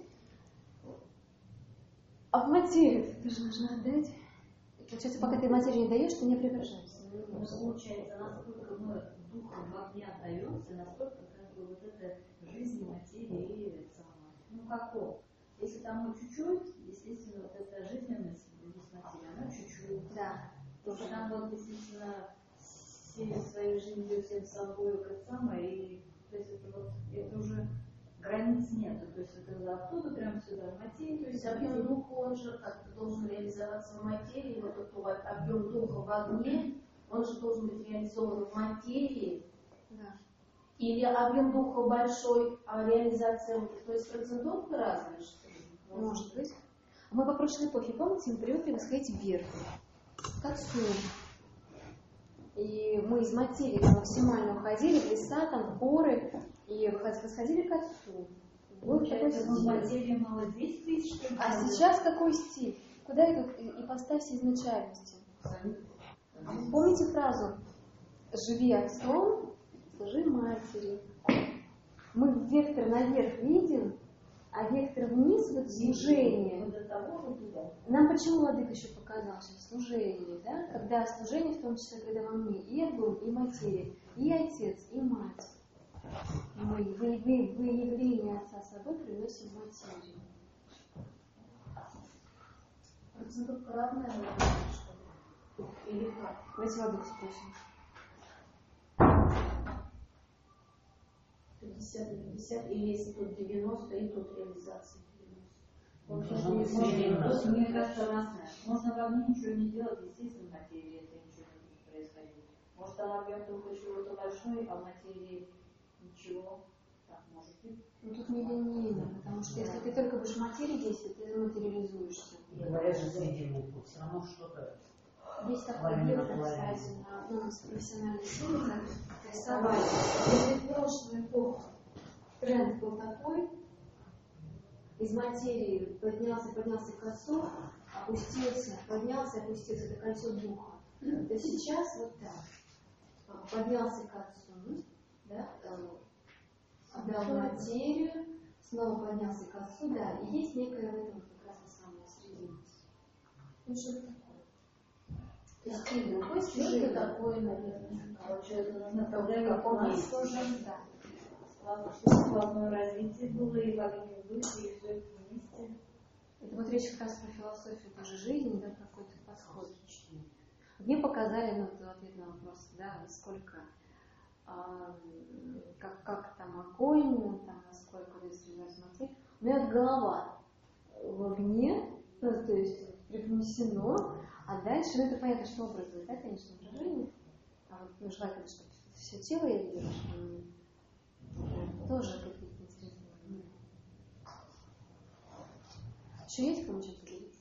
[SPEAKER 1] а в материю ты же нужно отдать. И получается, пока ты материю не даешь, ты не преображаешься.
[SPEAKER 2] Получается, насколько мы духом в огне отдаемся, настолько как бы вот эта жизнь материи сама. Ну каков? Если там мы чуть-чуть, естественно, вот эта жизненность материи, она чуть-чуть.
[SPEAKER 1] Да.
[SPEAKER 2] Если там вот действительно всей своей жизнью, всем собой, как самое, и то есть это уже границ нету. То есть это оттуда прям сюда материя.
[SPEAKER 4] То есть объем духа, он же как-то должен реализоваться в материи, вот этот объем духа в огне, он же должен быть реализован в материи.
[SPEAKER 1] Да.
[SPEAKER 4] Или объем духа большой, а реализация, то есть процентовка разная, что ли?
[SPEAKER 1] Может быть. Мы по прошлой эпохе, помните, мы привыкли восходить вверх, к отцу. И мы из материи максимально уходили в леса, там, в горы, и восходили к отцу. Был такой стиль.
[SPEAKER 2] Материя мало действий, что ли?
[SPEAKER 1] А сейчас какой стиль? Куда идут ипостаси изначальности? Помните фразу «Живи отцом, служи матери». Мы вектор наверх видим, а вектор вниз – это служение. Нам почему владыка еще показал, что служение, да? Когда служение, в том числе, когда во мне и огонь, и материя, и отец, и мать. Мы выявление отца собой приносим материю.
[SPEAKER 4] Процентовка равная, что ли? Или как?
[SPEAKER 1] Давайте владыку спросим.
[SPEAKER 4] 50 на 50, или если тут 90, и тут реализация
[SPEAKER 2] 90. Мне кажется, разное. Можно в огне ничего не делать, естественно, в материи это ничего не будет происходить. Может, там объем только чего-то большой, а в материи ничего. Так, может быть.
[SPEAKER 1] Ну тут не линейно, потому что если ты только будешь в материи действовать, ты материализуешься.
[SPEAKER 3] Говорят же, средний путь, все равно что-то.
[SPEAKER 1] Есть такой объект, кстати, на одном из профессиональных символов рисовали. Если в прошлую эпоху тренд был такой, из материи поднялся к отцу, опустился, поднялся, опустился, это кольцо духа. То сейчас вот так. Поднялся к отцу, да, отдал материю, снова поднялся к отцу, да, и есть некая в этом как раз самая срединность. Ну что это такое? То есть ты какой
[SPEAKER 4] это такое, наверное.
[SPEAKER 2] Короче, это нужно проверить, как есть.
[SPEAKER 1] Да.
[SPEAKER 2] Чтобы складное развитие было, и в огне выйти, и все это вместе.
[SPEAKER 1] Это вот речь как раз про философию тоже жизни, да, про какой-то подход. Мне показали, ну, это ответ на вопрос, да, сколько, как там огонь, там, насколько здесь реализуется материя. У меня вот голова в огне, ну, то есть привнесено, а дальше, ну, это понятно, что образует, да, конечно, выражение. А вот, ну, желательно, чтобы все тело я видела, что тоже какие-то интересные моменты. Еще есть кому что-то делиться?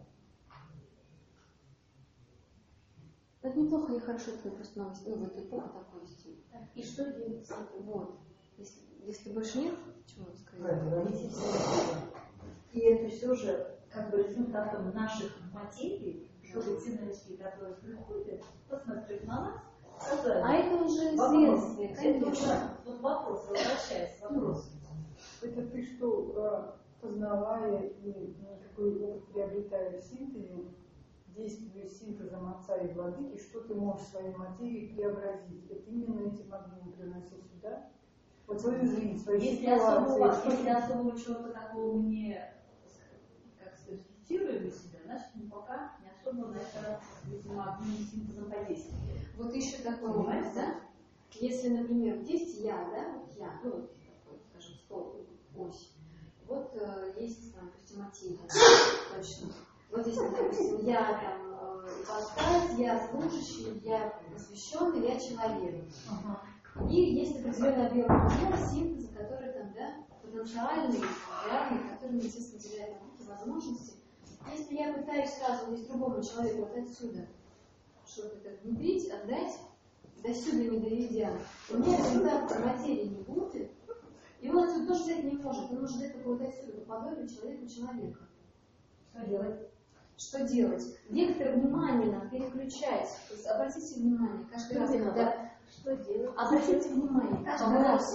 [SPEAKER 1] Это неплохо, не хорошо, это просто новость. Ну, в эту эпоху такой стиль.
[SPEAKER 4] И что делать с этим?
[SPEAKER 1] Вот. Если больше нет, чего сказать?
[SPEAKER 2] Да, говорите все. И это все же как бы результатом наших материй, чтобы те новички, которые приходят, посмотреть на нас, сказать.
[SPEAKER 1] А это уже
[SPEAKER 2] вопрос.
[SPEAKER 1] следствие,
[SPEAKER 2] Это
[SPEAKER 1] конечно.
[SPEAKER 2] уже вот вопрос, возвращаясь к вопросу.
[SPEAKER 6] Это ты что, познавая и такой опыт приобретая в синтезе, действуя синтезом отца и владыки, что ты можешь в своей материи преобразить? Это именно этим огнем приноси сюда. Вот свою жизнь, свою ситуацию.
[SPEAKER 2] Если особого чего-то такого мы не, как сказать, фиксируем себя, значит мы пока не особо на это, видимо, огнем синтезом подействуем.
[SPEAKER 1] Вот еще такой момент, да? Если, например, есть я, да, вот я, ну вот такой, скажем, стол, ось. Вот есть, там, допустим, материя, точно. Вот если, допустим, я там ипостась, я служащий, я посвященный, я человек. И есть определенный объем тела, синтеза, который там, да, потенциальный, реальный, который мне, естественно, теряет науки, возможности. Если я пытаюсь сразу из другому человеку вот отсюда что-то это внедрить, отдать, до сюда не доведя, у меня результата материи не будет, и он отсюда тоже взять не может. Он может взять только вот отсюда, по подобию человека.
[SPEAKER 5] Что делать?
[SPEAKER 1] Что делать? Вектор внимания надо переключать. То есть обратите внимание, каждый раз, когда...
[SPEAKER 4] Что делать?
[SPEAKER 1] Обратите внимание, каждый раз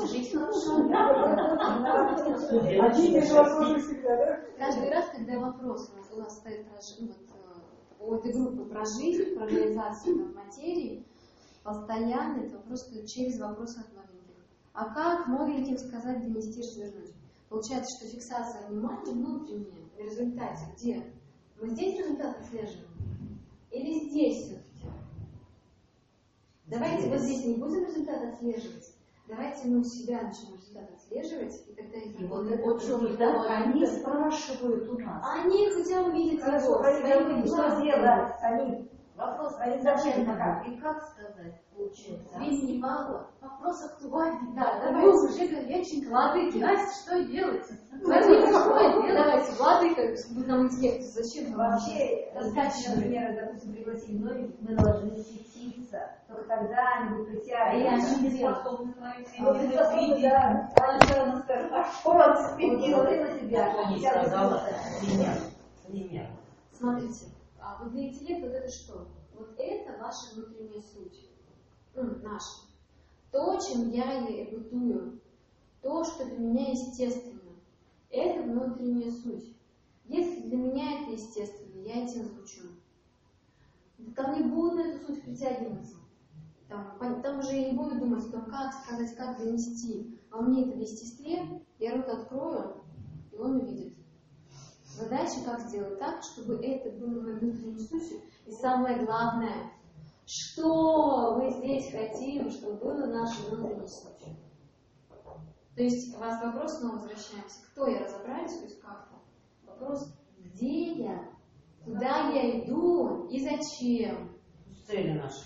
[SPEAKER 1] каждый раз, когда вопрос у нас стоит у этой группы про жизнь, про реализацию материи, постоянно этот вопрос стоит через вопрос от новеньких. А как новеньким сказать, донести, развернуть? Получается, что фиксация внимания внутренняя в результате где? Мы здесь результат отслеживаем? Или здесь все-таки? Давайте вот здесь не будем результат отслеживать. Давайте мы у себя начнем результат отслеживать, и тогда
[SPEAKER 3] и вот они спрашивают у нас.
[SPEAKER 1] Они хотя бы видят его.
[SPEAKER 5] Что делать? Они.
[SPEAKER 3] Вопрос,
[SPEAKER 5] зачем
[SPEAKER 3] пока? И как сказать? Получается.
[SPEAKER 1] Видеть не могу. Вопрос актуальный. Да, давайте. Вечненько. Владыки, Настя, что делать? Давайте, владыка, вы нам интеллект, зачем?
[SPEAKER 5] Вообще, достаточно, например, допустим, пригласили новеньких, мы должны светиться. Только тогда они будут притягивать.
[SPEAKER 3] И они не способны на эти
[SPEAKER 5] да. Она скажет, а что он говорила себя?
[SPEAKER 3] Не сказала, пример.
[SPEAKER 1] Смотрите, а вот для интеллекта вот это что? Вот это ваша внутренняя суть. Наша. То, чем я ей бытую. То, что для меня естественно. Это внутренняя суть. Если для меня это естественно, я этим звучу. Ко мне будут на эту суть притягиваться. Там уже я не буду думать о том, как сказать, как донести. А у меня это в естестве, я рот открою, и он увидит. Задача, как сделать так, чтобы это было моей внутренней сутью. И самое главное, что мы здесь хотим, чтобы было нашей внутренней сутью. То есть у вас вопрос, снова возвращаемся. Кто я, разобрались, то есть как-то? Вопрос, где я, куда я иду и зачем?
[SPEAKER 3] Цели наши.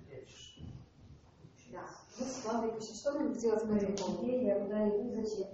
[SPEAKER 1] Да. Мы с Владой, что нам сделать по этому поводу?
[SPEAKER 5] Где я, куда иду и зачем?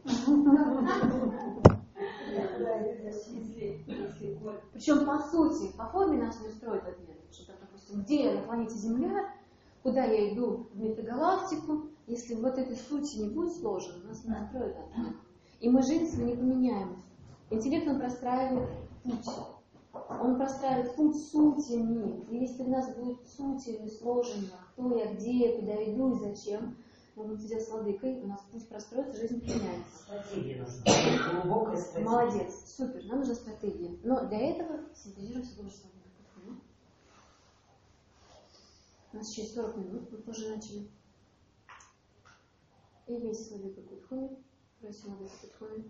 [SPEAKER 1] Причем по сути, по форме нас не устроит ответ. Что, допустим, где я на планете Земля, куда я иду в метагалактику, если вот этой сути не будет сложено, нас не устроит ответ. И мы жизнь свою не поменяем. Интеллект он простраивает путь. Он простраивает путь сутями. И если у нас будет сутями сложено, кто я, где я, куда иду и зачем, мы будем сидеть с владыкой, у нас путь простроится, жизнь поменяется.
[SPEAKER 3] Стратегия нужна. Глубокая стратегия.
[SPEAKER 1] Молодец, супер, нам нужна стратегия. Но для этого синтезируем все больше владыкой. У нас еще 40 минут, мы тоже начали. И весь владыка Кутхуми, просим владыка Кутхуми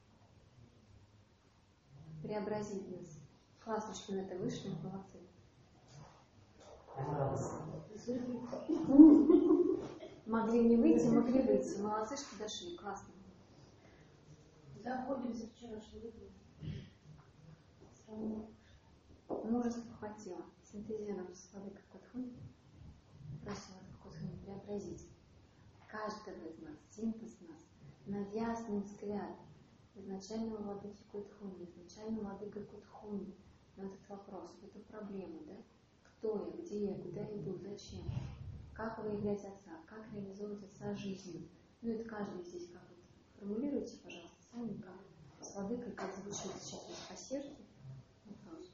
[SPEAKER 1] преобразить нас. Классно, что на это вышли, молодцы. Могли не выйти, могли выйти. Молодцы, что дошли. Классно.
[SPEAKER 4] Заходим за вчерашний выпуск.
[SPEAKER 1] Мужество хватило. Синтезируем с владыкой Кутхуми. Просим владыку Кутхуми преобразить каждого из нас, синтез нас, на ясный взгляд изначального владыки Кутхуми, изначального владыка Кутхуми, на этот вопрос, эту проблему, да? Кто я, где я, куда я иду, зачем? Как выявлять Отца, как реализовывать Отца жизнью. Ну, это каждый здесь как вот формулируйте, пожалуйста, сами, как с владыкой, как звучит сейчас по сердцу. Вопрос.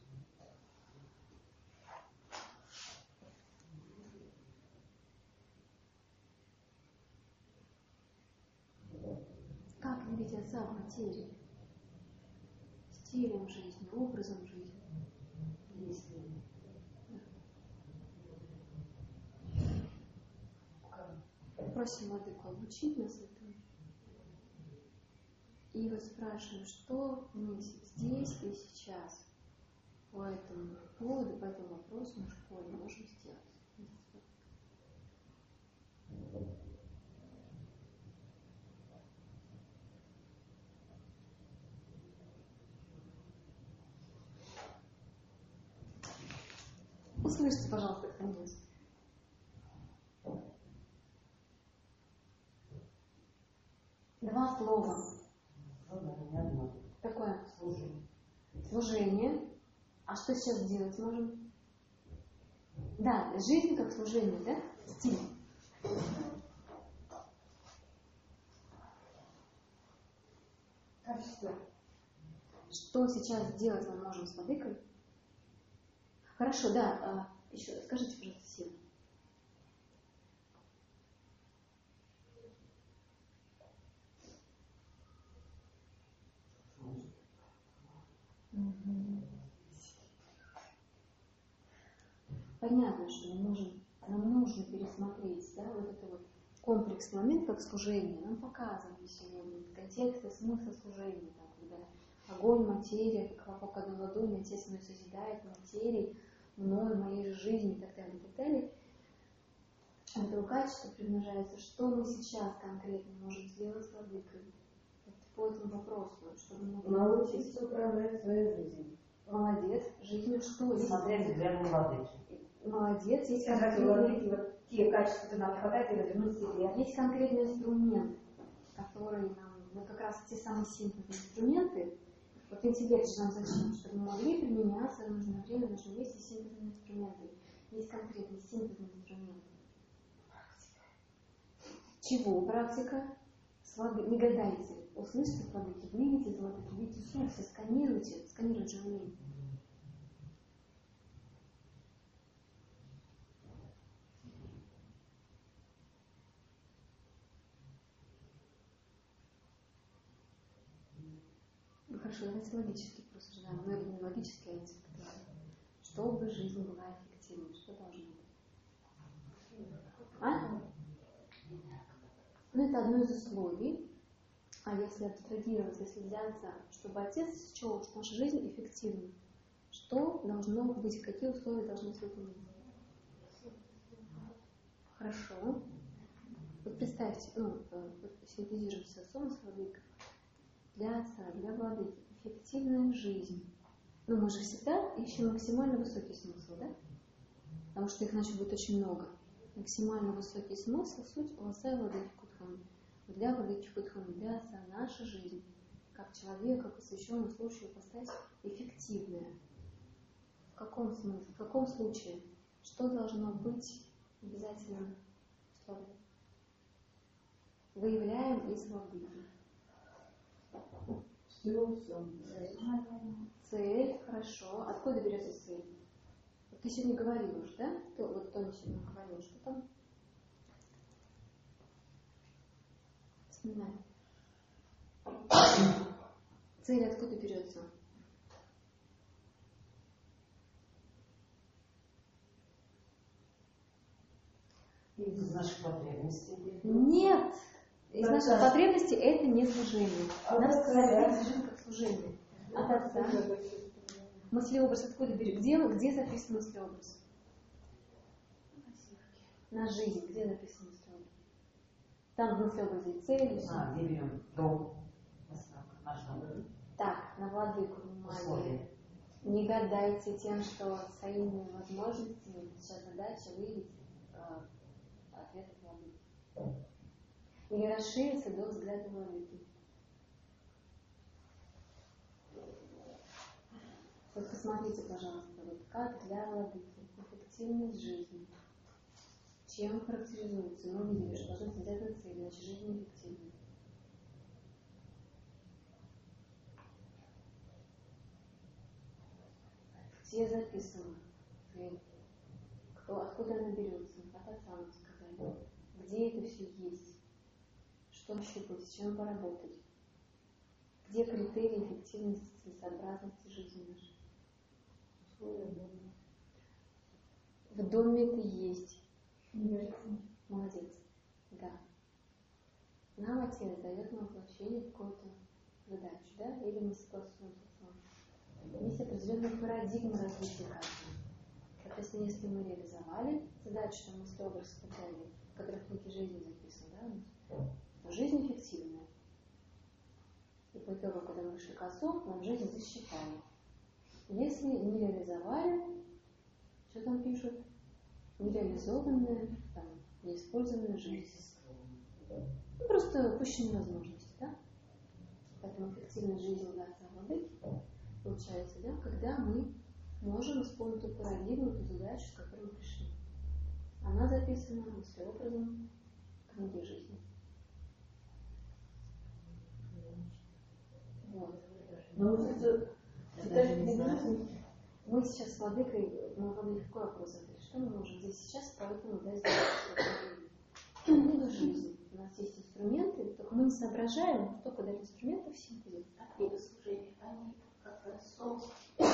[SPEAKER 1] Как видеть Отца в материи? Стилем жизни, образом жизни. Действием. Просим владыку обучить нас этому. И вот спрашиваем, что мы здесь и сейчас по этому поводу, по этому вопросу на школе можем сделать. Услышьте, пожалуйста, кто-нибудь. Два слова. Какое? Служение. А что сейчас делать можем? Да, жизнь как служение, да? Стиль.
[SPEAKER 5] Качество.
[SPEAKER 1] Что сейчас делать мы можем с владыкой? Хорошо, да. Еще скажите, пожалуйста, силу. Понятно, что нам нужно пересмотреть, да, вот это вот комплексный момент, как служение. Нам показывали сегодня контекст и смысл служения, там, когда огонь, материя, как хлопок одной ладони, Отец мой созидает материи, мной, моей же жизнью и так далее, и так далее. Это качество примножается. Что мы сейчас конкретно можем сделать с владыкой? Вот по этому вопросу, чтобы мы
[SPEAKER 7] научиться управлять своей жизнью.
[SPEAKER 1] Молодец, жизнью что?
[SPEAKER 3] Смотреть взглядом владыки.
[SPEAKER 1] Молодец, есть
[SPEAKER 5] Сказать
[SPEAKER 1] конкретный,
[SPEAKER 5] вот те качества, которые нам хватает, и развернуть себе.
[SPEAKER 1] есть конкретный инструмент, который нам, вот как раз те самые синтезные инструменты, вот интеллект же нам зачем? Чтобы мы могли применяться в нужное время, в нужном месте синтезные инструменты. Есть конкретный синтезный инструмент. Чего практика? Не гадайте. Услышьте владыки, видите владыки, видите сердце, сканируйте живые. Ну хорошо, давайте логически просуждаем. Но это не логически, а интеллектуально. Чтобы жизнь была эффективной, что должно быть? А? Ну, это одно из условий. А если абстрагировать, если взяться, чтобы Отец счел, что наша жизнь эффективна, что должно быть, какие условия должны быть выполнены? Хорошо. Вот представьте, синтезируем с Отцом и с Владыкой. Для Отца, для Владыки эффективная жизнь. Но мы же всегда ищем максимально высокий смысл, да? Потому что их иначе будет очень много. Максимально высокий смысл, суть у Отца и Владыки Кудхами. Для Владыки Кудхами, для Отца наша жизнь, как человека, посвященного служащего ипостась, эффективная. В каком смысле, в каком случае? Что должно быть обязательно в Владыке? Выявляем из Владыки.
[SPEAKER 7] Все.
[SPEAKER 1] Цель, хорошо. Откуда берется цель? Вот ты сегодня говорил уже, да? Вот Тоня сегодня говорил, что там? Вспоминай. Цель откуда берется?
[SPEAKER 3] Из наших потребностей.
[SPEAKER 1] Нет! Из наших потребностей это не служение. Нам сказали, жизнь как служение. От Отца. Мыслеобраз откуда берет? Где записан мыслеобраз? На жизнь. Где записан мыслеобраз? Там в мыслеобразе цели.
[SPEAKER 3] Где берем дом? Наш дом.
[SPEAKER 1] Так, на владыку внимание. Не гадайте тем, что своими возможностями сейчас задача выявить ответ от владыки. Или расшириться до взгляда владыки. Вот посмотрите, пожалуйста, вот как для владыки эффективность жизни. Чем характеризуется? Мы увидели, что должны взять на цель, иначе жизнь неэффективна. Где записано цель? Откуда она берется? От Отца нам сказали. Где это все есть? Что ощупать, с чем поработать? Где критерии эффективности, целесообразности жизни нашей? В доме это есть. Молодец. Да. Нам Отец дает на воплощение какую-то задачу, да? Или мы согласуемся с вами. Есть определенная парадигма развития каждого. Соответственно, если мы реализовали задачу, что мы строго составляли, в которой в книге жизни записано, да, то жизнь эффективная. И по итогу, когда мы вышли к Отцу, нам жизнь засчитали. Если не реализовали, Что там пишут? Нереализованная, там, неиспользованная жизнь. Ну, просто упущенные возможности, да? Поэтому эффективная жизнь у Отца Владыки получается, да, когда мы можем исполнить ту парадигму, ту задачу, с которой мы пришли. Она записана мыслеобразом в книге жизни. Вот. Мы сейчас с Владыкой, мы вам какой вопрос задали? Что мы можем здесь сейчас, поэтому да, сделать книга жизни. У нас есть инструменты, только мы не соображаем, только дать инструменты в синтезе.
[SPEAKER 4] А книга служения, они как раз соус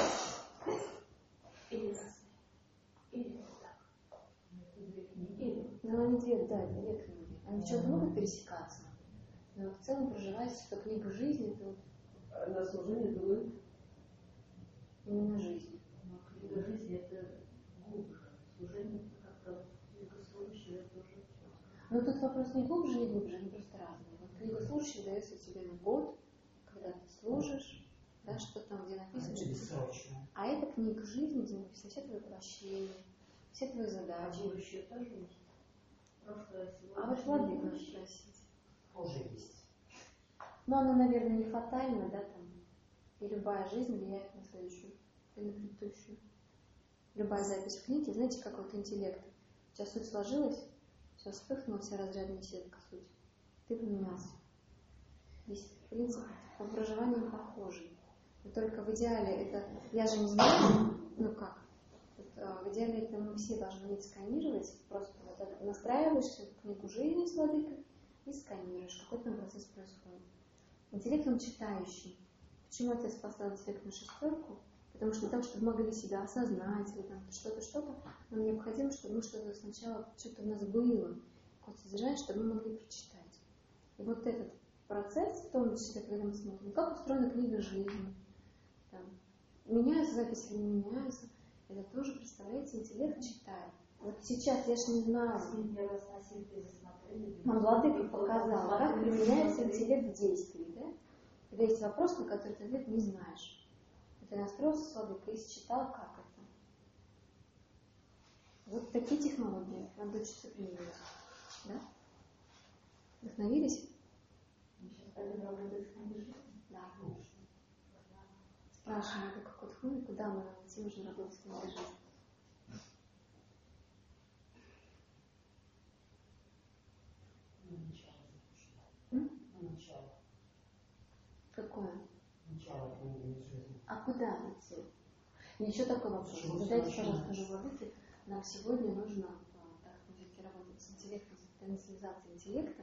[SPEAKER 4] или разные, или вот так.
[SPEAKER 1] Ну, они две книги. Они в чем-то могут пересекаться. Но в целом проживается, что книга жизни это вот
[SPEAKER 7] На служение думают.
[SPEAKER 1] именно жизнь.
[SPEAKER 2] Но книга жизни это глубже. Служение это как-то книга служащего тоже.
[SPEAKER 1] Но тут вопрос не глубже, не глубже, они просто разные. Вот книга служащего дается тебе на год, когда ты служишь, да, что там, где написано. А это книга жизни, где написано все твои прощения, все твои задачи.
[SPEAKER 2] Будущее тоже есть. Прошлое, сегодня.
[SPEAKER 1] А вот Владыка надо спросить.
[SPEAKER 3] Тоже есть.
[SPEAKER 1] Но она, наверное, не фатальна, да, там. И любая жизнь влияет на следующую или на предыдущую. Любая запись в книге, знаете, как вот интеллект. У тебя суть сложилась, все вспыхнула, вся разрядная сетка суть. Ты поменялся. Здесь принцип по проживанию похожий. Но только в идеале это, я же не знаю, ну как, в идеале это мы все должны уметь сканировать, просто вот это, настраиваешься в книгу жизни с Владыкой и сканируешь, какой там процесс происходит. Интеллект он читающий. Почему Отец поставил интеллект на 6? Потому что для того, чтобы мы могли себя осознать, или там что-то, нам необходимо, чтобы мы что-то сначала, что-то у нас было, какое-то содержание, чтобы мы могли прочитать. И вот этот процесс, в том числе, когда мы смотрим, как устроена книга жизни, там, меняются записи или не меняются, это тоже, представляете, интеллект читает. Вот сейчас я же не знаю, нам Владыка показал, как применяется интеллект в действии, да? Когда есть вопрос, на который ты ответ не знаешь. Ты настроился с Владыкой и считал, как это. Вот такие технологии надо учиться применять. Да? Вдохновились? Да. Спрашиваем, это какой хмель, куда мы нам идти, нужно работать в книге жизни.
[SPEAKER 3] Начало.
[SPEAKER 1] Какое?
[SPEAKER 3] Начало книги жизни.
[SPEAKER 1] А куда идти? И еще такой вопрос. Задайте, пожалуйста, Владыке, нам сегодня нужно, так как мы все-таки работаем с интеллектом, с потенциализацией интеллекта,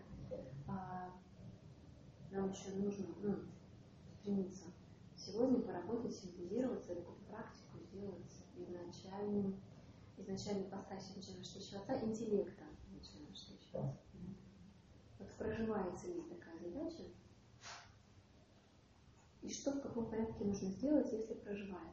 [SPEAKER 1] нам еще нужно стремиться сегодня поработать, синтезироваться, эту практику сделать изначальной постасью начинающего отца интеллекта начинающего отца. Вот проживается ли такая задача? И что в каком порядке нужно сделать, если проживается?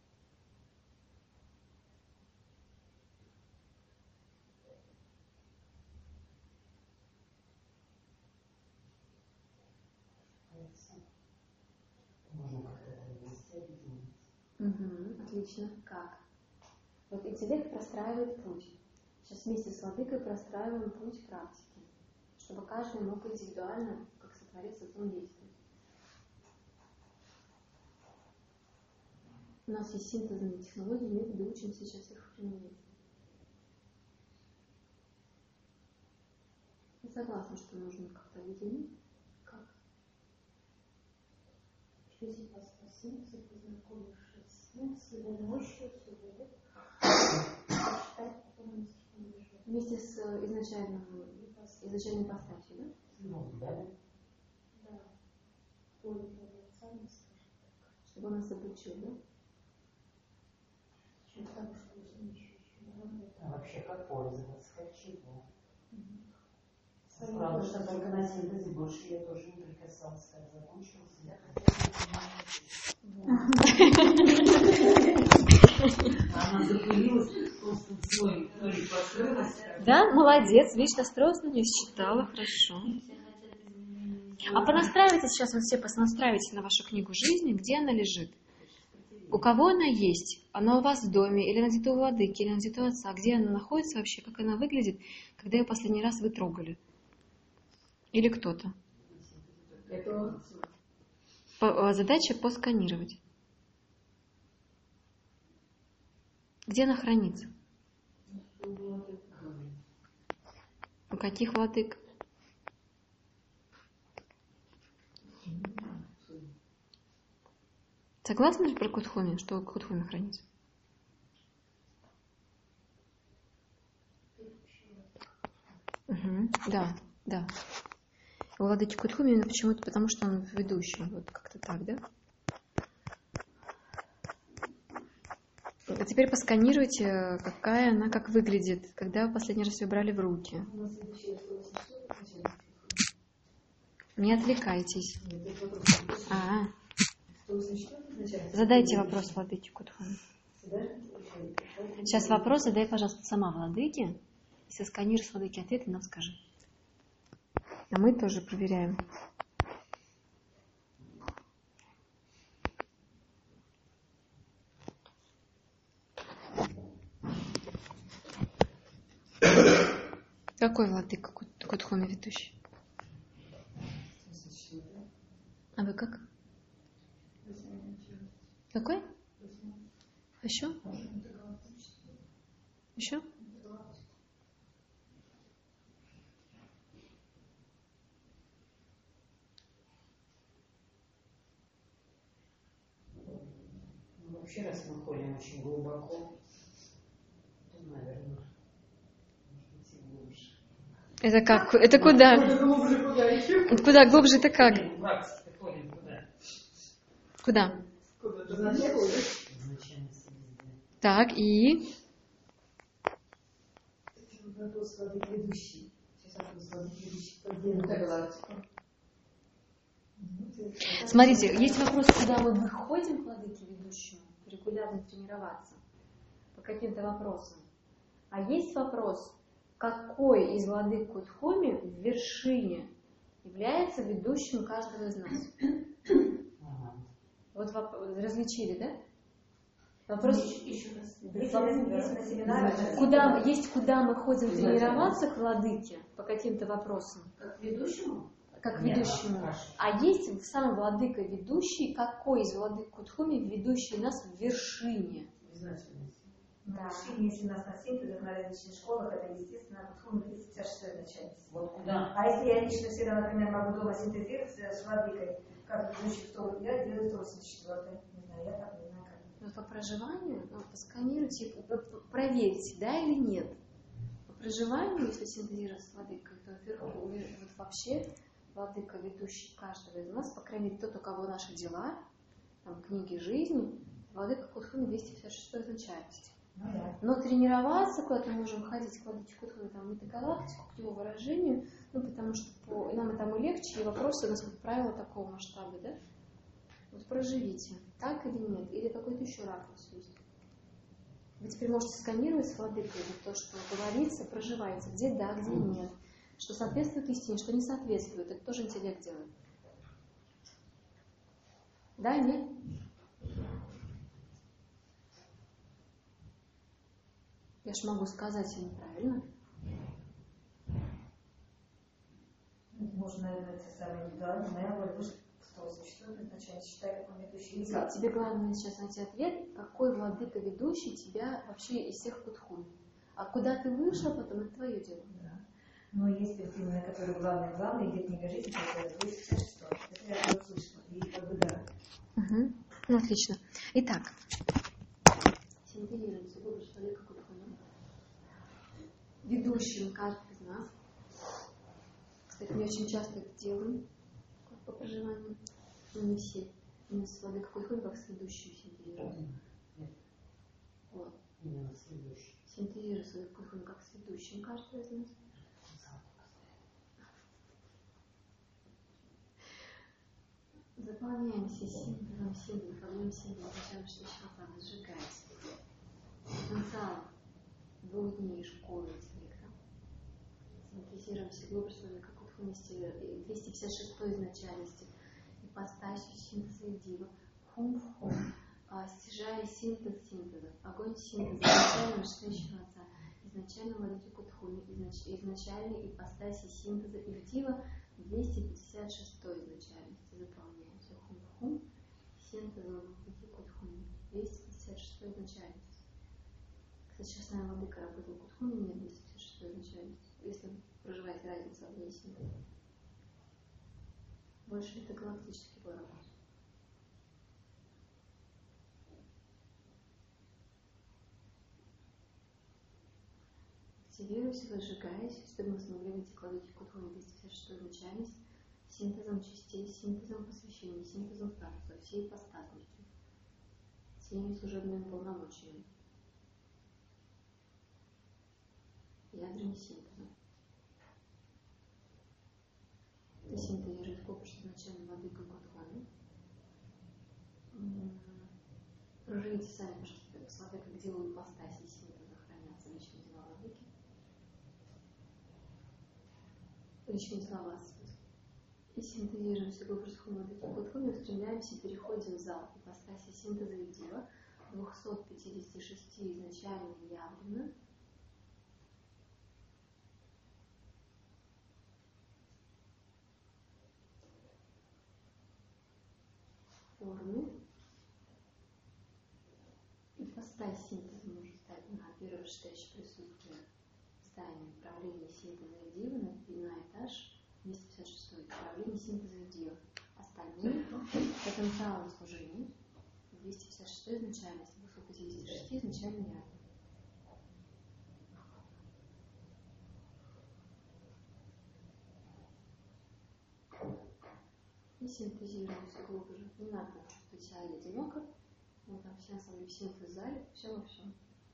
[SPEAKER 3] Можно как-то вместе объединить.
[SPEAKER 1] Отлично. Как? Вот интеллект простраивает путь. Сейчас вместе с Владыкой простраиваем путь практики, чтобы каждый мог индивидуально, как сотворец, отцом действовать. У нас есть синтезные технологии, методы, учим сейчас их применять. Я согласна, что нужно как-то объединить. Как?
[SPEAKER 8] Если посмотрите, познакомившись с ним, с его мощью, с его читать потом
[SPEAKER 1] вместе с изначальной постатью, да?
[SPEAKER 3] Ну, да.
[SPEAKER 8] Да. Поле традиционно, скажем так.
[SPEAKER 1] Чтобы он нас обучил, да?
[SPEAKER 8] Чем потому, что мы еще работаем.
[SPEAKER 3] А вообще как пользоваться, от чего? Правда, что только на синтезе больше я тоже не прикасалась, как закончилась. Она запылилась, просто слой покрылась.
[SPEAKER 1] Да, молодец, видишь, настроилась на нее, считала, хорошо. А понастраивайте сейчас, вот все понастраивайте на вашу книгу жизни, где она лежит. У кого она есть? Она у вас в доме, или она где-то у владыки, или она где-то у отца? Где она находится вообще? Как она выглядит, когда ее последний раз вы трогали? Или кто-то? Задача посканировать. Где она хранится? У каких владык? Согласны же про Кутхуми, что у Кутхуми хранится? Угу. Да, да. У владыки Кутхуми именно почему-то, потому что он ведущий. Вот как-то так, да? А теперь посканируйте, какая она, как выглядит, когда вы последний раз ее брали в руки. Не отвлекайтесь. Задайте вопрос владыке Кутхуми. Сейчас вопрос задай, пожалуйста, сама владыке. Если сканируешь владыке ответы, нам скажи. А мы тоже проверяем. Какой владыка Кутхуми ведущий? А вы как? Какой? Еще? Еще?
[SPEAKER 3] Вообще, раз мы ходим очень глубоко, то, наверное, может быть, и глубже.
[SPEAKER 1] Это как? Это куда? Куда глубже? Это как? Куда? Так, и? Смотрите, есть вопрос, куда мы выходим к владыке ведущему, регулярно тренироваться по каким-то вопросам. А есть вопрос, какой из владык Кутхуми в вершине является ведущим каждого из нас? Вот различили, да? Вопрос еще раз. Куда мы ходим тренироваться к владыке по каким-то вопросам?
[SPEAKER 2] Как ведущему?
[SPEAKER 1] Как ведущему. А есть сам владыка ведущий, какой из владык Кутхуми ведущий нас в вершине?
[SPEAKER 5] Да. Если нас на синтезах на различных школах, это, естественно, Кутхуми 356 начальница.
[SPEAKER 3] Вот куда?
[SPEAKER 5] А если я лично всегда, например, могу дома синтезироваться с владыкой, как ведущий 100, я делаю 184. Не знаю, я так не знаю, как.
[SPEAKER 1] Но по проживанию, посканируйте, проверьте, да или нет. По проживанию, если синтезировать с владыкой, то вот вообще владыка ведущий каждого из нас, по крайней мере, тот, у кого наши дела, там, книги жизни, владыка Кутхуми 256 изначальности.
[SPEAKER 5] Ну, да.
[SPEAKER 1] Но тренироваться куда-то мы можем ходить к владыке Кутхуми, там, метагалактику, к его выражению, потому что нам это легче, и вопросы у нас, как правило, такого масштаба, да? Вот проживите, так или нет, или какой-то еще ракурс есть. Вы теперь можете сканировать с владыкой то, что говорится, проживайте, где да, где нет, что соответствует истине, что не соответствует, это тоже интеллект делает. Да, нет? Я ж могу сказать неправильно.
[SPEAKER 5] Можно, наверное, это самое индивидуальное. Моя воля вышла в 184 изначально, считаю, как ведущий.
[SPEAKER 1] Тебе главное сейчас найти ответ, какой владыка ведущий тебя вообще из всех Кутхуми. А куда ты вышел, потом это твое дело.
[SPEAKER 5] Да. Но есть перспективы, на которые главное, идет книга жизни, которая 256. Это я уже слышала. И как бы да.
[SPEAKER 1] Угу. Ну, отлично. Итак. Синтезируемся глубже владыка Кутхуми. Ведущим каждый из нас. Кстати, мы очень часто это делаем по проживанию. Но не все. Мы с владыкой Кутхуми как с ведущим синтезируем. Вот. Синтезируем с владыкой Кутхуми как с ведущим каждый из нас. Заполняем все символом, формируем символ, зачем что шапа сжигается. Потенциал 2 дней школы интеллекта. Синтезируем все глубже с вами, как в 256 изначальности. Ипостасью синтеза и дива. Хум в хум. стяжая синтез синтеза, огонь синтеза, изначально вышестоящего Отца, изначально Владыки Кутхуми, изначальной ипостаси синтеза Ивдива, 256 изначальности, заполняем все хум-хум, синтезом Владыки Кутхуми, 256 изначальности. Кстати, сейчас, наверное, Владыка работал в Кутхуми, нет 256 изначальности, если проживаете разницу в ней синтеза. Больше это галактический был работа. Активируйся, зажигаясь, чтобы мы смогли выйти к Владыке Кутхуми 256 изначальность, синтезом частей, синтезом посвящения, синтезом статуса, всей ипостасностью, всеми служебными полномочиями, ядрами синтеза. Ты синтезируешь копишь изначально Владыкой Кутхуми. Проживите сами, пожалуйста, с Владыкой, где у ипостаси синтеза хранятся личные дела Владыки. Личные дела вас. И синтезируем все глубже Владыки Кутхуми, устремляемся, переходим в зал ипостаси синтеза и дива, 256 изначально явлено. Формы. Ипостась синтеза может стать на первое вышестоящее присутствие здания управления синтеза и дива на этаж 256 управление синтеза и дива. Остальные потенциалом служения 256 изначальность, 256 изначально явно. И синтезируем все глубже. Не надо чувствовать себя одиноко. Мы там все на самом деле в синтез-зале, все во всем.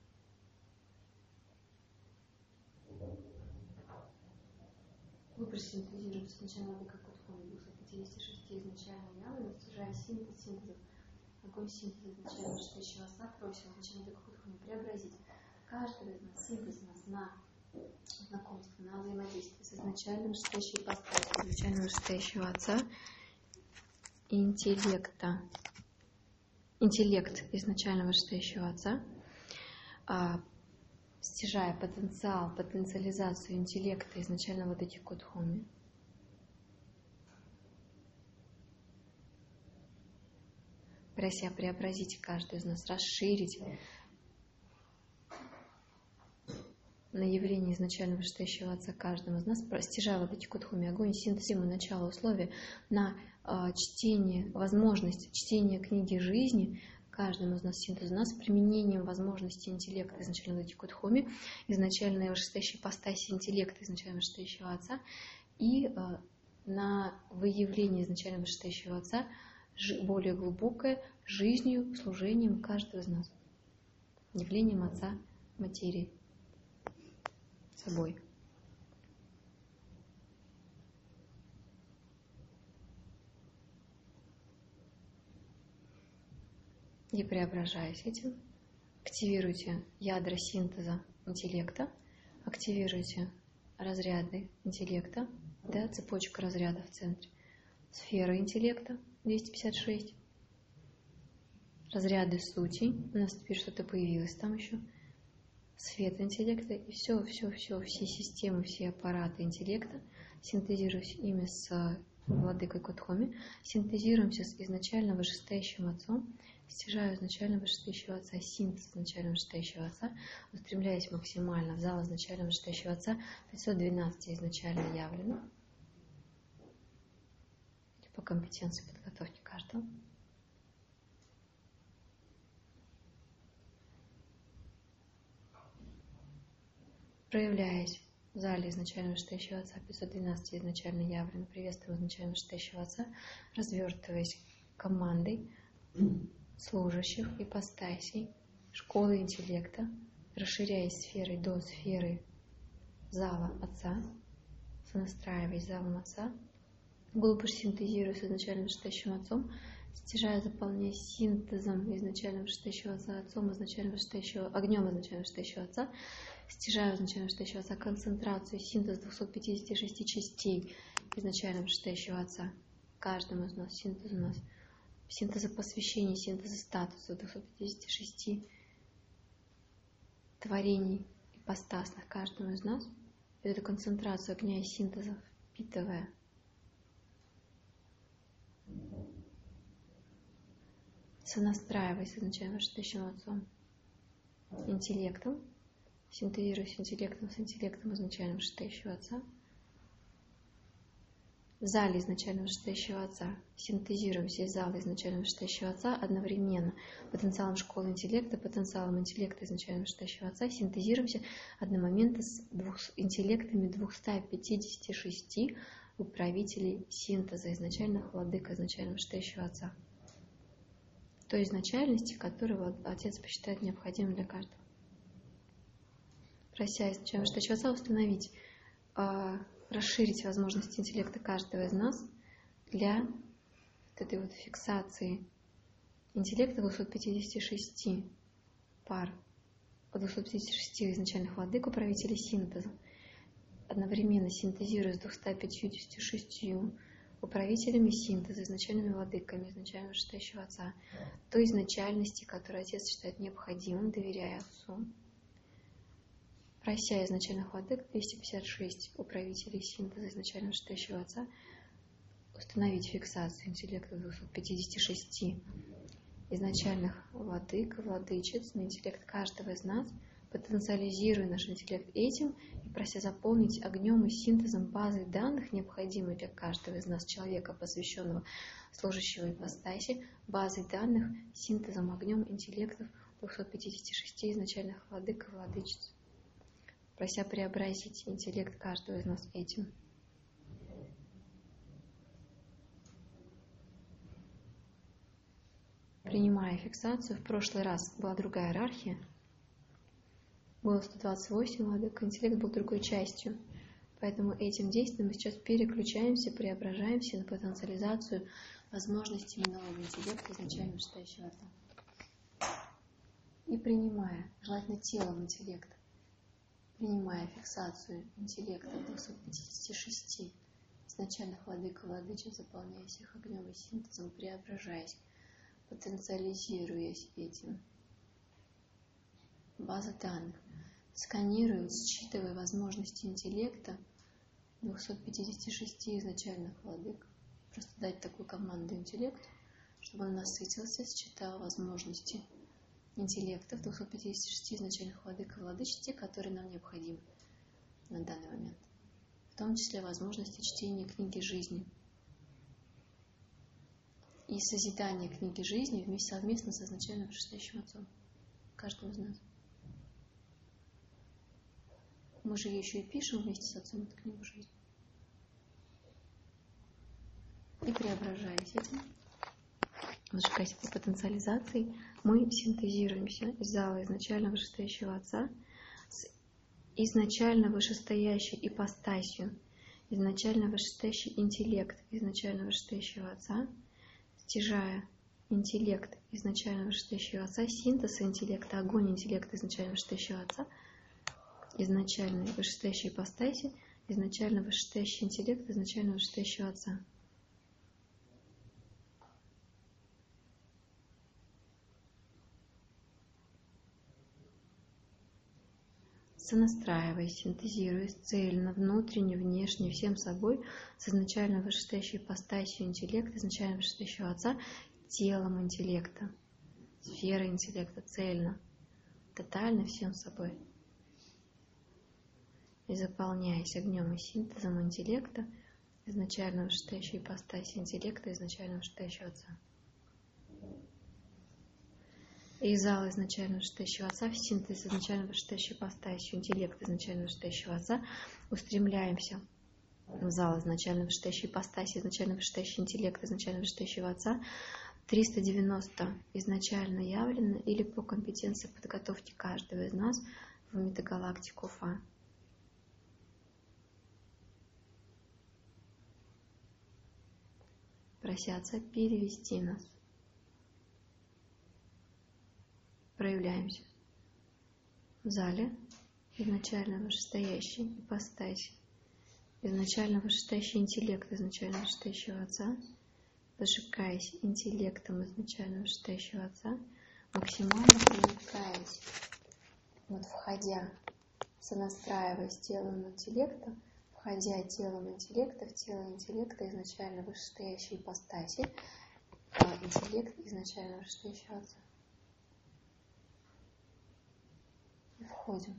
[SPEAKER 1] Глубже синтезируем сначала Владыка Кутхуми 256 изначально явно, стяжая синтез синтезов, огонь синтеза изначально вышестоящего Отца, просим изначально Владыка Кутхуми преобразить каждого из нас, синтез нас на знакомство, на взаимодействие с изначальным вышестоящей ипостасью, изначально вышестоящего Отца, интеллект изначально вышестоящего Отца, стяжая потенциализацию интеллекта изначально Владыки Кутхуми. Прося преобразить каждый из нас, расширить на явление изначально вышестоящего Отца каждому из нас, стяжая Владыки Кутхуми огонь, синтезируем начало условия на чтение, возможность чтения книги жизни каждому из нас, синтез у нас, применением возможности интеллекта изначально Владыки Кутхуми, изначально вышестоящей ипостаси интеллекта изначально вышестоящего Отца и на выявление изначально вышестоящего Отца более глубокое жизнью, служением каждого из нас, явлением Отца материи собой. И преображаясь этим, активируйте ядра синтеза интеллекта, активируйте разряды интеллекта, да, цепочка разрядов в центре, сфера интеллекта 256, разряды сути, у нас теперь что-то появилось там еще, свет интеллекта и все системы, все аппараты интеллекта, синтезируясь ими с Владыкой Кутхуми, синтезируемся с изначально вышестоящим Отцом, стяжаю изначально вышестоящего Отца, синтез изначально вышестоящего Отца, устремляясь максимально в зал изначально вышестоящего Отца, 512 изначально явлено, по компетенции подготовки каждого. Проявляясь в зале изначально вышестоящего Отца, 512 изначально явлено, приветствуем изначально вышестоящего Отца, развертываясь командой служащих ипостасей, школы интеллекта, расширяясь сферой до сферы зала Отца, сонастраиваясь залом Отца, глубже синтезируясь с изначально вышестоящим Отцом, стяжая, заполняя синтезом изначально вышестоящего Отца, Отцом изначально вышестоящего, огнем изначально вышестоящего Отца, стяжая изначально вышестоящего Отца концентрацию, синтез 256 частей изначально вышестоящего Отца, каждому из нас, синтез у нас синтеза посвящений, синтеза статуса 256 творений ипостасных каждому из нас, эту концентрацию огня и синтеза впитывая, сонастраиваясь изначально вышестоящим Отцом, интеллектом, синтезируясь интеллектом с интеллектом изначально вышестоящего Отца, в зале изначально вышестоящего Отца, синтезируемся из зала изначально вышестоящего Отца одновременно потенциалом школы интеллекта, потенциалом интеллекта изначально вышестоящего Отца, синтезируемся одномоментно с интеллектами 256 управителей синтеза изначальных владык изначально вышестоящего Отца. Той изначальности, которую Отец посчитает необходимым для каждого. Прося изначально вышестоящего Отца установить, расширить возможности интеллекта каждого из нас для вот этой вот фиксации интеллекта 256 пар, 256 изначальных владык, управителей синтеза, одновременно синтезируя с 256 управителями синтеза, изначальными владыками, изначально вышестоящего Отца, той изначальности, которую Отец считает необходимым, доверяя Отцу, прося изначальных владык 256 управителей синтеза изначально вышестоящего Отца установить фиксацию интеллекта 256 изначальных владык и владычиц на интеллект каждого из нас, потенциализируя наш интеллект этим и прося заполнить огнем и синтезом базы данных, необходимой для каждого из нас человека, посвященного служащего ипостаси, базой данных, синтезом огнем интеллектов 256 изначальных владык и владычиц, прося преобразить интеллект каждого из нас этим. Принимая фиксацию, в прошлый раз была другая иерархия, было 128 владык, интеллект был другой частью. Поэтому этим действием мы сейчас переключаемся, преображаемся на потенциализацию возможностей нового интеллекта изначально вышестоящего Отца. И принимая, желательно телом интеллекта, принимая фиксацию интеллекта 256 изначальных владык и владычиц, заполняясь их огнем и синтезом, преображаясь, потенциализируясь этим. База данных. Сканируя, считывая возможности интеллекта 256 изначальных владык. Просто дать такую команду интеллекту, чтобы он насытился, считал возможности интеллектов 256 изначальных владык и владычиц, те, которые нам необходимы на данный момент. В том числе возможности чтения книги жизни и созидания книги жизни вместе совместно с изначально вышестоящим Отцом. Каждого из нас. Мы же ее еще и пишем вместе с Отцом, эту книгу жизни. И преображаясь этим, зажигаясь этой потенциализацией, мы синтезируемся из зала изначально вышестоящего Отца с изначально вышестоящей ипостасью, изначально вышестоящий интеллект изначально вышестоящего Отца, стяжая интеллект изначально вышестоящего Отца, синтез интеллекта, огонь интеллекта изначально вышестоящего Отца, изначально вышестоящей ипостаси, изначально вышестоящий интеллект изначально вышестоящего Отца. Сонастраиваясь, синтезируясь цельно, внутренне, внешне, всем собой, с изначально вышестоящей ипостасью интеллекта, изначально вышестоящего Отца, телом интеллекта, сферой интеллекта, цельно, тотально всем собой. И заполняясь огнем и синтезом интеллекта, изначально вышестоящей ипостаси интеллекта, изначально вышестоящего Отца. И из зала изначально вышестоящего Отца в синтез изначально вышестоящей ипостасью интеллекта изначально вышестоящего Отца устремляемся в зал изначально вышестоящей ипостаси, изначально вышестоящий интеллект изначально вышестоящего Отца, 390 изначально явлено или по компетенции подготовки каждого из нас в метагалактику Уфа. Прося Отца перевести нас. Проявляемся в зале изначально вышестоящей ипостаси, изначально вышестоящий интеллект изначально вышестоящего Отца, зажигаясь интеллектом изначально вышестоящего Отца, максимально проникаясь, вот входя, сонастраиваясь телом интеллекта, входя телом интеллекта в тело интеллекта изначально вышестоящей ипостаси, интеллект изначально вышестоящего Отца. И входим.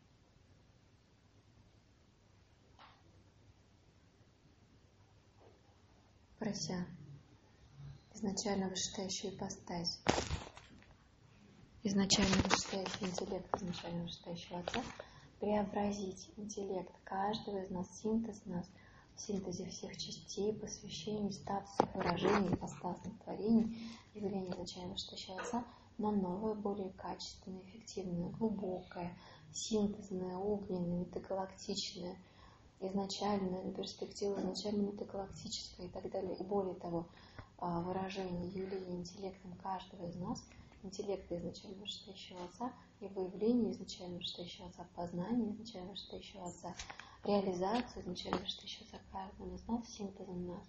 [SPEAKER 1] Прося изначально вышестоящую ипостась, изначально вышестоящий интеллект, изначально вышестоящего Отца, преобразить интеллект каждого из нас, синтез нас, в синтезе всех частей, посвящений, статусов, выражений, ипостасных творений, явления изначально вышестоящего Отца на новое, более качественное, эффективное, глубокое, синтезное, огненное, метагалактичное, изначальное, на перспективу изначально метагалактическое и так далее. И более того, выражение явления интеллектом каждого из нас, интеллекта изначально вышестоящего Отца, его явление изначально вышестоящего Отца, познание изначально вышестоящего Отца, реализацию изначально вышестоящего Отца каждого из нас, синтезом нас.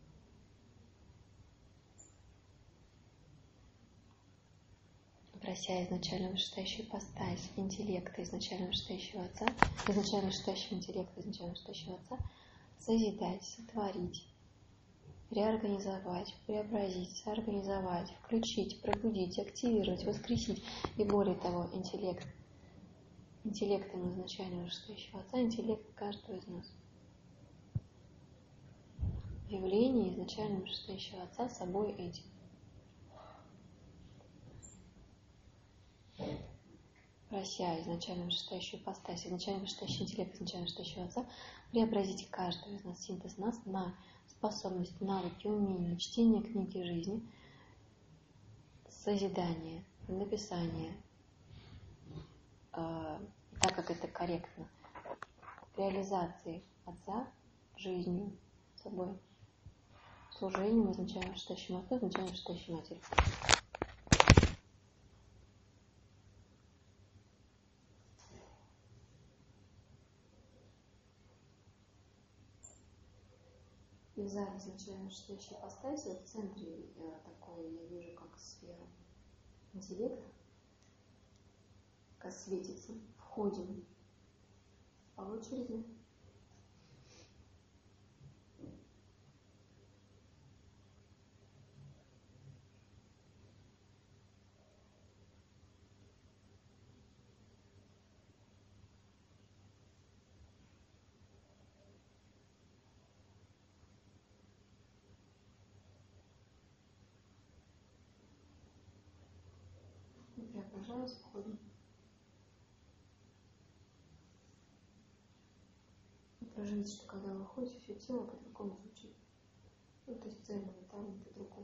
[SPEAKER 1] Прося изначально вышестоящую ипостась интеллекта изначально вышестоящего Отца, изначально вышестоящего интеллекта изначально вышестоящего Отца, созидать, сотворить, реорганизовать, преобразить, соорганизовать, включить, пробудить, активировать, воскресить. И более того, интеллектом изначально вышестоящего Отца, интеллект каждого из нас. Явление изначально вышестоящего Отца собой этим. Прося изначально вышестоящую ипостась, изначально вышестоящий интеллект, изначально вышестоящего Отца, преобразить каждого из нас, синтез нас на способности, навыки, умения, чтения книги жизни, созидание, написание, так как это корректно, реализации Отца жизнью, собой, служением изначально вышестоящему Отцу, изначально вышестоящей Матери. И в зале изначально вышестоящей ипостаси, вот в центре такое я вижу, как сфера интеллекта, как светится. Входим по очереди. И преображаясь, входим. Проживите, что когда вы ходите, все тело по-другому звучит. Ну, то есть цельно, металлом по-другому.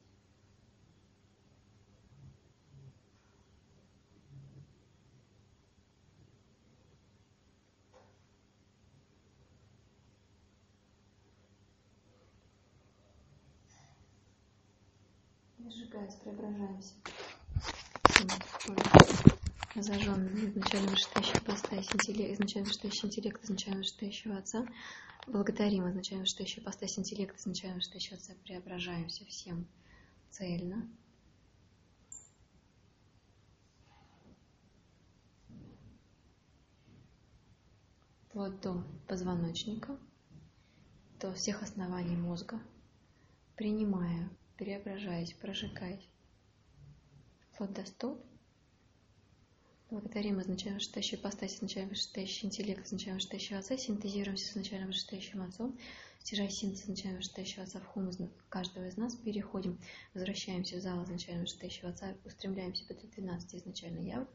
[SPEAKER 1] И сжигаясь, преображаемся. Зажженный изначально вышестоящий ипостась, изначально вышестоящий интеллект, изначально вышестоящего Отца. Благодарим изначально вышестоящий ипостась, интеллект, изначально вышестоящего Отца. Преображаемся всем цельно. Вплоть до позвоночника, до всех оснований мозга, принимая, преображаясь, прожигаясь, вплоть до стоп. Благодарим изначально вышестоящую ипостась, изначально вышестоящий интеллект, изначально вышестоящего Отца, синтезируемся с изначально вышестоящим Отцом, стяжая синтез изначально вышестоящего Отца в хумус каждого из нас, переходим, возвращаемся в зал изначально вышестоящего Отца, устремляемся по 12 изначально явок.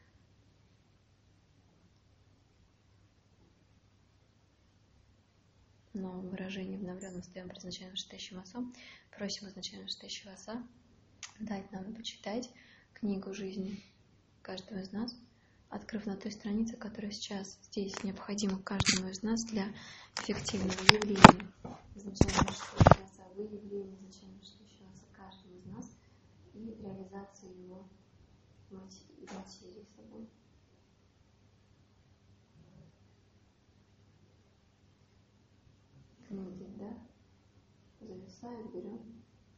[SPEAKER 1] Но выражение обновленным стоим перед изначально вышестоящим Отцом, просим изначально вышестоящего Отца дать нам почитать книгу жизни каждого из нас, открыв на той странице, которая сейчас здесь необходима каждому из нас для эффективного явления изначально вышестоящего Отца, выявления изначально вышестоящего Отца каждого из нас и реализации его материи собой. Книги, да? Зависает, берем.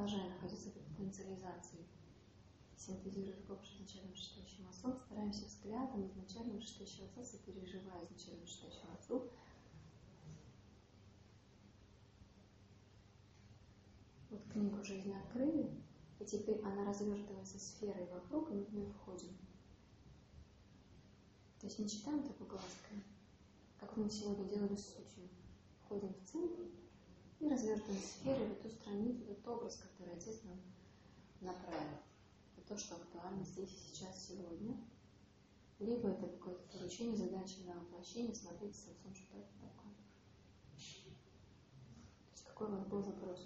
[SPEAKER 1] продолжая находиться в потенциализации, синтезируя такого изначально вышестоящего отцом, стараемся взглядом изначально вышестоящего отца, сопереживая изначально вышестоящему отцу. Вот книгу «Жизнь» открыли, и теперь она развертывается сферой вокруг, и мы в нее входим. То есть не читаем такой глазкой, как мы сегодня делали с сутью. Входим в центр и развертываем сферой в эту страницу, этот образ, который Отец нам направил. Это то, что актуально здесь и сейчас, сегодня. Либо это какое-то поручение, задача на воплощение, смотреть с Отцом, что это такое. То есть какой у вас был запрос?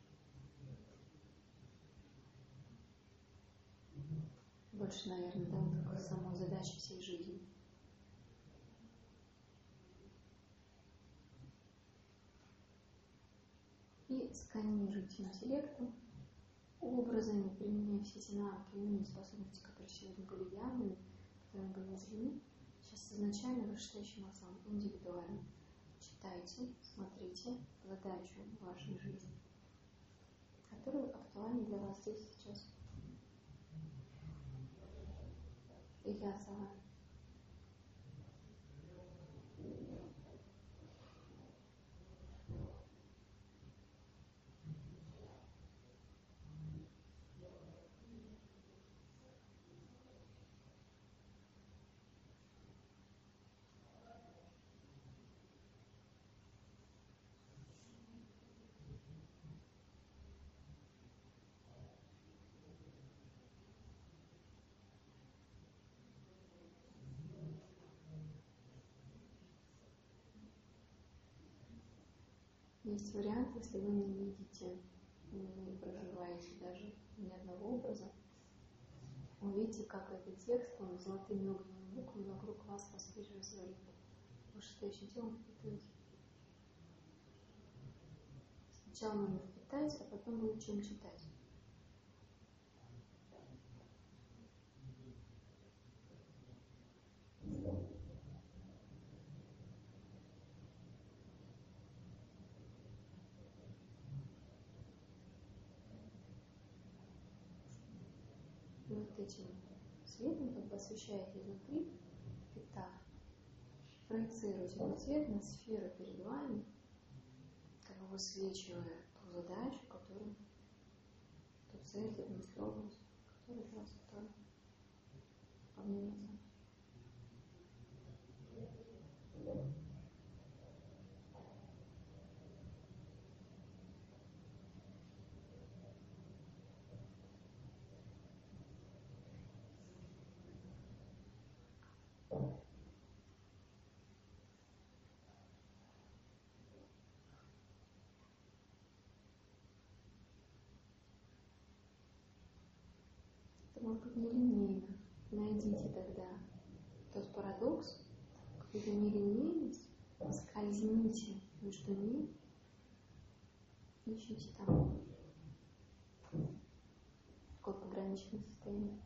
[SPEAKER 1] Больше, наверное, да, вот такой самой задачи всей жизни. И сканируйте интеллектом, образами, применяя все эти навыки, умения, способности, которые сегодня были явными, которые были воззрены. Сейчас изначально вышестоящим отцом, индивидуально. Читайте, смотрите задачу вашей жизни, которая актуальна для вас здесь и сейчас. И я за вами. Есть вариант, если вы не видите, не проживаете даже ни одного образа, увидите, как этот текст, он золотыми огненными буквами вокруг вас развернут. Вышестоящим телом впитываете. Сначала надо впитать, а потом будет чем читать. И вот этим светом, как бы освещаете изнутри, впитав, проецируете этот свет на сферу перед вами, как бы высвечивая ту задачу, которую, ту цель, ту мыслеобразность, которая для вас актуальна. Обнимется. Это может быть нелинейно. Найдите тогда тот парадокс, какую-то нелинейность, скользните между ними, ищите там такое пограничное состояние.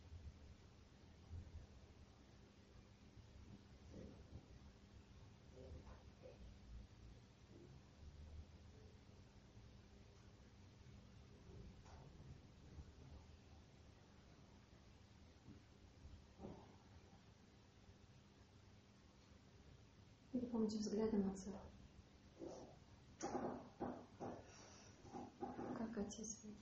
[SPEAKER 1] И помните взглядом Отца. Как Отец видит.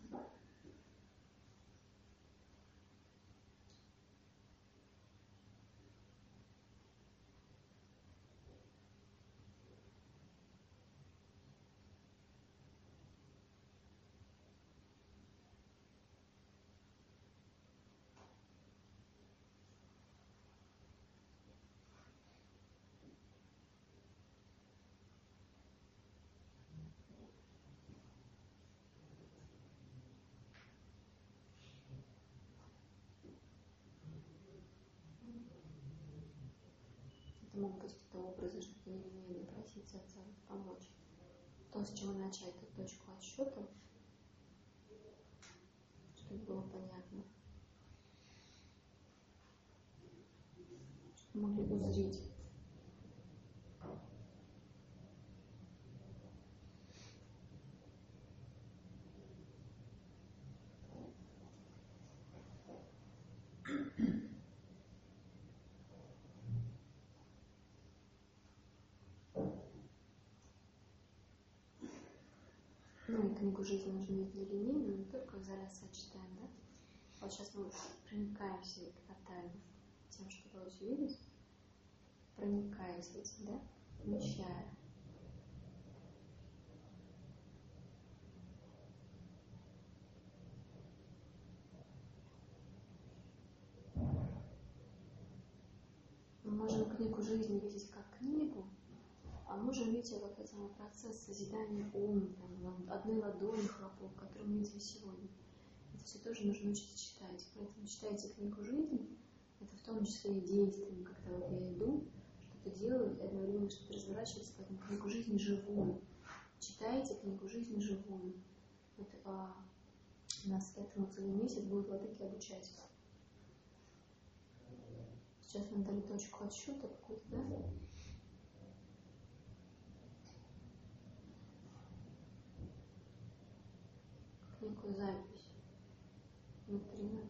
[SPEAKER 1] Это могут быть какие-то образы, что-то нелинейное, просить Отца помочь. То, с чего начать эту точку отсчета, чтобы было понятно, чтобы могли узреть. Ну, и книгу жизни нужно видеть нелинейно, но не только изоляция читаем, да? Вот сейчас мы проникаемся тотально тем, что удалось увидеть, проникаемся этим, да? Вмещая. Мы можем книгу жизни видеть как книгу, а можем видеть ее как самый процесс созидания ума, там, одной ладони хлопок, который мы видели сегодня. Это все тоже нужно учиться читать. Поэтому читайте книгу жизни, это в том числе и действием, когда вот я иду, что-то делаю, и одновременно что-то разворачивается, поэтому книгу жизни живую. Читайте книгу жизни живую. Вот, у нас этому целый месяц будут владыки обучать. Сейчас нам дали точку отсчета какую-то, да? Некую запись внутри нас.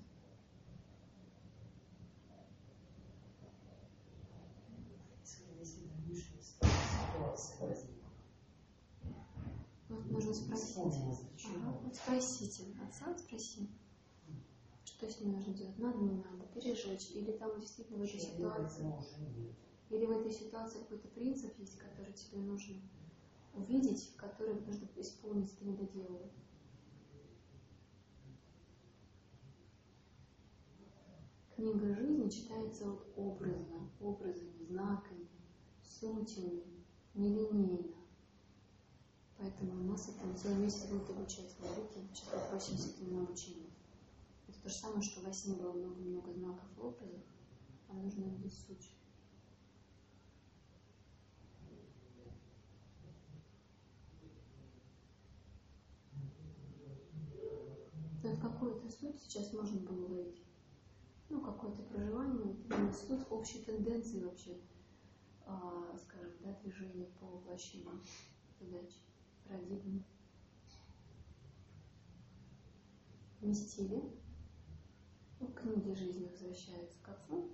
[SPEAKER 1] Вот можно спросить. Вот спросите отца, спроси, что с ним нужно делать, надо, не надо, пережечь, или там действительно в этой ситуации, или в этой ситуации какой-то принцип есть, который тебе нужно увидеть, который нужно исполнить, ты не доделал. Книга жизни читается вот образами, знаками, сутями, нелинейно. Поэтому у нас это целый месяц будет обучать владыки. Сейчас попросимся к ним на обучение. Это то же самое, что во сне было много-много знаков и образов, а нужно увидеть суть. Но вот какую-то суть сейчас можно было уловить. Ну, какое-то проживание, суть общей тенденции вообще, скажем, да, движения по воплощению задач, парадигмы. Вместили. Ну, книги жизни возвращаются к отцу.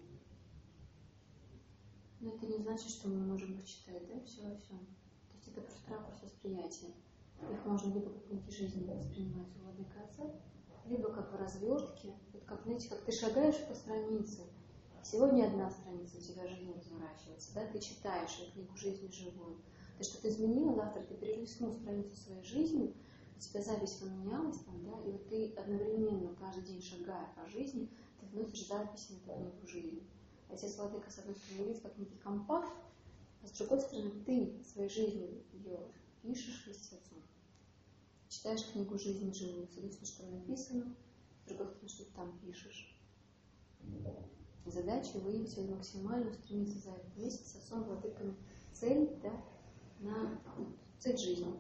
[SPEAKER 1] Но это не значит, что мы можем их читать, да, все во всем. То есть это просто ракурс восприятия. Их можно либо как книги жизни воспринимать у владыка отца, либо как в развертке. Вот как, знаете, как ты шагаешь по странице. Сегодня одна страница у тебя жизнь разворачивается, да, ты читаешь эту книгу жизни живую. Ты что-то изменила, завтра ты перелистнул страницу своей жизни, у тебя запись поменялась там, да, и вот ты одновременно каждый день шагая по жизни, ты вносишь записи на эту книгу жизни. Отец владыка, с одной стороны, видит как некий компакт, а с другой стороны, ты своей жизнью ее пишешь вместе с отцом. Читаешь книгу жизни живую, с одной стороны, что написано, с другой стороны, что ты там пишешь. Задача выявить максимально, устремиться за этот месяц с отцом владыками цель, да, на цель жизни.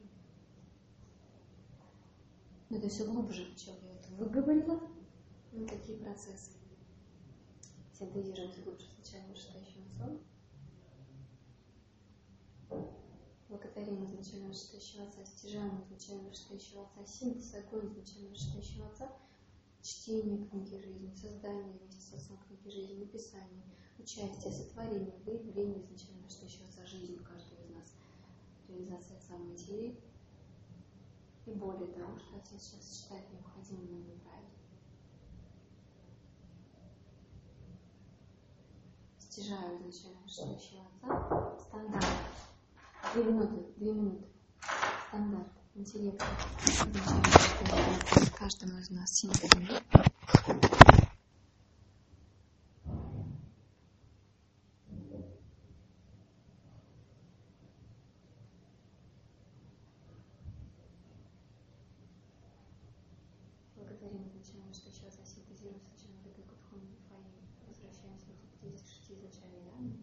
[SPEAKER 1] Но это все глубже, чем я это выговорила. Ну, такие процессы. Синтезируемся глубже сначала вышестоящим отцом. Благодарим изначально вышестоящего отца, стяжаем изначально вышестоящего отца, синтез, огонь изначально вышестоящего отца, чтение книги жизни, создание вместе с отцом книги жизни, написание, участие, сотворение, выявление изначально вышестоящего отца жизни каждого из нас, реализация отца в материи. И более того, что отец сейчас считает необходимым нам направить. Стяжаю изначально вышестоящего отца. Стандарт. 2 минуты. Стандарт. Интеллект. Каждому из нас 7 минут. Благодарим изначально, что сейчас синтезируем сначала вот эту духовную фаи. Возвращаемся к 56 изначальной данной.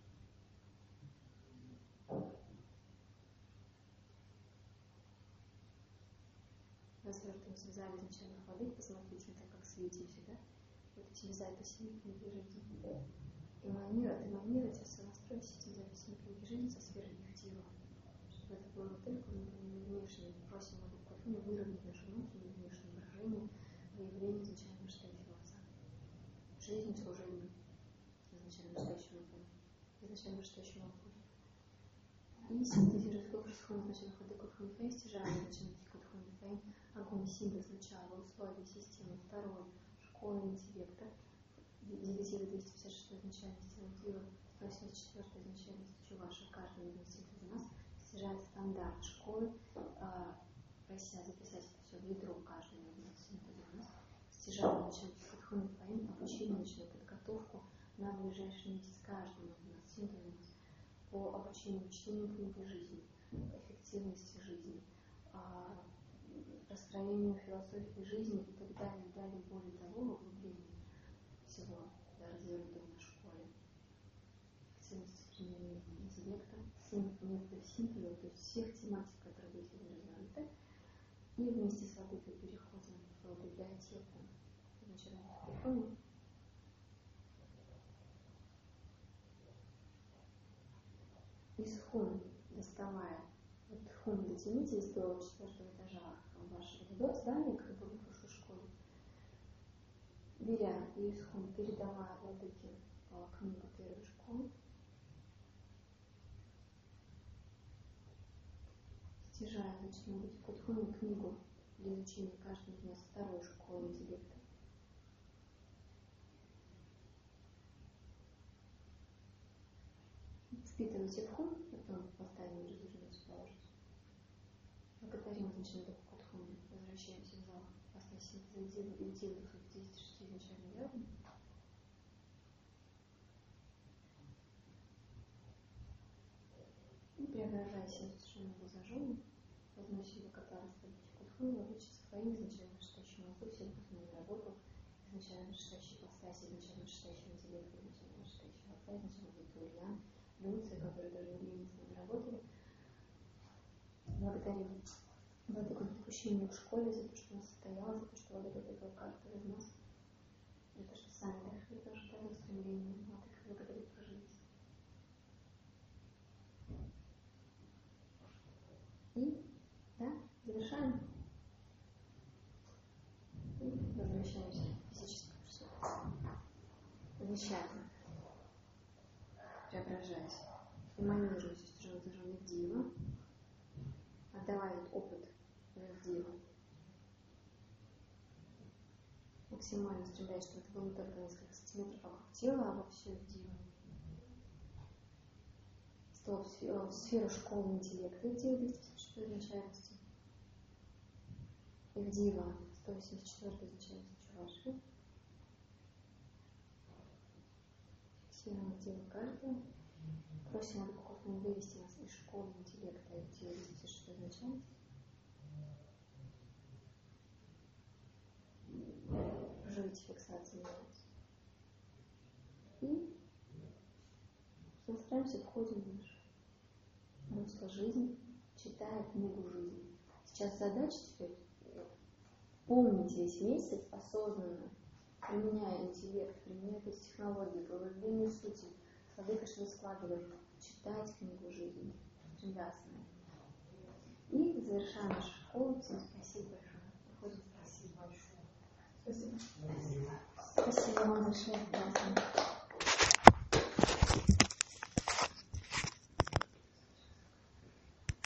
[SPEAKER 1] Развертываемся в зале изначальных владык, посмотрите, это как светимся, да? Вот этими записями книги жизни. Эманировать, сонастроить этими записями книги жизни со сферой негатива. Чтобы это было не только внешне. Просим владыку Афину выровнять наши внутренние и внешние выражения, выявление изначально вышестоящего отца. Жизнь служения изначально вышестоящему отцу. Изначально вышестоящему отцу. И синтезирует Кутхун означает ходы Кутхун Фэй, стяжание означает Кутхун Фэй, огонь силы сначала, условия системы, второй, школа интеллекта, 9,256 изначальности Латвии, 184 изначальности Чуваша, каждый из нас стяжает стандарт школы, прося записать это все в ядро каждого из нас, стяжание начинает Кутхун Фэй, обучение начинает подготовку на ближайший месяц каждому из нас, по обучению чтению книги жизни, эффективности жизни, построению философии жизни и так далее, более того, углубление всего развернутого на школе, эффективности применения интеллекта, методов симпелев, то есть всех тематик, которые были развернуты, и вместе с Владыкой переходим в библиотеку вечерних кухонь. Из хун, доставая, вот хун дотянитесь до 4-го этажа вашего здания, как было в прошлой школе, беря и из хун, передавая Владыке книгу первой школы, стяжая, зачем быть Кутхун книгу для изучения каждого из нас второй школы интеллекта. Впитывайте в хун, потом поставим разложение положить. Благодарим изначально Кутхун, возвращаемся в зал, поставим за идею 206 изначально явно. И преображая себя совершенно беззажженным, возносим благодарность Кутхун, обычно своим изначально шестящим мозгу, всем вкусную работу, изначально шестящий постаси, изначально шестящий интеллект, изначально шестящий отца, изначально Ульян, Люция, которые даже временно с нами работали. Благодарим Владыку за допущение в школе, за то, что она состоялась, за то, что Владыка прибыл каждого из нас, за то, что сами дошли до ожидания устремления. Владыка благодарит прожить. И, да, завершаем. И возвращаемся в физическое присутствие. Замечательно. Преображаясь, эманируя сестру зажженных дива, отдавая этот опыт в диву, максимально стремляясь, чтобы это было не только несколько сантиметров вокруг тела, а во все в диву. В сферу школы интеллекта, где 256 изначальности, и в дива 184 изначальности Чуваши. Фиксируем в диву каждого. Просим Владыку вывести нас из школы интеллекта и в диву 256 изначальности. Проживите фиксацию делать. И настраиваемся, входим в наш русло жизни, читая книгу жизни. Сейчас задача теперь помнить весь месяц осознанно, применяя интеллект, применяя эти технологии, проявление сути, Владыка что складывает, читать книгу жизни, стремляться на это. И завершаем нашу школу. Всем спасибо большое. Выходим. Спасибо большое. Спасибо. Спасибо вам большое.